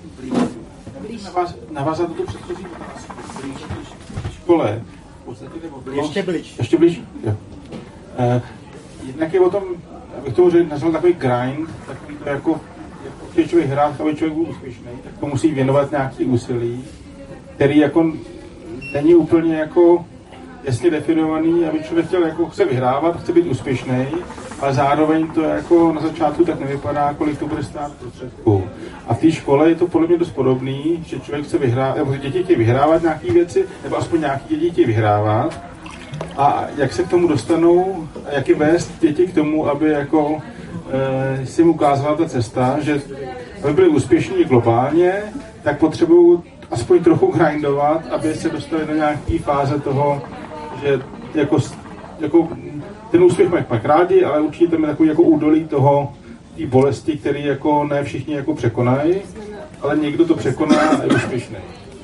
navázat na tu předchozí otázku. V škole, v podstatě, nebo bylo...
Ještě blíž.
Ještě blíž? Jo. Uh, jednak je o tom, abych tomu nazval takový grind, takový to jako, jako když člověk hrá, aby člověk byl úspěšný, tak to musí věnovat nějaký úsilí, který jako není úplně jako jasně definovaný, aby člověk chtěl jako chce vyhrávat, chce být úspěšný, ale zároveň to jako na začátku tak nevypadá, kolik to bude stát prostředků. A v té škole je to podle mě dost podobný, že člověk chce vyhrávat, nebo děti chtějí vyhrávat nějaké věci, nebo aspoň nějaké děti chtějí vyhrávat. A jak se k tomu dostanou, a jak je vést děti k tomu, aby jako e, si jim ukázala ta cesta, že aby byli úspěšní globálně, tak potřebují aspoň trochu grindovat, aby se dostali do nějaké fáze toho, že jako, jako ten úspěch mají pak rádi, ale určitě tam je takový jako údolí toho, té bolesti, který jako ne všichni jako překonají, ale někdo to překoná a je úspěšný.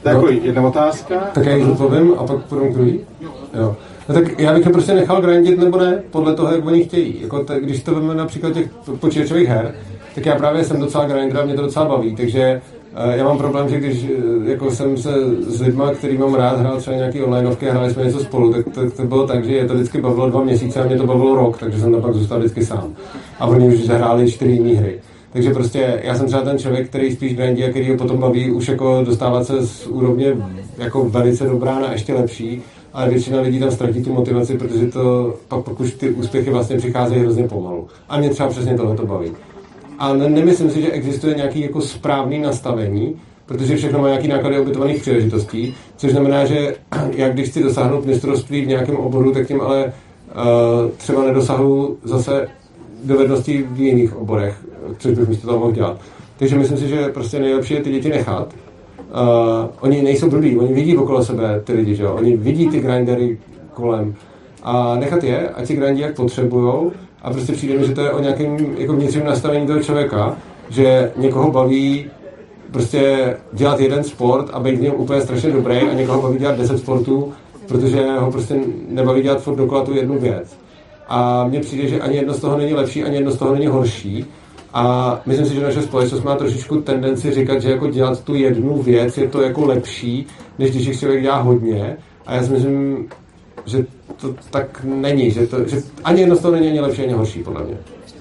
To je jako jedna otázka.
Tak já ji zodpovím a pak půjdeme k druhý? Jo. No tak já bych je prostě nechal grindit nebo ne, podle toho, jak oni chtějí. Jako te, když to vezmeme například těch počítačových her, tak já právě jsem docela grinder a mě to docela baví, takže uh, já mám problém, že když uh, jako jsem se s lidma, který mám rád, hrál třeba nějaký onlineovky a hráli jsme něco spolu, tak to, to bylo tak, že je to vždycky bavilo dva měsíce a mě to bavilo rok, takže jsem tam pak zůstal vždycky sám. A oni už hráli čtyři jiné hry. Takže prostě já jsem třeba ten člověk, který spíš grindí a který ho potom baví už jako dostávat se z úrovně jako velice dobrá na ještě lepší, ale většina lidí tam ztratí tu motivaci, protože to pak pokud ty úspěchy vlastně přicházejí hrozně pomalu. A mě třeba přesně tohle to baví. A ne, nemyslím si, že existuje nějaký jako správný nastavení, protože všechno má nějaký náklady obětovaných příležitostí, což znamená, že já když chci dosáhnout mistrovství v nějakém oboru, tak tím ale uh, třeba nedosahuju zase dovedností v jiných oborech, což bych místo toho mohl dělat. Takže myslím si, že prostě nejlepší je ty děti nechat. Uh, oni nejsou blbí, oni vidí okolo sebe ty lidi, že jo? Oni vidí ty grindery kolem a nechat je, ať si grindí jak potřebujou a prostě přijde mi, že to je o nějakém jako vnitřním nastavení toho člověka, že někoho baví prostě dělat jeden sport a být v něm úplně strašně dobrý a někoho baví dělat deset sportů, protože ho prostě nebaví dělat furt dokola tu jednu věc. A mně přijde, že ani jedno z toho není lepší, ani jedno z toho není horší. A myslím si, že naše společnost má trošičku tendenci říkat, že jako dělat tu jednu věc je to jako lepší, než když jich člověk dělá hodně. A já si myslím, že to tak není, že, to, že ani jedno z toho není ani lepší, ani horší, podle mě.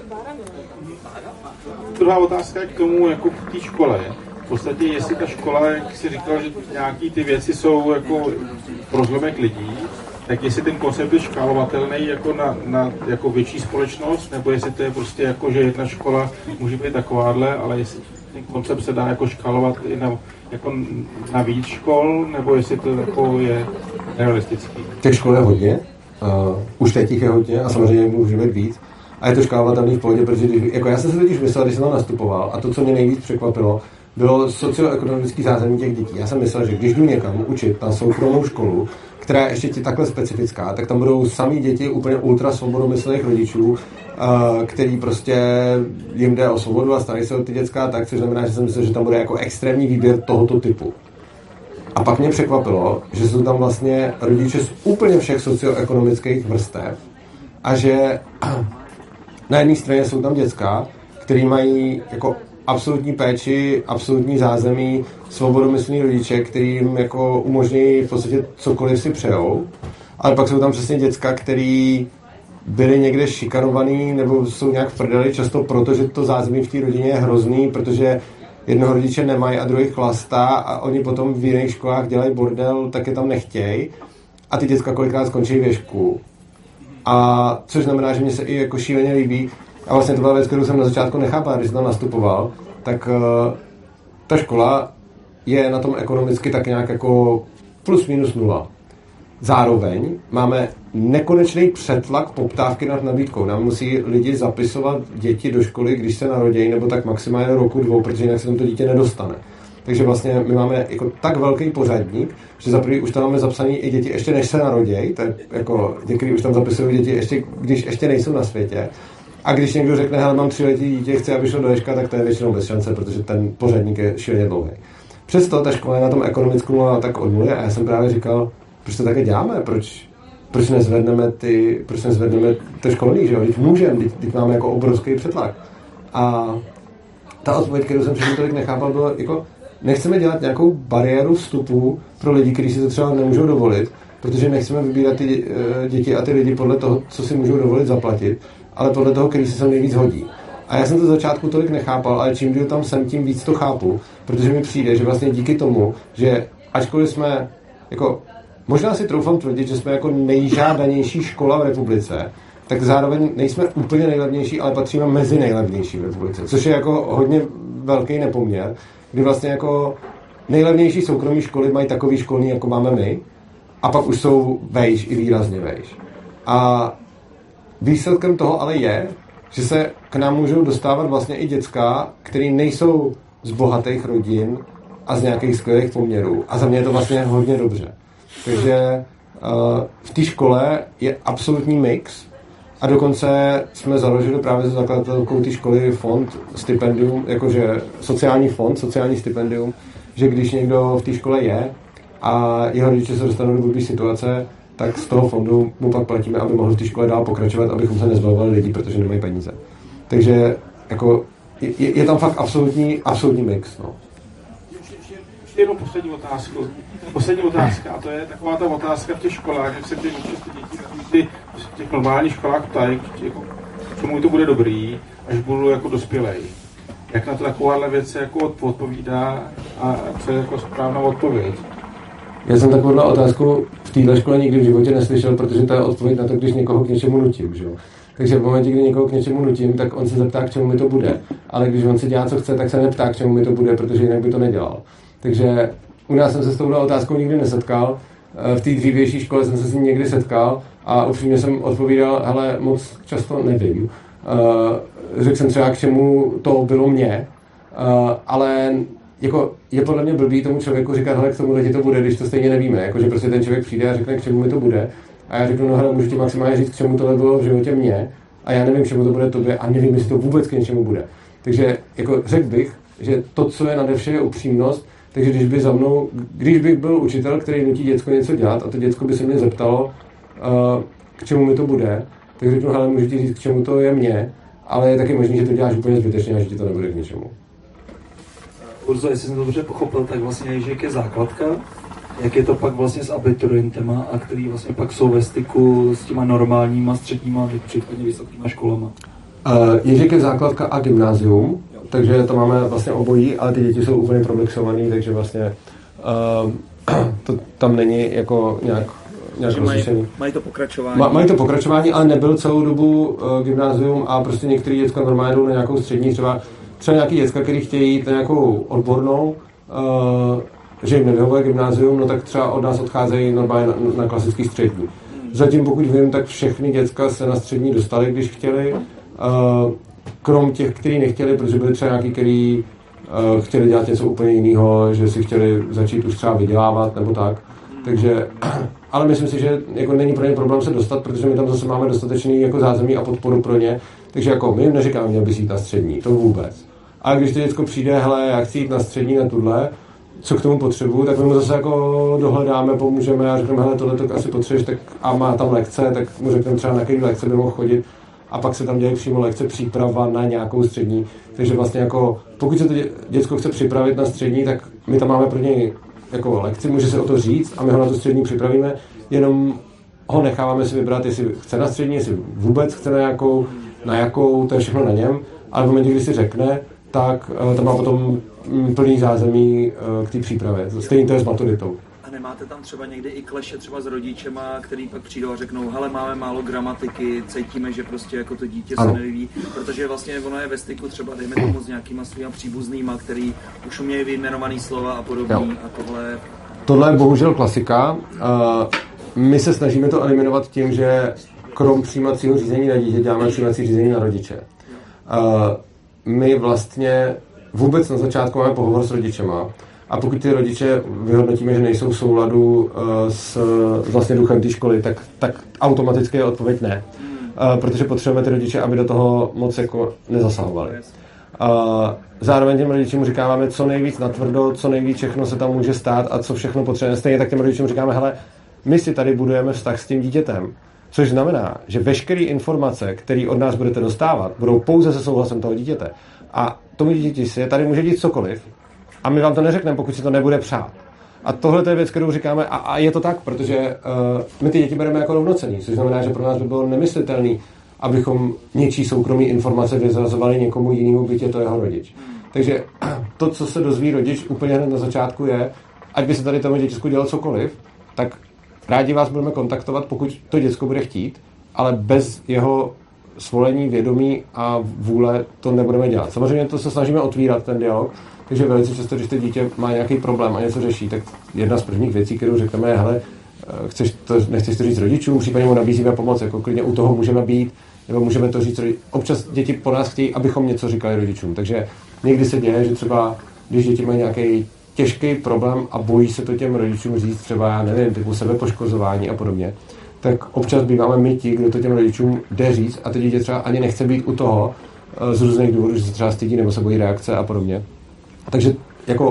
Druhá otázka je k tomu, jako v té škole. V podstatě, jestli ta škola, jak jsi říkal, že nějaký ty věci jsou jako pro zlomek lidí, tak jestli ten koncept je škálovatelný jako na, na jako větší společnost, nebo jestli to je prostě jako, že jedna škola může být takováhle, ale jestli ten koncept se dá jako škálovat i na, jako na víc škol, nebo jestli to jako je realistický.
Těch škol je hodně, uh, už teď jich je hodně a samozřejmě může být víc. A je to škálovatelný v pohodě, protože když, jako já jsem si totiž myslel, když jsem tam nastupoval, a to, co mě nejvíc překvapilo, bylo socioekonomický zázemí těch dětí. Já jsem myslel, že když jdu někam učit na soukromou školu, která je ještě takhle specifická, tak tam budou samý děti úplně ultra svobodomyslných rodičů, který prostě jim jde o svobodu a starají se o ty děcka, tak což znamená, že jsem myslel, že tam bude jako extrémní výběr tohoto typu. A pak mě překvapilo, že jsou tam vlastně rodiče z úplně všech socioekonomických vrstev a že na jedné straně jsou tam děcka, který mají jako absolutní péči, absolutní zázemí, svobodomyslný rodiče, který jim jako umožní v podstatě cokoliv si přejou, ale pak jsou tam přesně děcka, který byli někde šikanovaný nebo jsou nějak v prdeli, často proto, že to zázemí v té rodině je hrozný, protože jednoho rodiče nemají a druhý chlastá a oni potom v jiných školách dělají bordel, tak je tam nechtějí a ty děcka kolikrát skončí věšku. A což znamená, že mě se i jako šíleně líbí. A vlastně to byla věc, kterou jsem na začátku nechápal, když jsem tam nastupoval, tak uh, ta škola je na tom ekonomicky tak nějak jako plus minus nula. Zároveň máme nekonečný přetlak poptávky nad nabídkou. Nám musí lidi zapisovat děti do školy, když se narodí, nebo tak maximálně roku, dvou, protože jinak se tam to dítě nedostane. Takže vlastně my máme jako tak velký pořadník, že za první už tam máme zapsaný i děti ještě než se narodí, tak jako někdy už tam zapisují děti ještě, když ještě nejsou na světě. A když někdo řekne, hele, mám třiletý dítě, chci, aby šlo do deška, tak to je většinou bez šance, protože ten pořadník je šíleně dlouhý. Přesto ta škola je na tom ekonomickou tak od nuly a já jsem právě říkal, proč to také děláme, proč, proč nezvedneme ty, proč nezvedneme ty školní, že jo, teď můžeme, teď, teď máme jako obrovský přetlak. A ta odpověď, kterou jsem předtím tolik nechápal, bylo jako, nechceme dělat nějakou bariéru vstupu pro lidi, kteří si to třeba nemůžou dovolit, protože nechceme vybírat ty uh, děti a ty lidi podle toho, co si můžou dovolit zaplatit, ale podle toho, který se sem nejvíc hodí. A já jsem to začátku tolik nechápal, ale čím díl tam jsem, tím víc to chápu, protože mi přijde, že vlastně díky tomu, že ačkoliv jsme, jako, možná si troufám tvrdit, že jsme jako nejžádanější škola v republice, tak zároveň nejsme úplně nejlevnější, ale patříme mezi nejlevnější v republice, což je jako hodně velký nepoměr, kdy vlastně jako nejlevnější soukromí školy mají takový školní, jako máme my, a pak už jsou vejš i výrazně vejš. A výsledkem toho ale je, že se k nám můžou dostávat vlastně i děcka, který nejsou z bohatých rodin a z nějakých skvělých poměrů. A za mě je to vlastně hodně dobře. Takže uh, v té škole je absolutní mix a dokonce jsme založili právě za zakladatelkou té školy fond, stipendium, jakože sociální fond, sociální stipendium, že když někdo v té škole je a jeho rodiče se dostanou do blbý situace, tak z toho fondu mu pak platíme, aby mohl v té škole dál pokračovat, abychom se nezbavovali lidí, protože nemají peníze. Takže jako je, je tam fakt absolutní, absolutní mix. No.
Ještě jednou poslední otázku. Poslední otázka, a to je taková ta otázka v těch školách, jak se ty děti ty, v těch normálních školách ptají, jako, čemu to bude dobrý, až budu jako dospělej. Jak na to takováhle věc jako odpovídá a co je jako správná odpověď?
Já jsem takovou otázku v této škole nikdy v životě neslyšel, protože to je odpověď na to, když někoho k něčemu nutím. Že? Takže v momentě, kdy někoho k něčemu nutím, tak on se zeptá, k čemu mi to bude. Ale když on si dělá, co chce, tak se neptá, k čemu mi to bude, protože jinak by to nedělal. Takže u nás jsem se s touhle otázkou nikdy nesetkal. V té dřívější škole jsem se s ní někdy setkal a upřímně jsem odpovídal, hele, moc často nevím. Řekl jsem třeba, k čemu to bylo mě, ale jako je podle mě blbý tomu člověku říkat, hele, k tomu ti to bude, když to stejně nevíme. Jakože prostě ten člověk přijde a řekne, k čemu mi to bude. A já řeknu, no hele, můžu ti maximálně říct, k čemu tohle bylo v životě mě a já nevím, k čemu to bude tobě a nevím, jestli to vůbec k něčemu bude. Takže jako řekl bych, že to, co je nade vše, je upřímnost. Takže když by za mnou, když bych byl učitel, který nutí děcko něco dělat a to děcko by se mě zeptalo, uh, k čemu mi to bude, tak řeknu, hele, můžu ti říct, k čemu to je mě, ale je taky možný, že to děláš úplně zbytečně a že ti to nebude k ničemu.
Urzo, jestli jsem to dobře pochopil, tak vlastně ježík je základka. Jak je to pak vlastně s abiturientema a který vlastně pak jsou ve styku s těma normálníma, středníma, případně vysokýma školama?
Uh, ježík je základka a gymnázium, takže to máme vlastně obojí, ale ty děti jsou úplně promixovaný, takže vlastně uh, to tam není jako nějak, nějak rozlišený.
Mají, mají to pokračování.
Ma, mají to pokračování, ale nebyl celou dobu uh, gymnázium a prostě některý děcka normálně jdou na nějakou střední, třeba, třeba nějaký děcka, který chtějí jít na nějakou odbornou, uh, že jim nevyhovuje gymnázium, no tak třeba od nás odcházejí normálně na, na klasický střední. Zatím, pokud vím, tak všechny děcka se na střední dostali, když chtěli. Uh, krom těch, kteří nechtěli, protože byli třeba nějaký, kteří uh, chtěli dělat něco úplně jiného, že si chtěli začít už třeba vydělávat nebo tak. Takže, ale myslím si, že jako není pro ně problém se dostat, protože my tam zase máme dostatečný jako zázemí a podporu pro ně. Takže jako my jim neříkáme, měl bys jít na střední, to vůbec. A když to děcko přijde, hele, já chci jít na střední na tuhle, co k tomu potřebuju, tak my mu zase jako dohledáme, pomůžeme a řekneme, hele, tohle to asi potřebuješ, tak a má tam lekce, tak mu řekneme třeba, na jaký lekce by mohl chodit. A pak se tam dělají přímo lekce příprava na nějakou střední. Takže vlastně jako, pokud se to děcko chce připravit na střední, tak my tam máme pro něj jako lekci, může se o to říct a my ho na tu střední připravíme, jenom ho necháváme si vybrat, jestli chce na střední, jestli vůbec chce na jakou, na jakou, to je všechno na něm, ale v momentě, kdy si řekne, tak uh, tam má potom um, plný zázemí uh, k té přípravě. Stejně to je s maturitou.
A nemáte tam třeba někdy i kleše třeba s rodičema, který pak přijdou a řeknou, hele, máme málo gramatiky, cítíme, že prostě jako to dítě ano. se nevyvíjí, protože vlastně ono je ve styku třeba, dejme tomu, s nějakýma svýma příbuznýma, který už umějí vyjmenovaný slova a podobný jo. a tohle...
Tohle je bohužel klasika. Uh, my se snažíme to eliminovat tím, že krom přijímacího řízení na dítě děláme přijímací řízení na rodiče. Uh, my vlastně vůbec na začátku máme pohovor s rodičema a pokud ty rodiče vyhodnotíme, že nejsou v souladu uh, s vlastně duchem té školy, tak, tak automaticky je odpověď ne. Uh, protože potřebujeme ty rodiče, aby do toho moc jako nezasahovali. Uh, zároveň těm rodičům říkáme co nejvíc natvrdo, co nejvíc všechno se tam může stát a co všechno potřebujeme. Stejně tak těm rodičům říkáme, hele, my si tady budujeme vztah s tím dítětem. Což znamená, že veškeré informace, které od nás budete dostávat, budou pouze se souhlasem toho dítěte. A tomu dítěti si tady může dít cokoliv a my vám to neřekneme, pokud si to nebude přát. A tohle je věc, kterou říkáme, a, a je to tak, protože uh, my ty děti bereme jako rovnocenný, což znamená, že pro nás by bylo nemyslitelný, abychom něčí soukromý informace vyzrazovali někomu jinému, byť je to jeho rodič. Takže to, co se dozví rodič úplně hned na začátku je, ať by se tady tomu děcku dělal cokoliv, tak rádi vás budeme kontaktovat, pokud to děcko bude chtít, ale bez jeho svolení, vědomí a vůle to nebudeme dělat. Samozřejmě to se snažíme otvírat, ten dialog, takže velice často, když to dítě má nějaký problém a něco řeší, tak jedna z prvních věcí, kterou řekneme, je, hele, chceš to, nechceš to říct rodičům, případně mu nabízíme pomoc, jako klidně u toho můžeme být, nebo můžeme to říct, občas děti po nás chtějí, abychom něco říkali rodičům, takže někdy se děje, že třeba, když děti mají nějaký těžký problém a bojí se to těm rodičům říct, třeba, já nevím, typu sebepoškozování a podobně, tak občas býváme my ti, kdo to těm rodičům jde říct a to dítě třeba ani nechce být u toho z různých důvodů, že se třeba stydí nebo se bojí reakce a podobně. Takže jako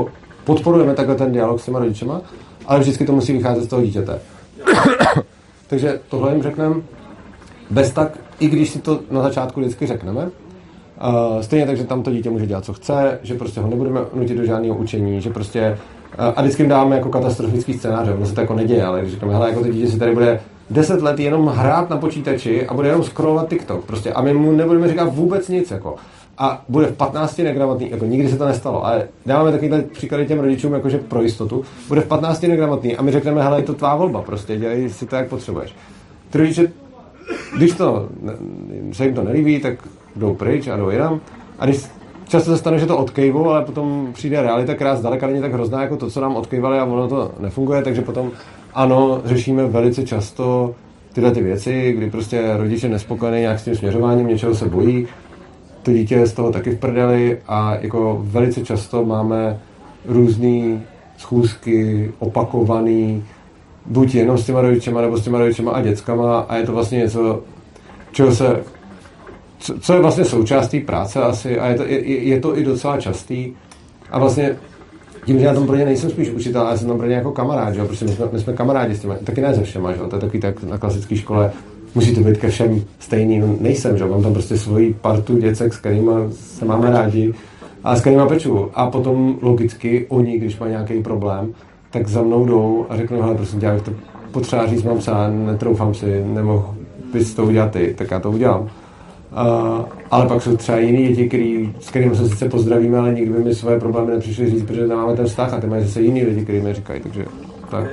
podporujeme takhle ten dialog s těma rodičema, ale vždycky to musí vycházet z toho dítěte. Takže tohle jim řekneme bez tak, i když si to na začátku vždycky řekneme. Uh, stejně tak, že tam to dítě může dělat, co chce, že prostě ho nebudeme nutit do žádného učení, že prostě uh, a vždycky jim dáme jako katastrofický scénář, ono se to jako neděje, ale když říkáme, hele, jako to dítě si tady bude deset let jenom hrát na počítači a bude jenom scrollovat TikTok, prostě a my mu nebudeme říkat vůbec nic, jako. A bude v patnácti negramotný, jako nikdy se to nestalo, ale dáváme takovýhle příklady těm rodičům, jakože pro jistotu, bude v patnácti negramotný a my řekneme, hele, je to tvá volba, prostě dělej si to, jak potřebuješ. Ty rodiče, když to, se jim to nelíbí, tak jdou pryč a jdou jinam. A když často se stane, že to odkejvou, ale potom přijde realita, která zdaleka není tak hrozná jako to, co nám odkejvali a ono to nefunguje, takže potom ano, řešíme velice často tyhle ty věci, kdy prostě rodiče nespokojený nějak s tím směřováním, něčeho se bojí, to dítě je z toho taky v prdeli a jako velice často máme různý schůzky, opakovaný, buď jenom s těma rodičema, nebo s těma rodičema a dětskama a je to vlastně něco, čeho se Co, co je vlastně součástí práce asi a je to, je, je to i docela častý a vlastně tím, že já tam pro ně nejsem spíš učitel, ale jsem tam pro ně jako kamarád, že jo, protože my jsme, my jsme kamarádi s těma, taky ne se všema, že jo, to je takový tak na klasické škole, musí to být ke všem stejný, no nejsem, že jo, mám tam prostě svoji partu děcek, s kterýma se máme rádi a s kterýma peču a potom logicky oni, když mají nějaký problém, tak za mnou jdou a řeknou, hele, prosím tě, jak to potřeba říct, mám psa, netroufám si, nemohl bys to udělat ty, tak já to udělám. Uh, ale pak jsou třeba jiný děti, který, s kterými se sice pozdravíme, ale nikdy by mi svoje problémy nepřišli říct, protože tam máme ten vztah a ty mají zase jiný lidi, kteří mi říkají, takže tak.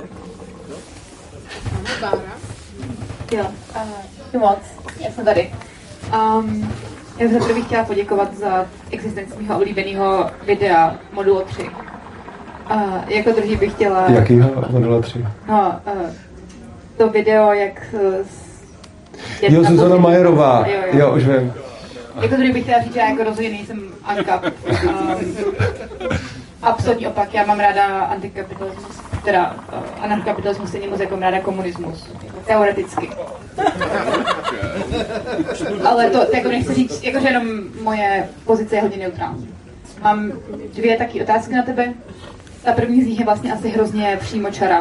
Jo, uh, moc, já jsem tady. Um, já bych za první chtěla poděkovat za existenci mého oblíbeného videa Modulo tři. Uh, jako druhý bych chtěla...
Jakýho Modulo tři?
No, uh, to video, jak... Uh,
Jo, Zuzana Majerová, jo, jo. jo, už vím.
Jako druhý bych chtěla říct, že já jako rozhodně nejsem ANCAP. Um, absolutní opak, já mám ráda antikapitalismus, teda uh, anarchokapitalismus stejně moc jako mám ráda komunismus, teoreticky. Ale to, to jako nechci říct, jakože jenom moje pozice je hodně neutrální. Mám dvě taky otázky na tebe. Ta první z nich je vlastně asi hrozně přímočara.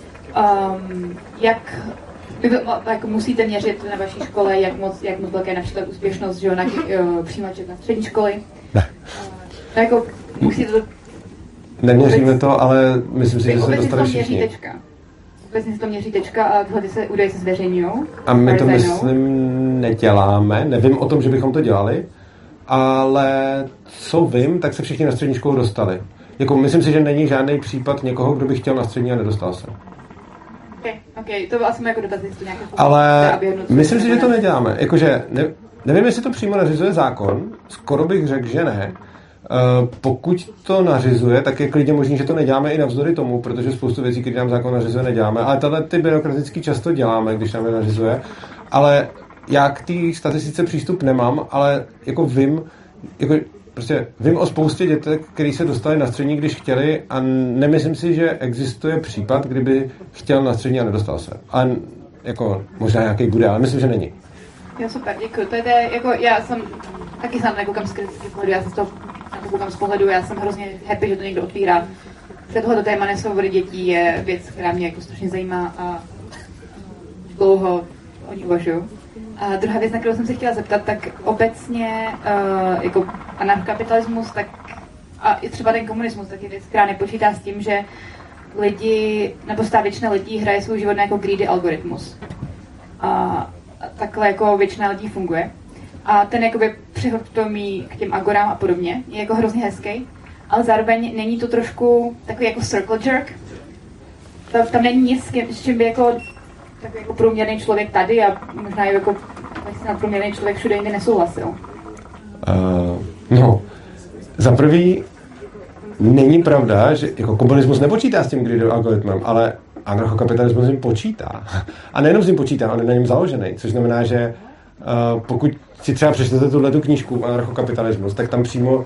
Um, jak Vy jako musíte měřit na vaší škole, jak moc, jak moc velká je například úspěšnost, že jo, na přijímaček na střední školy.
Ne.
No, jako musíte to...
Neměříme to, ale myslím si, že se dostali všichni.
Obecně se to měří tečka a tyhle se údaje se zveřejňují.
A my to myslím neděláme, nevím o tom, že bychom to dělali, ale co vím, tak se všichni na střední školu dostali. Jako, myslím si, že není žádný případ někoho, kdo by chtěl na střední a nedostal se.
Okay, okay, to byl asi jako dotaz, jestli nějaké...
Ale myslím si, že to neděláme. Jakože, ne, nevím, jestli to přímo nařizuje zákon, skoro bych řekl, že ne. Uh, pokud to nařizuje, tak je klidně možný, že to neděláme i navzdory tomu, protože spoustu věcí, které nám zákon nařizuje, neděláme. Ale tato ty byrokraticky často děláme, když nám je nařizuje. Ale já k té statistice přístup nemám, ale jako vím, jako prostě vím o spoustě dětek, který se dostali na střední, když chtěli a nemyslím si, že existuje případ, kdyby chtěl na střední a nedostal se. A jako možná nějaký bude, ale myslím, že není.
Jo, super, děkuji. To je, to je jako, já jsem taky sám nekoukám z kritického pohledu, já jsem z toho koukám z pohledu, já jsem hrozně happy, že to někdo otvírá. Tohleto téma nesvobody dětí je věc, která mě jako strašně zajímá a dlouho o ní uvažuju. A druhá věc, na kterou jsem se chtěla zeptat, tak obecně uh, jako anarchokapitalismus, tak a i třeba ten komunismus, tak je věc, která nepočítá s tím, že lidi, nebo stá většina lidí hraje svůj život na jako greedy algoritmus. A takhle jako většina lidí funguje. A ten jakoby přechod k těm agorám a podobně je jako hrozně hezký, ale zároveň není to trošku takový jako circle jerk. Tam, tam není nic, s čím by jako tak jako průměrný člověk tady a možná i jako nadprůměrný člověk všude jinde nesouhlasil.
Uh, no, za prvý není pravda, že jako komunismus nepočítá s tím greedy algoritmem, ale anarchokapitalismus jim počítá. A nejenom s ním počítá, on je na něm založený, což znamená, že uh, pokud si třeba přečtete tuhletu knížku Anarchokapitalismus, tak tam přímo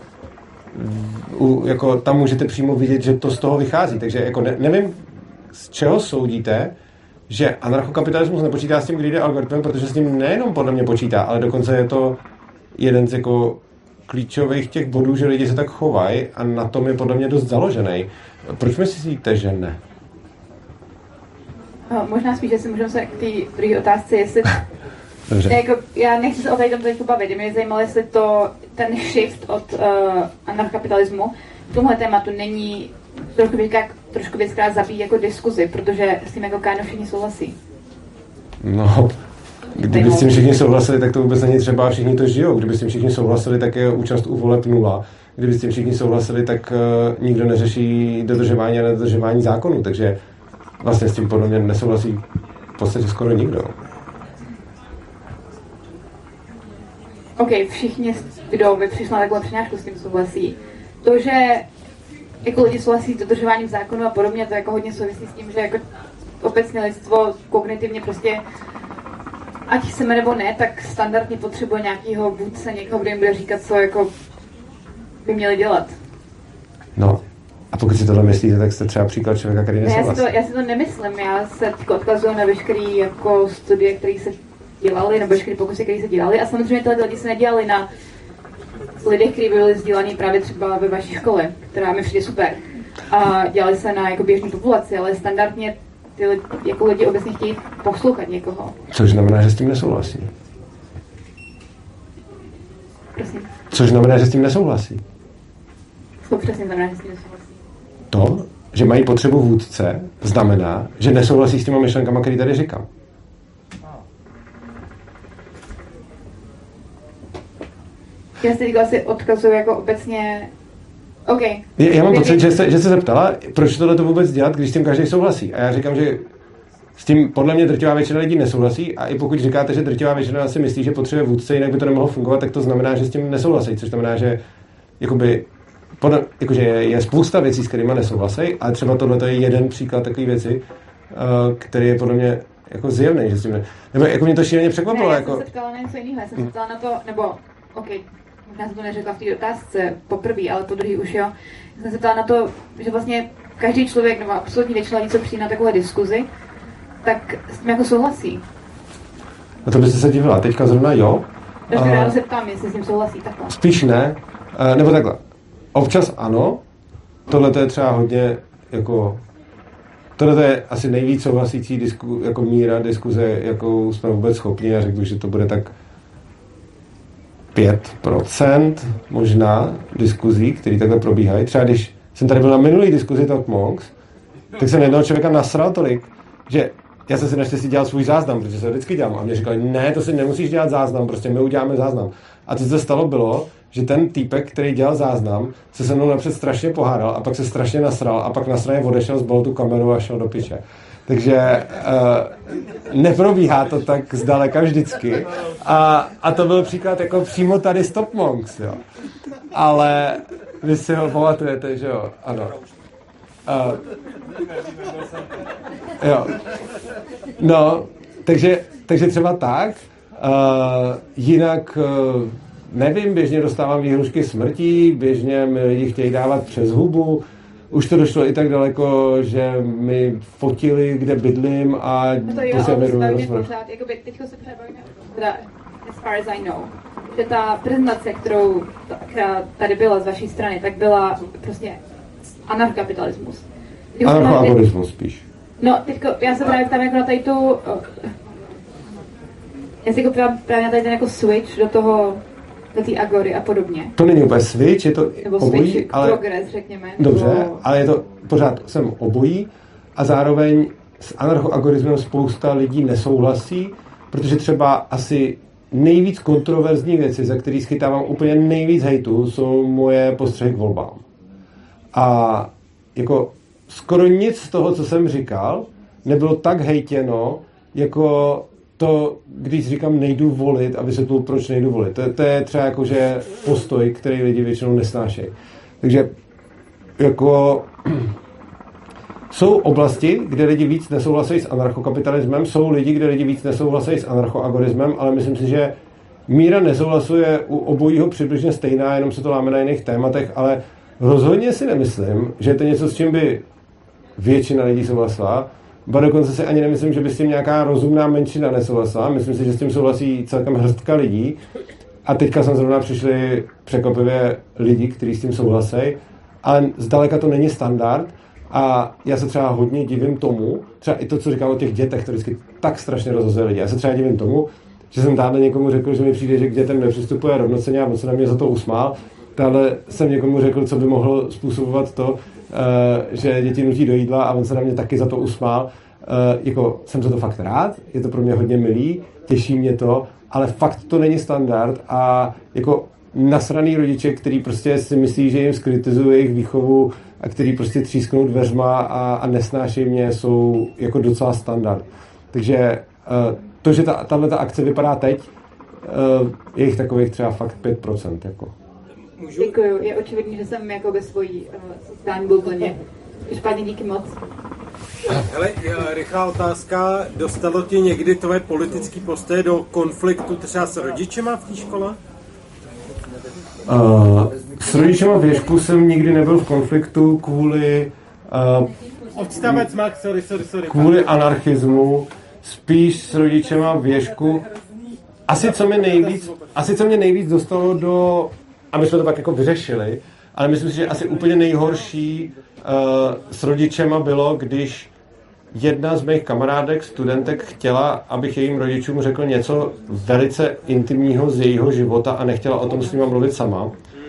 u, jako, tam můžete přímo vidět, že to z toho vychází. Takže jako ne, nevím, z čeho soudíte, že anarchokapitalismus nepočítá s tím greedy algoritmem, protože s tím nejenom podle mě počítá, ale dokonce je to jeden z jako klíčových těch bodů, že lidi se tak chovají a na tom je podle mě dost založený. Proč myslíte, že ne?
No, možná spíš, že si můžeme se k té druhé otázce, jestli...
Dobře.
Jako, já nechci se o tady tom teď bavit, mě zajímalo, jestli to, ten shift od uh, anarchokapitalismu k tomhle tématu není trošku věc, trošku věc, která zabíjí jako diskuzi, protože s tím jako káno všichni souhlasí.
No, kdyby s tím všichni souhlasili, tak to vůbec není třeba, všichni to žijou. Kdyby s tím všichni souhlasili, tak je účast u voleb nula. Kdyby s tím všichni souhlasili, tak uh, nikdo neřeší dodržování a nedodržování zákonů, takže vlastně s tím podle mě nesouhlasí v podstatě skoro nikdo.
OK, všichni, kdo by přišli na takovou přednášku, s tím souhlasí. To, že jako lidi souhlasí s dodržováním zákonu a podobně, to jako hodně souvisí s tím, že jako obecně lidstvo kognitivně prostě, ať chceme nebo ne, tak standardně potřebuje nějakého vůdce, někoho, kdo jim bude říkat, co jako by měli dělat.
No, a pokud si tohle myslíte, tak jste třeba příklad člověka, který nesouhlasí.
Já si to, já si to nemyslím, já se odkazuju na veškeré jako studie, které se dělali, nebo veškeré pokusy, které se dělali. A samozřejmě tyhle lidi se nedělali na lidech, kteří byli vzdělaní právě třeba ve vaší škole, která mi přijde super. A dělali se na jako běžné populaci, ale standardně ty lidi, jako lidi obecně chtějí poslouchat někoho.
Což znamená, že s tím nesouhlasí.
Prosím.
Což znamená, že s tím nesouhlasí.
To přesně znamená, že s tím nesouhlasí.
To, že mají potřebu vůdce, znamená, že nesouhlasí s těma myšlenkama, který tady říkám.
Já si asi odkazuju jako obecně... OK.
Já mám pocit, že se, že se zeptala, proč tohle to vůbec dělat, když s tím každý souhlasí. A já říkám, že s tím podle mě drtivá většina lidí nesouhlasí a i pokud říkáte, že drtivá většina si myslí, že potřebuje vůdce, jinak by to nemohlo fungovat, tak to znamená, že s tím nesouhlasí, což znamená, že jakoby, podle, jakože je, je spousta věcí, s kterými nesouhlasí, ale třeba tohle je jeden příklad takové věci, uh, který je podle mě jako zjevný, že s tím ne... Nebo jako mě to šíleně překvapilo.
Ne, já
jako...
jsem se ptala na něco jiného, já jsem se ptala na to, nebo OK, možná jsem to neřekla v té otázce poprvé, ale po druhý už jo. Já jsem se ptala na to, že vlastně každý člověk, nebo absolutní většina lidí, co přijde na takové diskuzi, tak s tím jako souhlasí.
No to byste se divila, teďka zrovna jo.
Takže ráno se ptám, jestli s tím souhlasí takhle.
Spíš ne, uh, nebo takhle. Občas ano, tohle to je třeba hodně jako... Tohle je asi nejvíc souhlasící disku, jako míra diskuze, jakou jsme vůbec schopni. A řekl bych, že to bude tak pět procent možná diskuzí, které takhle probíhají. Třeba když jsem tady byl na minulý diskuzi Talk Monks, tak jsem jednoho člověka nasral tolik, že já jsem si naštěstí dělal svůj záznam, protože se vždycky dělám. A mě říkali, ne, to si nemusíš dělat záznam, prostě my uděláme záznam. A co se stalo bylo, že ten týpek, který dělal záznam, se se mnou napřed strašně pohádal a pak se strašně nasral a pak nasraně odešel, zbalil tu kameru a šel do piče. Takže uh, neprobíhá to tak zdaleka vždycky. A, a to byl příklad jako přímo tady Stop Monks, jo. Ale vy si ho pamatujete, že jo? Ano. Uh, jo. No, takže, takže třeba tak. Uh, jinak... Uh, Nevím, běžně dostávám výhrušky smrtí, běžně mi lidi chtějí dávat přes hubu. Už to došlo i tak daleko, že mi fotili, kde bydlím a
no to jo, ale to stavíme pořád, jakoby teďko se přebavíme, teda as far as I know, že ta prezentace, kterou která tady byla z vaší strany, tak byla prostě anarchokapitalismus.
Anarchoagorismus spíš.
No, teďko, já se právě ptám jako na tady tu, já si jako právě na tady ten jako switch do toho, do té agory a podobně.
To není úplně switch, je to
nebo
obojí,
switch,
ale...
progres, řekněme.
Dobře,
nebo...
ale je to pořád jsem obojí a zároveň s anarchoagorismem spousta lidí nesouhlasí, protože třeba asi nejvíc kontroverzní věci, za který schytávám úplně nejvíc hejtu, jsou moje postřehy k volbám. A jako skoro nic z toho, co jsem říkal, nebylo tak hejtěno, jako to, když říkám nejdu volit a vysvětluji, proč nejdu volit. To, to je třeba jakože postoj, který lidi většinou nesnášejí. Takže jako jsou oblasti, kde lidi víc nesouhlasí s anarchokapitalismem, jsou lidi, kde lidi víc nesouhlasí s anarchoagorismem, ale myslím si, že míra nesouhlasu je u obojího přibližně stejná, jenom se to láme na jiných tématech, ale rozhodně si nemyslím, že je to něco, s čím by většina lidí souhlasila. Ba dokonce si ani nemyslím, že by s tím nějaká rozumná menšina nesouhlasila. Myslím si, že s tím souhlasí celkem hrstka lidí. a teďka jsem zrovna přišli překvapivě lidi, kteří s tím souhlasí, ale zdaleka to není standard a já se třeba hodně divím tomu, třeba i to, co říkal o těch dětech, to vždycky tak strašně rozhazuje lidi. Já se třeba divím tomu, že jsem tady někomu řekl, že mi přijde, že k dětem nepřistupuje rovnocenně a moc se na mě za to usmál. Tahle jsem někomu řekl, co by mohlo způsobovat to, že děti nutí do jídla a on se na mě taky za to usmál. Jako jsem za to fakt rád, je to pro mě hodně milý, těší mě to, ale fakt to není standard a jako nasraný rodiče, který prostě si myslí, že jim skritizuje jejich výchovu a který prostě třísknou dveřma a, a nesnáší mě, jsou jako docela standard. Takže to, že ta, tato akce vypadá teď, je jich takových třeba fakt pět procent. Jako.
Děkuju, je očividný, že jsem jako ve svojí uh, sociální bublině. Špatně, díky moc.
Hele, rychlá otázka. Dostalo ti někdy tvoje politické postoje do konfliktu třeba s rodičema v té škole?
Uh, s rodičema věšku jsem nikdy nebyl v konfliktu kvůli uh,
Odstavec Max, sorry, sorry, sorry.
Kvůli anarchismu, spíš s rodičema věšku. Asi co mě nejvíc, asi co mě nejvíc dostalo do, a my jsme to pak jako vyřešili, ale myslím si, že asi úplně nejhorší uh, s rodičema bylo, když jedna z mých kamarádek, studentek, chtěla, abych jejím rodičům řekl něco velice intimního z jejího života a nechtěla o tom s nima mluvit sama.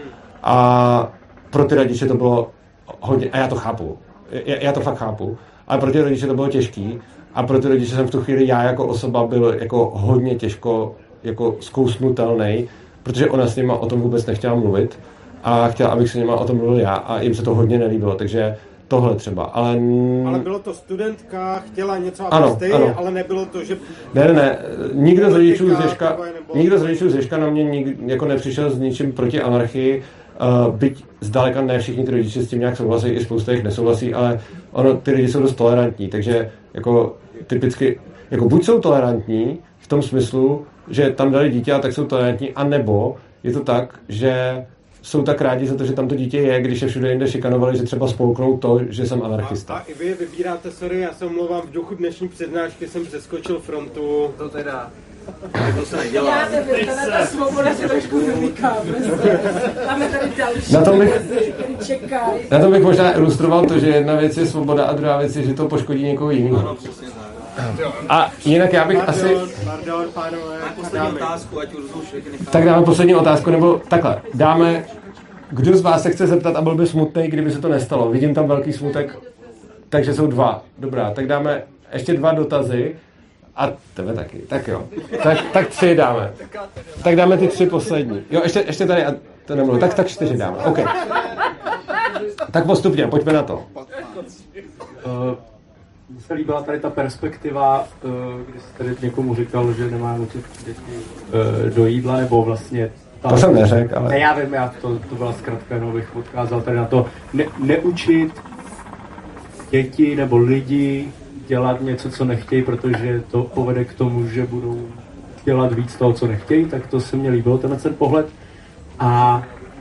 A pro ty rodiče to bylo hodně, a já to chápu, já, já to fakt chápu, ale pro ty rodiče to bylo těžký a pro ty rodiče jsem v tu chvíli já jako osoba byl jako hodně těžko jako zkousnutelnej, protože ona s nima o tom vůbec nechtěla mluvit a chtěla, abych s nima o tom mluvil já a jim se to hodně nelíbilo, takže tohle třeba, ale...
Ale bylo to studentka, chtěla něco,
ano,
aby
ano.
ale nebylo to, že...
Ne, ne, ne, nikdo z rodičů z Ježka, nikdo z rodičů z Ježka na mě nik, jako nepřišel s ničím proti anarchii, uh, byť zdaleka ne všichni ty rodiče s tím nějak souhlasí, i spousta jich nesouhlasí, ale ono, ty lidi jsou dost tolerantní, takže jako typicky, jako buď jsou tolerantní v tom smyslu, že tam dali dítě a tak jsou tolerantní, anebo je to tak, že jsou tak rádi za to, že tam to dítě je, když je všude jinde šikanovali, že třeba spolknou to, že jsem anarchista.
A, a i vy vybíráte, sorry, já se omlouvám, v duchu dnešní přednášky jsem přeskočil frontu.
To teda...
To se nedělá.
Já nevím, ta svoboda se trošku vymyká. Máme tady další,
na tom bych,
který čekají.
Na tom bych možná ilustroval to, že jedna věc je svoboda a druhá věc je, že to poškodí někoho jiného. A jinak já bych
pardon,
asi...
Pardon, pánové.
Poslední otázku, ať už všechny.
Tak dáme poslední otázku, nebo takhle. Dáme, kdo z vás se chce zeptat a byl by smutný, kdyby se to nestalo. Vidím tam velký smutek, takže jsou dva. Dobrá, tak dáme ještě dva dotazy. A tebe taky, tak jo. Tak, tak tři dáme. Tak dáme ty tři poslední. Jo, ještě, ještě tady, a to nemluví. Tak, tak čtyři dáme, OK. Tak postupně, pojďme na to.
Uh, Mně se líbila tady ta perspektiva, uh, kdy jsi tady někomu říkal, že nemá nutit děti uh, do jídla, nebo vlastně... Ta,
to jsem neřekl, ale...
Ne, já vím, já to, to byla zkrátka, jenom bych odkázal tady na to. Ne, neučit děti nebo lidi dělat něco, co nechtějí, protože to povede k tomu, že budou dělat víc toho, co nechtějí, tak to se mně líbilo, tenhle ten pohled. A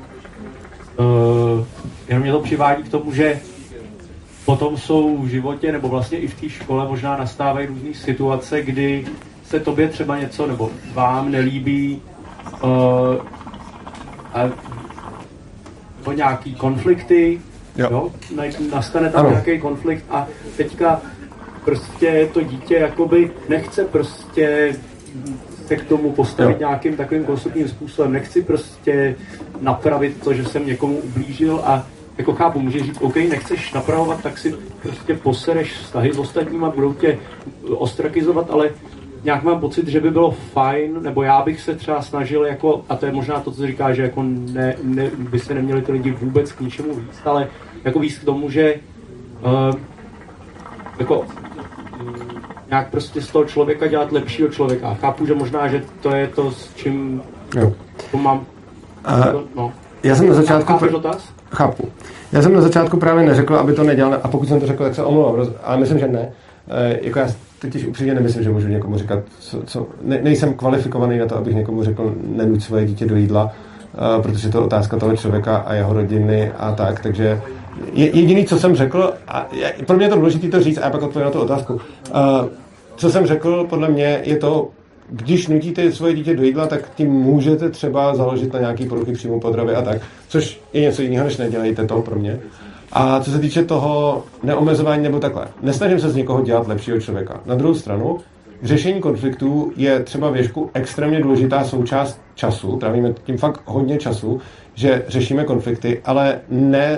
uh, jenom mě to přivádí k tomu, že potom jsou v životě, nebo vlastně i v té škole možná nastávají různé situace, kdy se tobě třeba něco, nebo vám nelíbí uh, a, nebo nějaký konflikty, jo. Jo? Nastane tam ano. nějaký konflikt a teďka prostě to dítě jakoby nechce prostě se k tomu postavit jo. nějakým takovým konstruktivním způsobem, nechci prostě napravit to, že jsem někomu ublížil a jako chápu, můžeš říct, OK, nechceš napravovat, tak si prostě posereš vztahy s ostatníma, budou tě ostrakizovat, ale nějak mám pocit, že by bylo fajn, nebo já bych se třeba snažil, jako, a to je možná to, co říká, že jako ne, ne, by se neměli ty lidi vůbec k ničemu víc, ale jako víc k tomu, že uh, jako um, nějak prostě z toho člověka dělat lepšího člověka. A chápu, že možná, že to je to, s čím jo. to mám...
Uh,
to, no.
Já jsem na začátku...
Chápeš dotaz?
Chápu. Já jsem na začátku právě neřekl, aby to nedělal, a pokud jsem to řekl, tak se omlouvám, ale myslím, že ne. E, jako já totiž upřímně nemyslím, že můžu někomu říkat, co, co ne, nejsem kvalifikovaný na to, abych někomu řekl, nenuť svoje dítě do jídla, e, protože to je otázka toho člověka a jeho rodiny a tak, takže je, jediný, co jsem řekl, a je, pro mě je to důležité to říct, a já pak odpovím na tu otázku. E, co jsem řekl, podle mě, je to, když nutíte svoje dítě do jídla, tak tím můžete třeba založit na nějaký poruchy příjmu potravy a tak, což je něco jiného, než nedělejte to pro mě. A co se týče toho neomezování nebo takhle, nesnažím se z někoho dělat lepšího člověka. Na druhou stranu, řešení konfliktů je třeba věšku extrémně důležitá součást času, trávíme tím fakt hodně času, že řešíme konflikty, ale ne,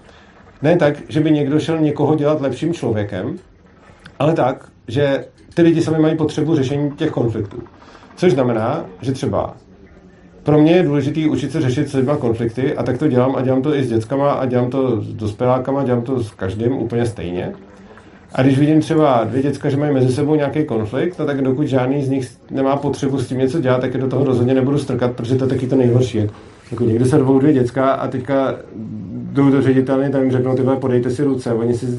ne tak, že by někdo šel někoho dělat lepším člověkem, ale tak, že ty lidi sami mají potřebu řešení těch konfliktů. Což znamená, že třeba pro mě je důležité učit se řešit s lidma konflikty a tak to dělám a dělám to i s dětskama a dělám to s dospělákama, dělám to s každým úplně stejně. A když vidím třeba dvě děcka, že mají mezi sebou nějaký konflikt, no tak dokud žádný z nich nemá potřebu s tím něco dělat, tak je do toho rozhodně nebudu strkat, protože to je taky to nejhorší. Jako někdy se dvou dvě děcka a teďka jdou do ředitelny, tam jim řeknou, tyhle podejte si ruce. Oni si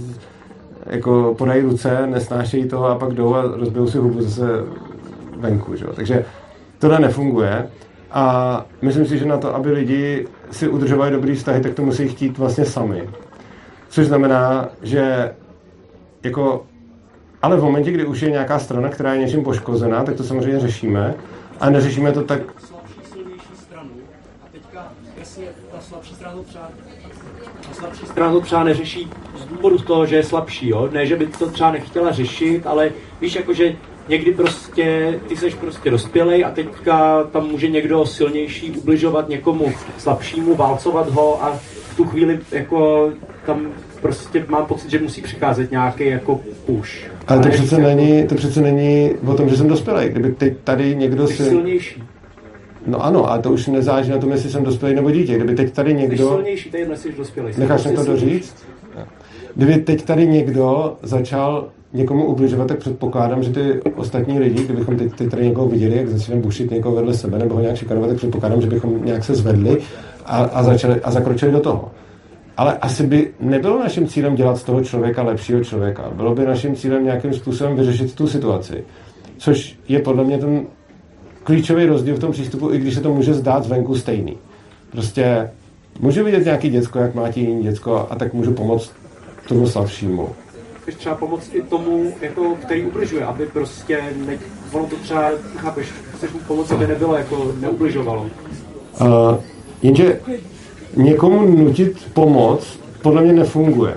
jako podají ruce, nesnášejí toho a pak jdou a rozbijou si hubu zase venku. Že? Takže tohle nefunguje. A myslím si, že na to, aby lidi si udržovali dobrý vztahy, tak to musí chtít vlastně sami. Což znamená, že jako, ale v momentě, kdy už je nějaká strana, která je něčím poškozená, tak to samozřejmě řešíme. A neřešíme to tak...
Slabší, silnější stranu. A teďka, jestli ta slabší strana třeba, ta slabší strana to třeba neřeší z důvodu toho, že je slabší, jo? Ne, že by to třeba nechtěla řešit, ale víš, jakože někdy prostě, ty seš prostě dospělej a teďka tam může někdo silnější ubližovat někomu slabšímu, válcovat ho a v tu chvíli jako tam prostě mám pocit, že musí přicházet nějaký jako push.
Ale to přece není, to přece není o tom, že jsem dospělej. Kdyby teď tady někdo si...
silnější.
No ano, a to už nezáleží na tom, jestli jsem dospělej nebo dítě. Kdyby teď tady někdo...
Jsi silnější, tady jsi dospělej.
Necháš mi to doříct? Kdyby teď tady někdo začal někomu ubližovat, tak předpokládám, že ty ostatní lidi, kdybychom teď, teď tady někoho viděli, jak začneme bušit někoho vedle sebe nebo ho nějak šikanovat, tak předpokládám, že bychom nějak se zvedli a, a, začali, a zakročili do toho. Ale asi by nebylo naším cílem dělat z toho člověka lepšího člověka. Bylo by naším cílem nějakým způsobem vyřešit tu situaci. Což je podle mě ten klíčový rozdíl v tom přístupu, i když se to může zdát zvenku stejný. Prostě můžu vidět nějaký děcko, jak má jiný děcko a tak můžu pomoct tomu slabšímu.
Chceš třeba pomoct i tomu, jako, který ubližuje, aby prostě ne, ono to třeba, chápeš, chceš mu pomoct, aby nebylo, jako neubližovalo.
Uh, jenže někomu nutit pomoc podle mě nefunguje.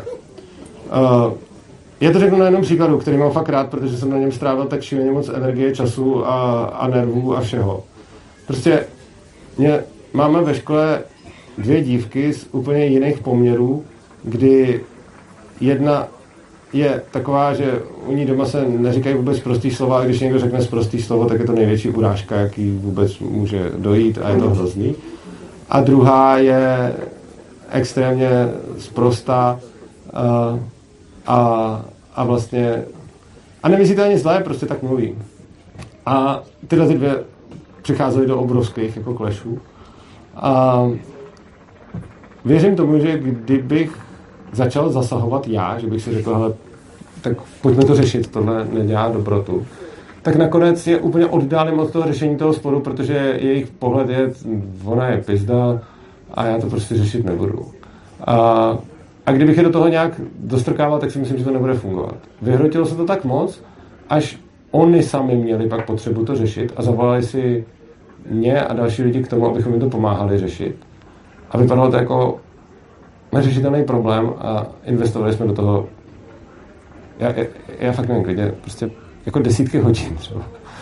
Uh, já to řeknu na jednom příkladu, který mám fakt rád, protože jsem na něm strávil tak šíleně moc energie, času a, a nervů a všeho. Prostě mě, máme ve škole dvě dívky z úplně jiných poměrů, kdy jedna je taková, že u ní doma se neříkají vůbec prostý slova a když někdo řekne prostý slovo, tak je to největší urážka, jaký vůbec může dojít a je to hrozný. A druhá je extrémně sprostá uh, a, a vlastně a nemyslí to ani zlé, prostě tak mluví. A tyhle ty dvě přicházely do obrovských jako klešů. A věřím tomu, že kdybych začal zasahovat já, že bych si řekl, hele, tak pojďme to řešit, tohle nedělá dobrotu, tak nakonec je úplně oddálím od toho řešení toho sporu, protože jejich pohled je, ona je pizda a já to prostě řešit nebudu. A, a kdybych je do toho nějak dostrkával, tak si myslím, že to nebude fungovat. Vyhrotilo se to tak moc, až oni sami měli pak potřebu to řešit a zavolali si mě a další lidi k tomu, abychom jim to pomáhali řešit. A vypadalo to jako neřešitelný problém a investovali jsme do toho, já, já, já fakt nevím, klidně, prostě jako desítky hodin třeba.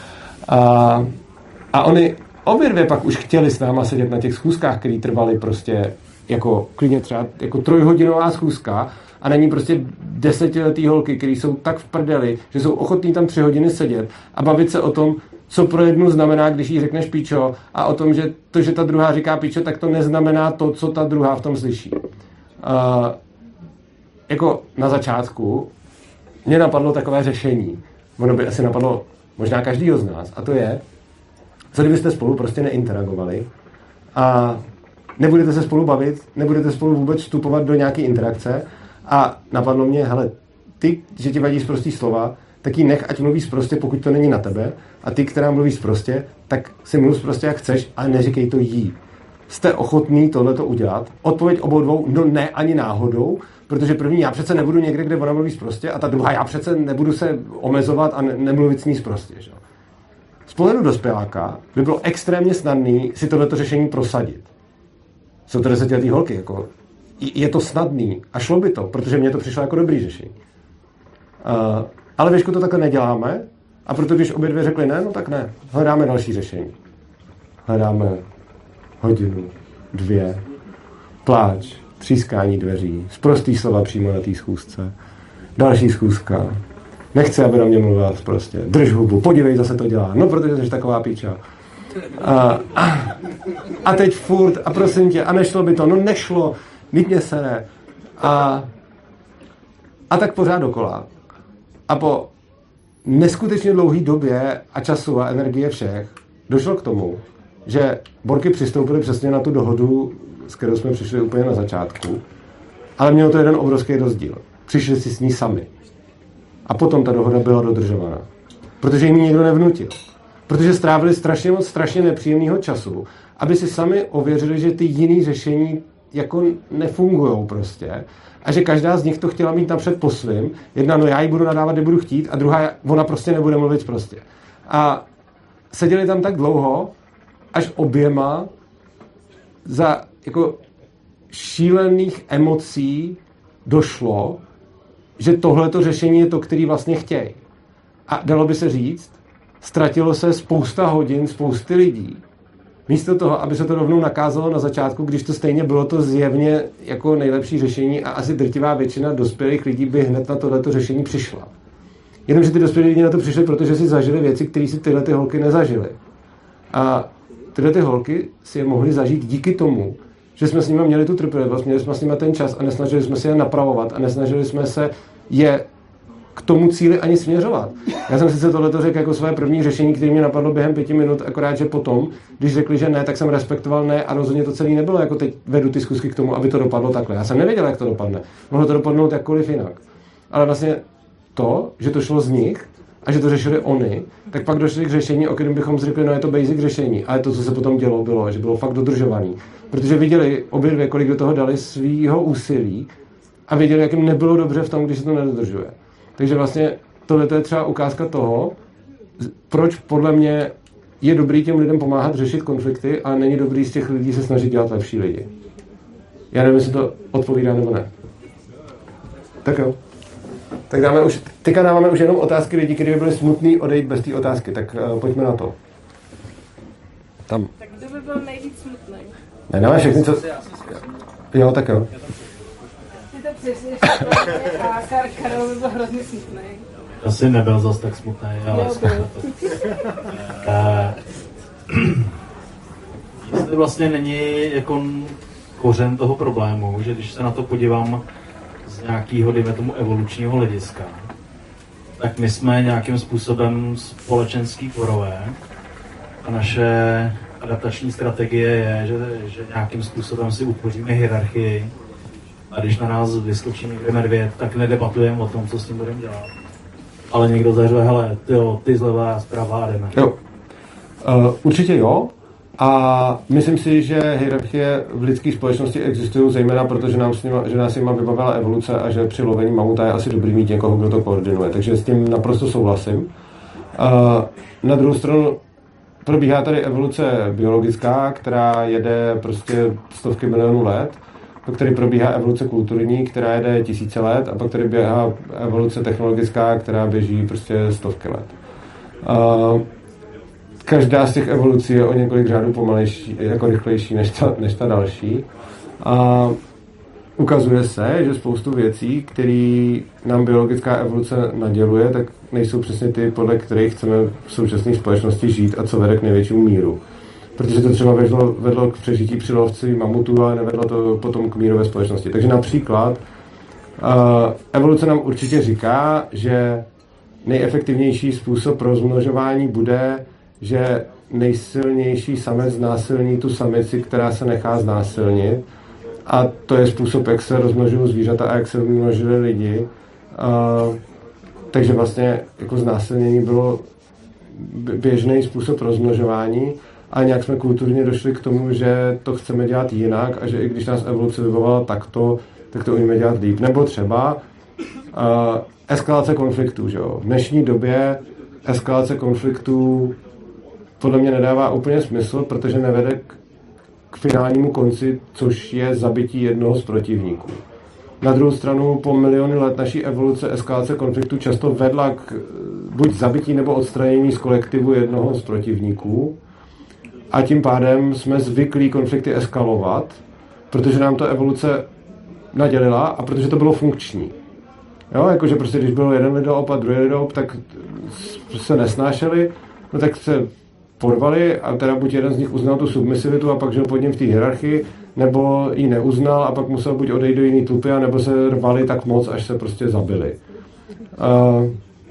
A, a oni obě dvě pak už chtěli s náma sedět na těch schůzkách, které trvaly prostě jako klidně třeba jako trojhodinová schůzka a není prostě desetiletý holky, které jsou tak v prdeli, že jsou ochotní tam tři hodiny sedět a bavit se o tom, co pro jednu znamená, když jí řekneš píčo a o tom, že to, že ta druhá říká píčo, tak to neznamená to, co ta druhá v tom slyší. Uh, jako na začátku mě napadlo takové řešení. Ono by asi napadlo možná každýho z nás. A to je, co kdybyste spolu prostě neinteragovali a nebudete se spolu bavit, nebudete spolu vůbec vstupovat do nějaké interakce a napadlo mě, hele, ty, že ti vadí sprostý slova, tak jí nech, ať mluví sprostě, pokud to není na tebe a ty, která mluví sprostě, tak si mluv sprostě, jak chceš, ale neříkej to jí. Jste ochotný tohleto udělat? Odpověď obou dvou, no ne, ani náhodou, protože první, já přece nebudu někde, kde ona mluví sprostě a ta druhá, já přece nebudu se omezovat a ne- nemluvit s ní sprostě. Že? pohledu dospěláka by bylo extrémně snadný si tohleto řešení prosadit. Jsou to desetiletý holky, jako je to snadný a šlo by to, protože mně to přišlo jako dobrý řešení. Uh, ale věšku to takhle neděláme a proto když obě dvě řekly ne, no tak ne, hledáme další řešení. Hledáme hodinu, dvě, pláč, třískání dveří, sprostý slova přímo na té schůzce, další schůzka, nechci, aby na mě mluvila prostě, drž hubu, podívej, zase to dělá, no protože jsi taková píča. A, a, a teď furt, a prosím tě, a nešlo by to, no nešlo, vždyť mě sere. A, a tak pořád dokola. A po neskutečně dlouhé době a času a energie všech došlo k tomu, že borky přistoupily přesně na tu dohodu, s kterou jsme přišli úplně na začátku, ale mělo to jeden obrovský rozdíl. Přišli si s ní sami. A potom ta dohoda byla dodržovaná. Protože jim ji někdo nevnutil. Protože strávili strašně moc strašně nepříjemného času, aby si sami ověřili, že ty jiný řešení jako nefungujou prostě. A že každá z nich to chtěla mít napřed po svým. Jedna, no já ji budu nadávat, kde budu chtít, a druhá, ona prostě nebude mluvit prostě. A seděli tam tak dlouho, až oběma za jako šílených emocí došlo, že tohleto řešení je to, který vlastně chtějí. A dalo by se říct, ztratilo se spousta hodin, spousty lidí. Místo toho, aby se to rovnou nakázalo na začátku, když to stejně bylo to zjevně jako nejlepší řešení a asi drtivá většina dospělých lidí by hned na tohleto řešení přišla. Jenomže ty dospělí lidi na to přišli, protože si zažili věci, které si tyhle ty holky nezažily. A tyhle ty holky si je mohly zažít díky tomu, že jsme s nimi měli tu trpělivost, měli jsme s nimi ten čas a nesnažili jsme se je napravovat a nesnažili jsme se je k tomu cíli ani směřovat. Já jsem sice tohleto řekl jako své první řešení, které mě napadlo během pěti minut, akorát, že potom, když řekli, že ne, tak jsem respektoval ne a rozhodně to celé nebylo, jako teď vedu ty zkusky k tomu, aby to dopadlo takhle. Já jsem nevěděl, jak to dopadne. Mohlo to dopadnout jakkoliv jinak. Ale vlastně to, že to šlo z nich a že to řešili oni, tak pak došli k řešení, o kterém bychom řekli, no je to basic řešení. Ale to, co se potom dělo, bylo, že bylo fakt dodržovaný. Protože viděli obě dvě, kolik do toho dali svýho úsilí a viděli, jak jim nebylo dobře v tom, když se to nedodržuje. Takže vlastně tohle je třeba ukázka toho, proč podle mě je dobrý těm lidem pomáhat řešit konflikty, ale není dobrý z těch lidí se snažit dělat lepší lidi. Já nevím, jestli to odpovídá nebo ne. Tak jo. Tak dáme už, teďka dáváme už jenom otázky lidí, kteří by byli smutný odejít bez té otázky. Tak uh, pojďme na to. Tam.
Tak kdo by byl nejvíc smutný?
Ne, dáme všechny, co... Jo, tak jo.
Ty to přesně, a Karol by byl hrozně smutný.
Asi nebyl zas tak smutný, ale... Jestli vlastně není jako kořen toho problému, že když se na to podívám z nějakého, dejme tomu, evolučního hlediska, tak my jsme nějakým způsobem společenský tvorové a naše adaptační strategie je, že, že nějakým způsobem si utvoříme hierarchii a když na nás vyskočí někde medvěd, tak nedebatujeme o tom, co s tím budeme dělat. Ale někdo zařve, hele, tyjo, ty zleva a zprava a jdeme.
Jo. Uh, určitě jo. A myslím si, že hierarchie v lidské společnosti existují zejména proto, že, nám s nima, že nás jima vybavila evoluce a že při lovení mamuta je asi dobrý mít někoho, kdo to koordinuje. Takže s tím naprosto souhlasím. Uh, na druhou stranu probíhá tady evoluce biologická, která jede prostě stovky milionů let, pak tady probíhá evoluce kulturní, která jede tisíce let, a pak tady běhá evoluce technologická, která běží prostě stovky let. Uh, každá z těch evolucí je o několik řádů pomalejší, jako rychlejší než ta, než ta další. A ukazuje se, že spoustu věcí, které nám biologická evoluce naděluje, tak nejsou přesně ty, podle kterých chceme v současné společnosti žít a co vede k největšímu míru. Protože to třeba vedlo, vedlo k přežití při lovci mamutů, ale nevedlo to potom k míru ve společnosti. Takže například uh, evoluce nám určitě říká, že nejefektivnější způsob rozmnožování bude, že nejsilnější samec znásilní tu samici, která se nechá znásilnit. A to je způsob, jak se rozmnožují zvířata a jak se rozmnožili lidi. Uh, takže vlastně jako znásilnění bylo běžný způsob rozmnožování, a nějak jsme kulturně došli k tomu, že to chceme dělat jinak a že i když nás evoluce vyvovala takto, tak to umíme dělat líp. Nebo třeba uh, eskalace konfliktů. Že jo? V dnešní době eskalace konfliktů podle mě nedává úplně smysl, protože nevede k, k finálnímu konci, což je zabití jednoho z protivníků. Na druhou stranu po miliony let naší evoluce eskalace konfliktu často vedla k buď zabití nebo odstranění z kolektivu jednoho z protivníků a tím pádem jsme zvyklí konflikty eskalovat, protože nám to evoluce nadělila a protože to bylo funkční. Jo, jakože prostě když byl jeden lidop a druhý lidop, tak se nesnášeli, no tak se porvali a teda buď jeden z nich uznal tu submisivitu a pak žil pod ním v té hierarchii, nebo ji neuznal a pak musel buď odejít do jiný tlupy, nebo se rvali tak moc, až se prostě zabili. Uh,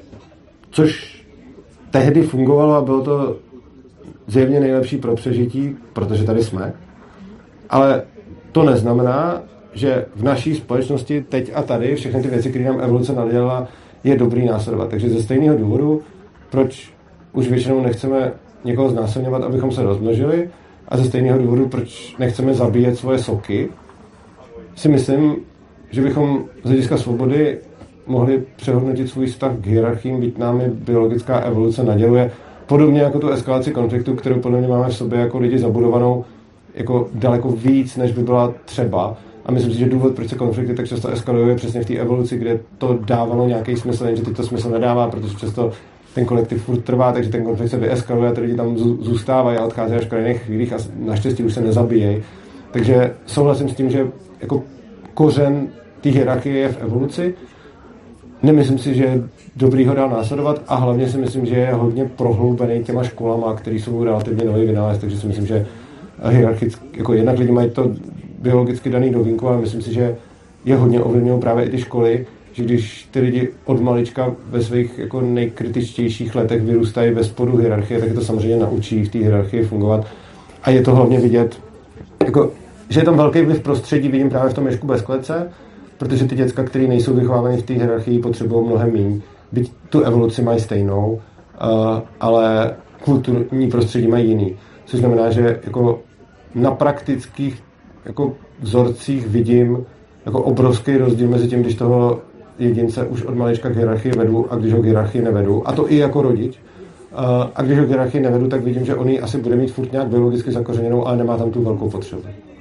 což tehdy fungovalo a bylo to zjevně nejlepší pro přežití, protože tady jsme. Ale to neznamená, že v naší společnosti teď a tady všechny ty věci, které nám evoluce nadělala, je dobrý následovat. Takže ze stejného důvodu, proč už většinou nechceme někoho znásilňovat, abychom se rozmnožili, a ze stejného důvodu, proč nechceme zabíjet svoje soky, si myslím, že bychom z hlediska svobody mohli přehodnotit svůj vztah k hierarchiím, byť námi biologická evoluce naděluje, podobně jako tu eskalaci konfliktu, kterou podle mě máme v sobě jako lidi zabudovanou jako daleko víc, než by byla třeba. A myslím si, že důvod, proč se konflikty tak často eskalují, je přesně v té evoluci, kde to dávalo nějaký smysl, jenže teď to smysl nedává, protože často ten kolektiv furt trvá, takže ten konflikt se vyeskaluje a ty lidi tam zůstávají a odcházejí až v krajných chvílích a naštěstí už se nezabíjejí. Takže souhlasím s tím, že jako kořen té hierarchie je v evoluci. Nemyslím si, že je dobrý ho dál následovat a hlavně si myslím, že je hodně prohloubený těma školama, které jsou relativně nový vynález, takže si myslím, že hierarchicky, jako jednak lidi mají to biologicky daný do vínku, ale myslím si, že je hodně ovlivňují právě i ty školy, že když ty lidi od malička ve svých jako nejkritičtějších letech vyrůstají ve spodu hierarchie, tak je to samozřejmě naučí v té hierarchii fungovat. A je to hlavně vidět, jako, že je tam velký vliv prostředí, vidím právě v tom Ježku bez klece, protože ty děcka, které nejsou vychovávané v té hierarchii, potřebují mnohem méně. Byť tu evoluci mají stejnou, uh, ale kulturní prostředí mají jiný. Což znamená, že jako na praktických jako vzorcích vidím jako obrovský rozdíl mezi tím, když toho jedince už od malička k hierarchii vedu a když ho k hierarchii nevedu. A to i jako rodič. A když ho k hierarchii nevedu, tak vidím, že on ji asi bude mít furt nějak biologicky zakořeněnou, ale nemá tam tu velkou potřebu.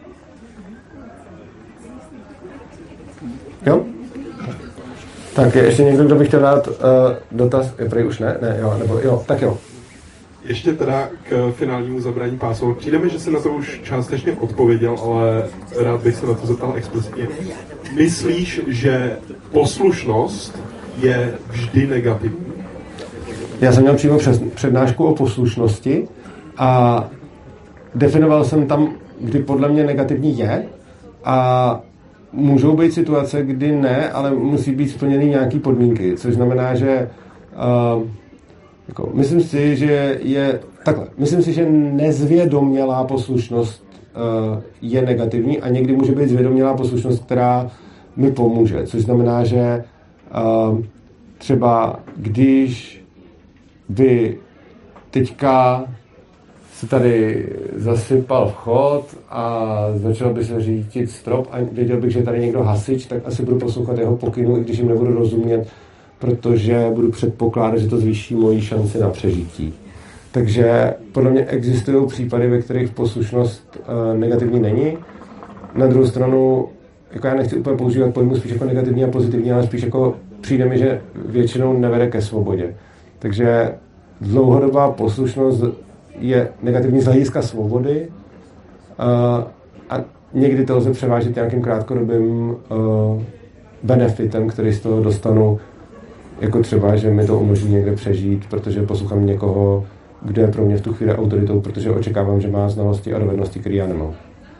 Jo? Tak je ještě někdo, kdo by chtěl dát uh, dotaz? Je prej už ne? Ne, jo, nebo jo, tak jo.
Ještě teda k finálnímu zabrání pásu. Přijde mi, že jsem na to už částečně odpověděl, ale rád bych se na to zeptal explicitně. Myslíš, že poslušnost je vždy negativní?
Já jsem měl přímo přednášku o poslušnosti a definoval jsem tam, kdy podle mě negativní je a můžou být situace, kdy ne, ale musí být splněny nějaké podmínky, což znamená, že uh, jako, myslím si, že je takhle. Myslím si, že nezvědomělá poslušnost uh, je negativní a někdy může být zvědomělá poslušnost, která mi pomůže. Což znamená, že uh, třeba když by teďka se tady zasypal vchod a začal by se řídit strop a věděl bych, že je tady někdo hasič, tak asi budu poslouchat jeho pokynu, i když jim nebudu rozumět, protože budu předpokládat, že to zvýší moji šanci na přežití. Takže podle mě existují případy, ve kterých poslušnost uh, negativní není. Na druhou stranu, jako já nechci úplně používat pojmu spíš jako negativní a pozitivní, ale spíš jako přijde mi, že většinou nevede ke svobodě. Takže dlouhodobá poslušnost je negativní z hlediska svobody uh, a někdy to lze převážit nějakým krátkodobým uh, benefitem, který z toho dostanu, jako třeba, že mi to umožní někde přežít, protože poslouchám někoho, kdo je pro mě v tu chvíli autoritou, protože očekávám, že má znalosti a dovednosti, které já nemám.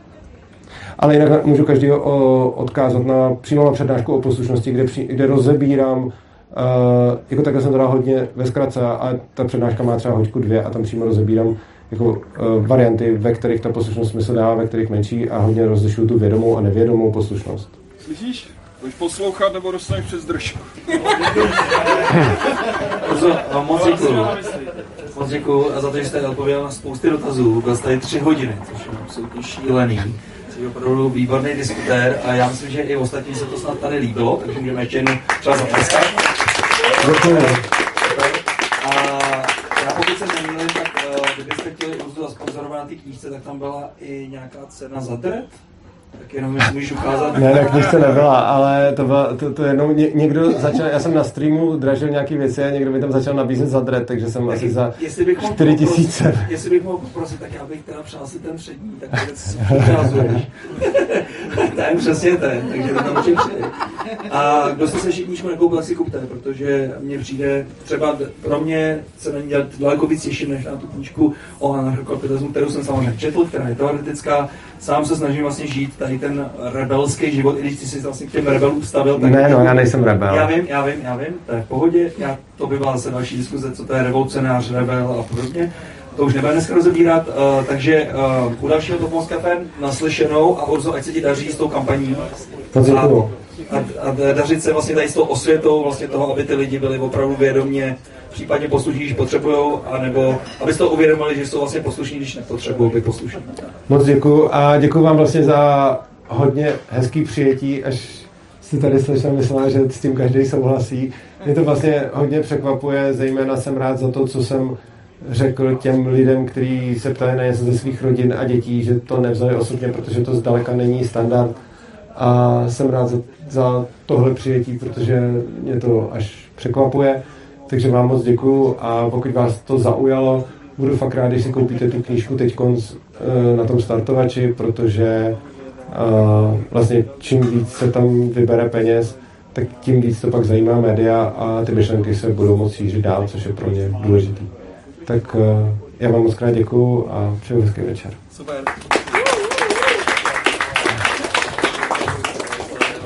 Ale jinak můžu každého odkázat na přímo na přednášku o poslušnosti, kde, při, kde rozebírám, uh, jako takhle jsem to dal hodně ve zkratce a ta přednáška má třeba hoďku dvě a tam přímo rozebírám jako uh, varianty, ve kterých ta poslušnost smysl dává, ve kterých menší a hodně rozlišuju tu vědomou a nevědomou poslušnost.
Slyšíš? Budeš poslouchat nebo dostaneš přes držku?
Moc děkuju. Moc děkuju a za to, že jste odpověděl na spousty dotazů. Byl jste tady tři hodiny, což je absolutně šílený. Jsi opravdu výborný diskutér a já myslím, že i ostatní se to snad tady líbilo, takže můžeme ještě jednou třeba zatleskat.
Děkuju.
A já pokud se nemýlím, tak kdybyste třeba na té knížce, tak tam byla i nějaká cena za dret. Tak jenom jestli můžeš ukázat.
Ne, na knížce nebyla, ale to, byla, to, to jenom ně, někdo začal, já jsem na streamu dražil nějaký věci a někdo mi tam začal nabízet za dret, takže jsem tak asi za čtyři tisíce.
Jestli bych mohl poprosit, tak já bych teda přál si ten přední, tak věc ukázuješ. Ten přesně ten, takže to tam určitě přijde. A kdo jste se ještě knížku nekoupil, tak si kupte, protože mně přijde, třeba pro mě se na ní dělat daleko víc těším, než na tu knížku o anarchokapitalismu, kterou jsem samozřejmě četl, která je teoretická. Sám se snažím vlastně žít tady ten rebelský život, i když ty jsi vlastně k těm rebelům vstavil. Tak
ne, no, já nejsem rebel.
Já vím, já vím, já vím, to je v pohodě. Já, to by byla zase další diskuze, co to je revolucionář, rebel a podobně. To už nebudeme dneska rozebírat, uh, takže uh, u dalšího Topmos Café naslyšenou a Urzo, ať se ti daří s tou kampaní. A, a, a dařit se vlastně tady s tou osvětou vlastně toho, aby ty lidi byli opravdu vědomě případně poslušní, když potřebujou, anebo abyste to uvědomili, že jsou vlastně poslušní, když nepotřebují být poslušní.
Moc děkuju a děkuju vám vlastně za hodně hezký přijetí, až si tady slyšel, myslela, že s tím každý souhlasí. Mě to vlastně hodně překvapuje, zejména jsem rád za to, co jsem řekl těm lidem, kteří se ptají na něco ze svých rodin a dětí, že to nevzali osobně, protože to zdaleka není standard. A jsem rád za, za tohle přijetí, protože mě to až překvapuje. Takže vám moc děkuju a pokud vás to zaujalo, budu fakt rád, když si koupíte tu knížku teď na tom startovači, protože uh, vlastně čím víc se tam vybere peněz, tak tím víc to pak zajímá média a ty myšlenky se budou moct šířit dál, což je pro ně důležitý. Tak uh, já vám moc krát děkuju a přeju hezký večer.
Super.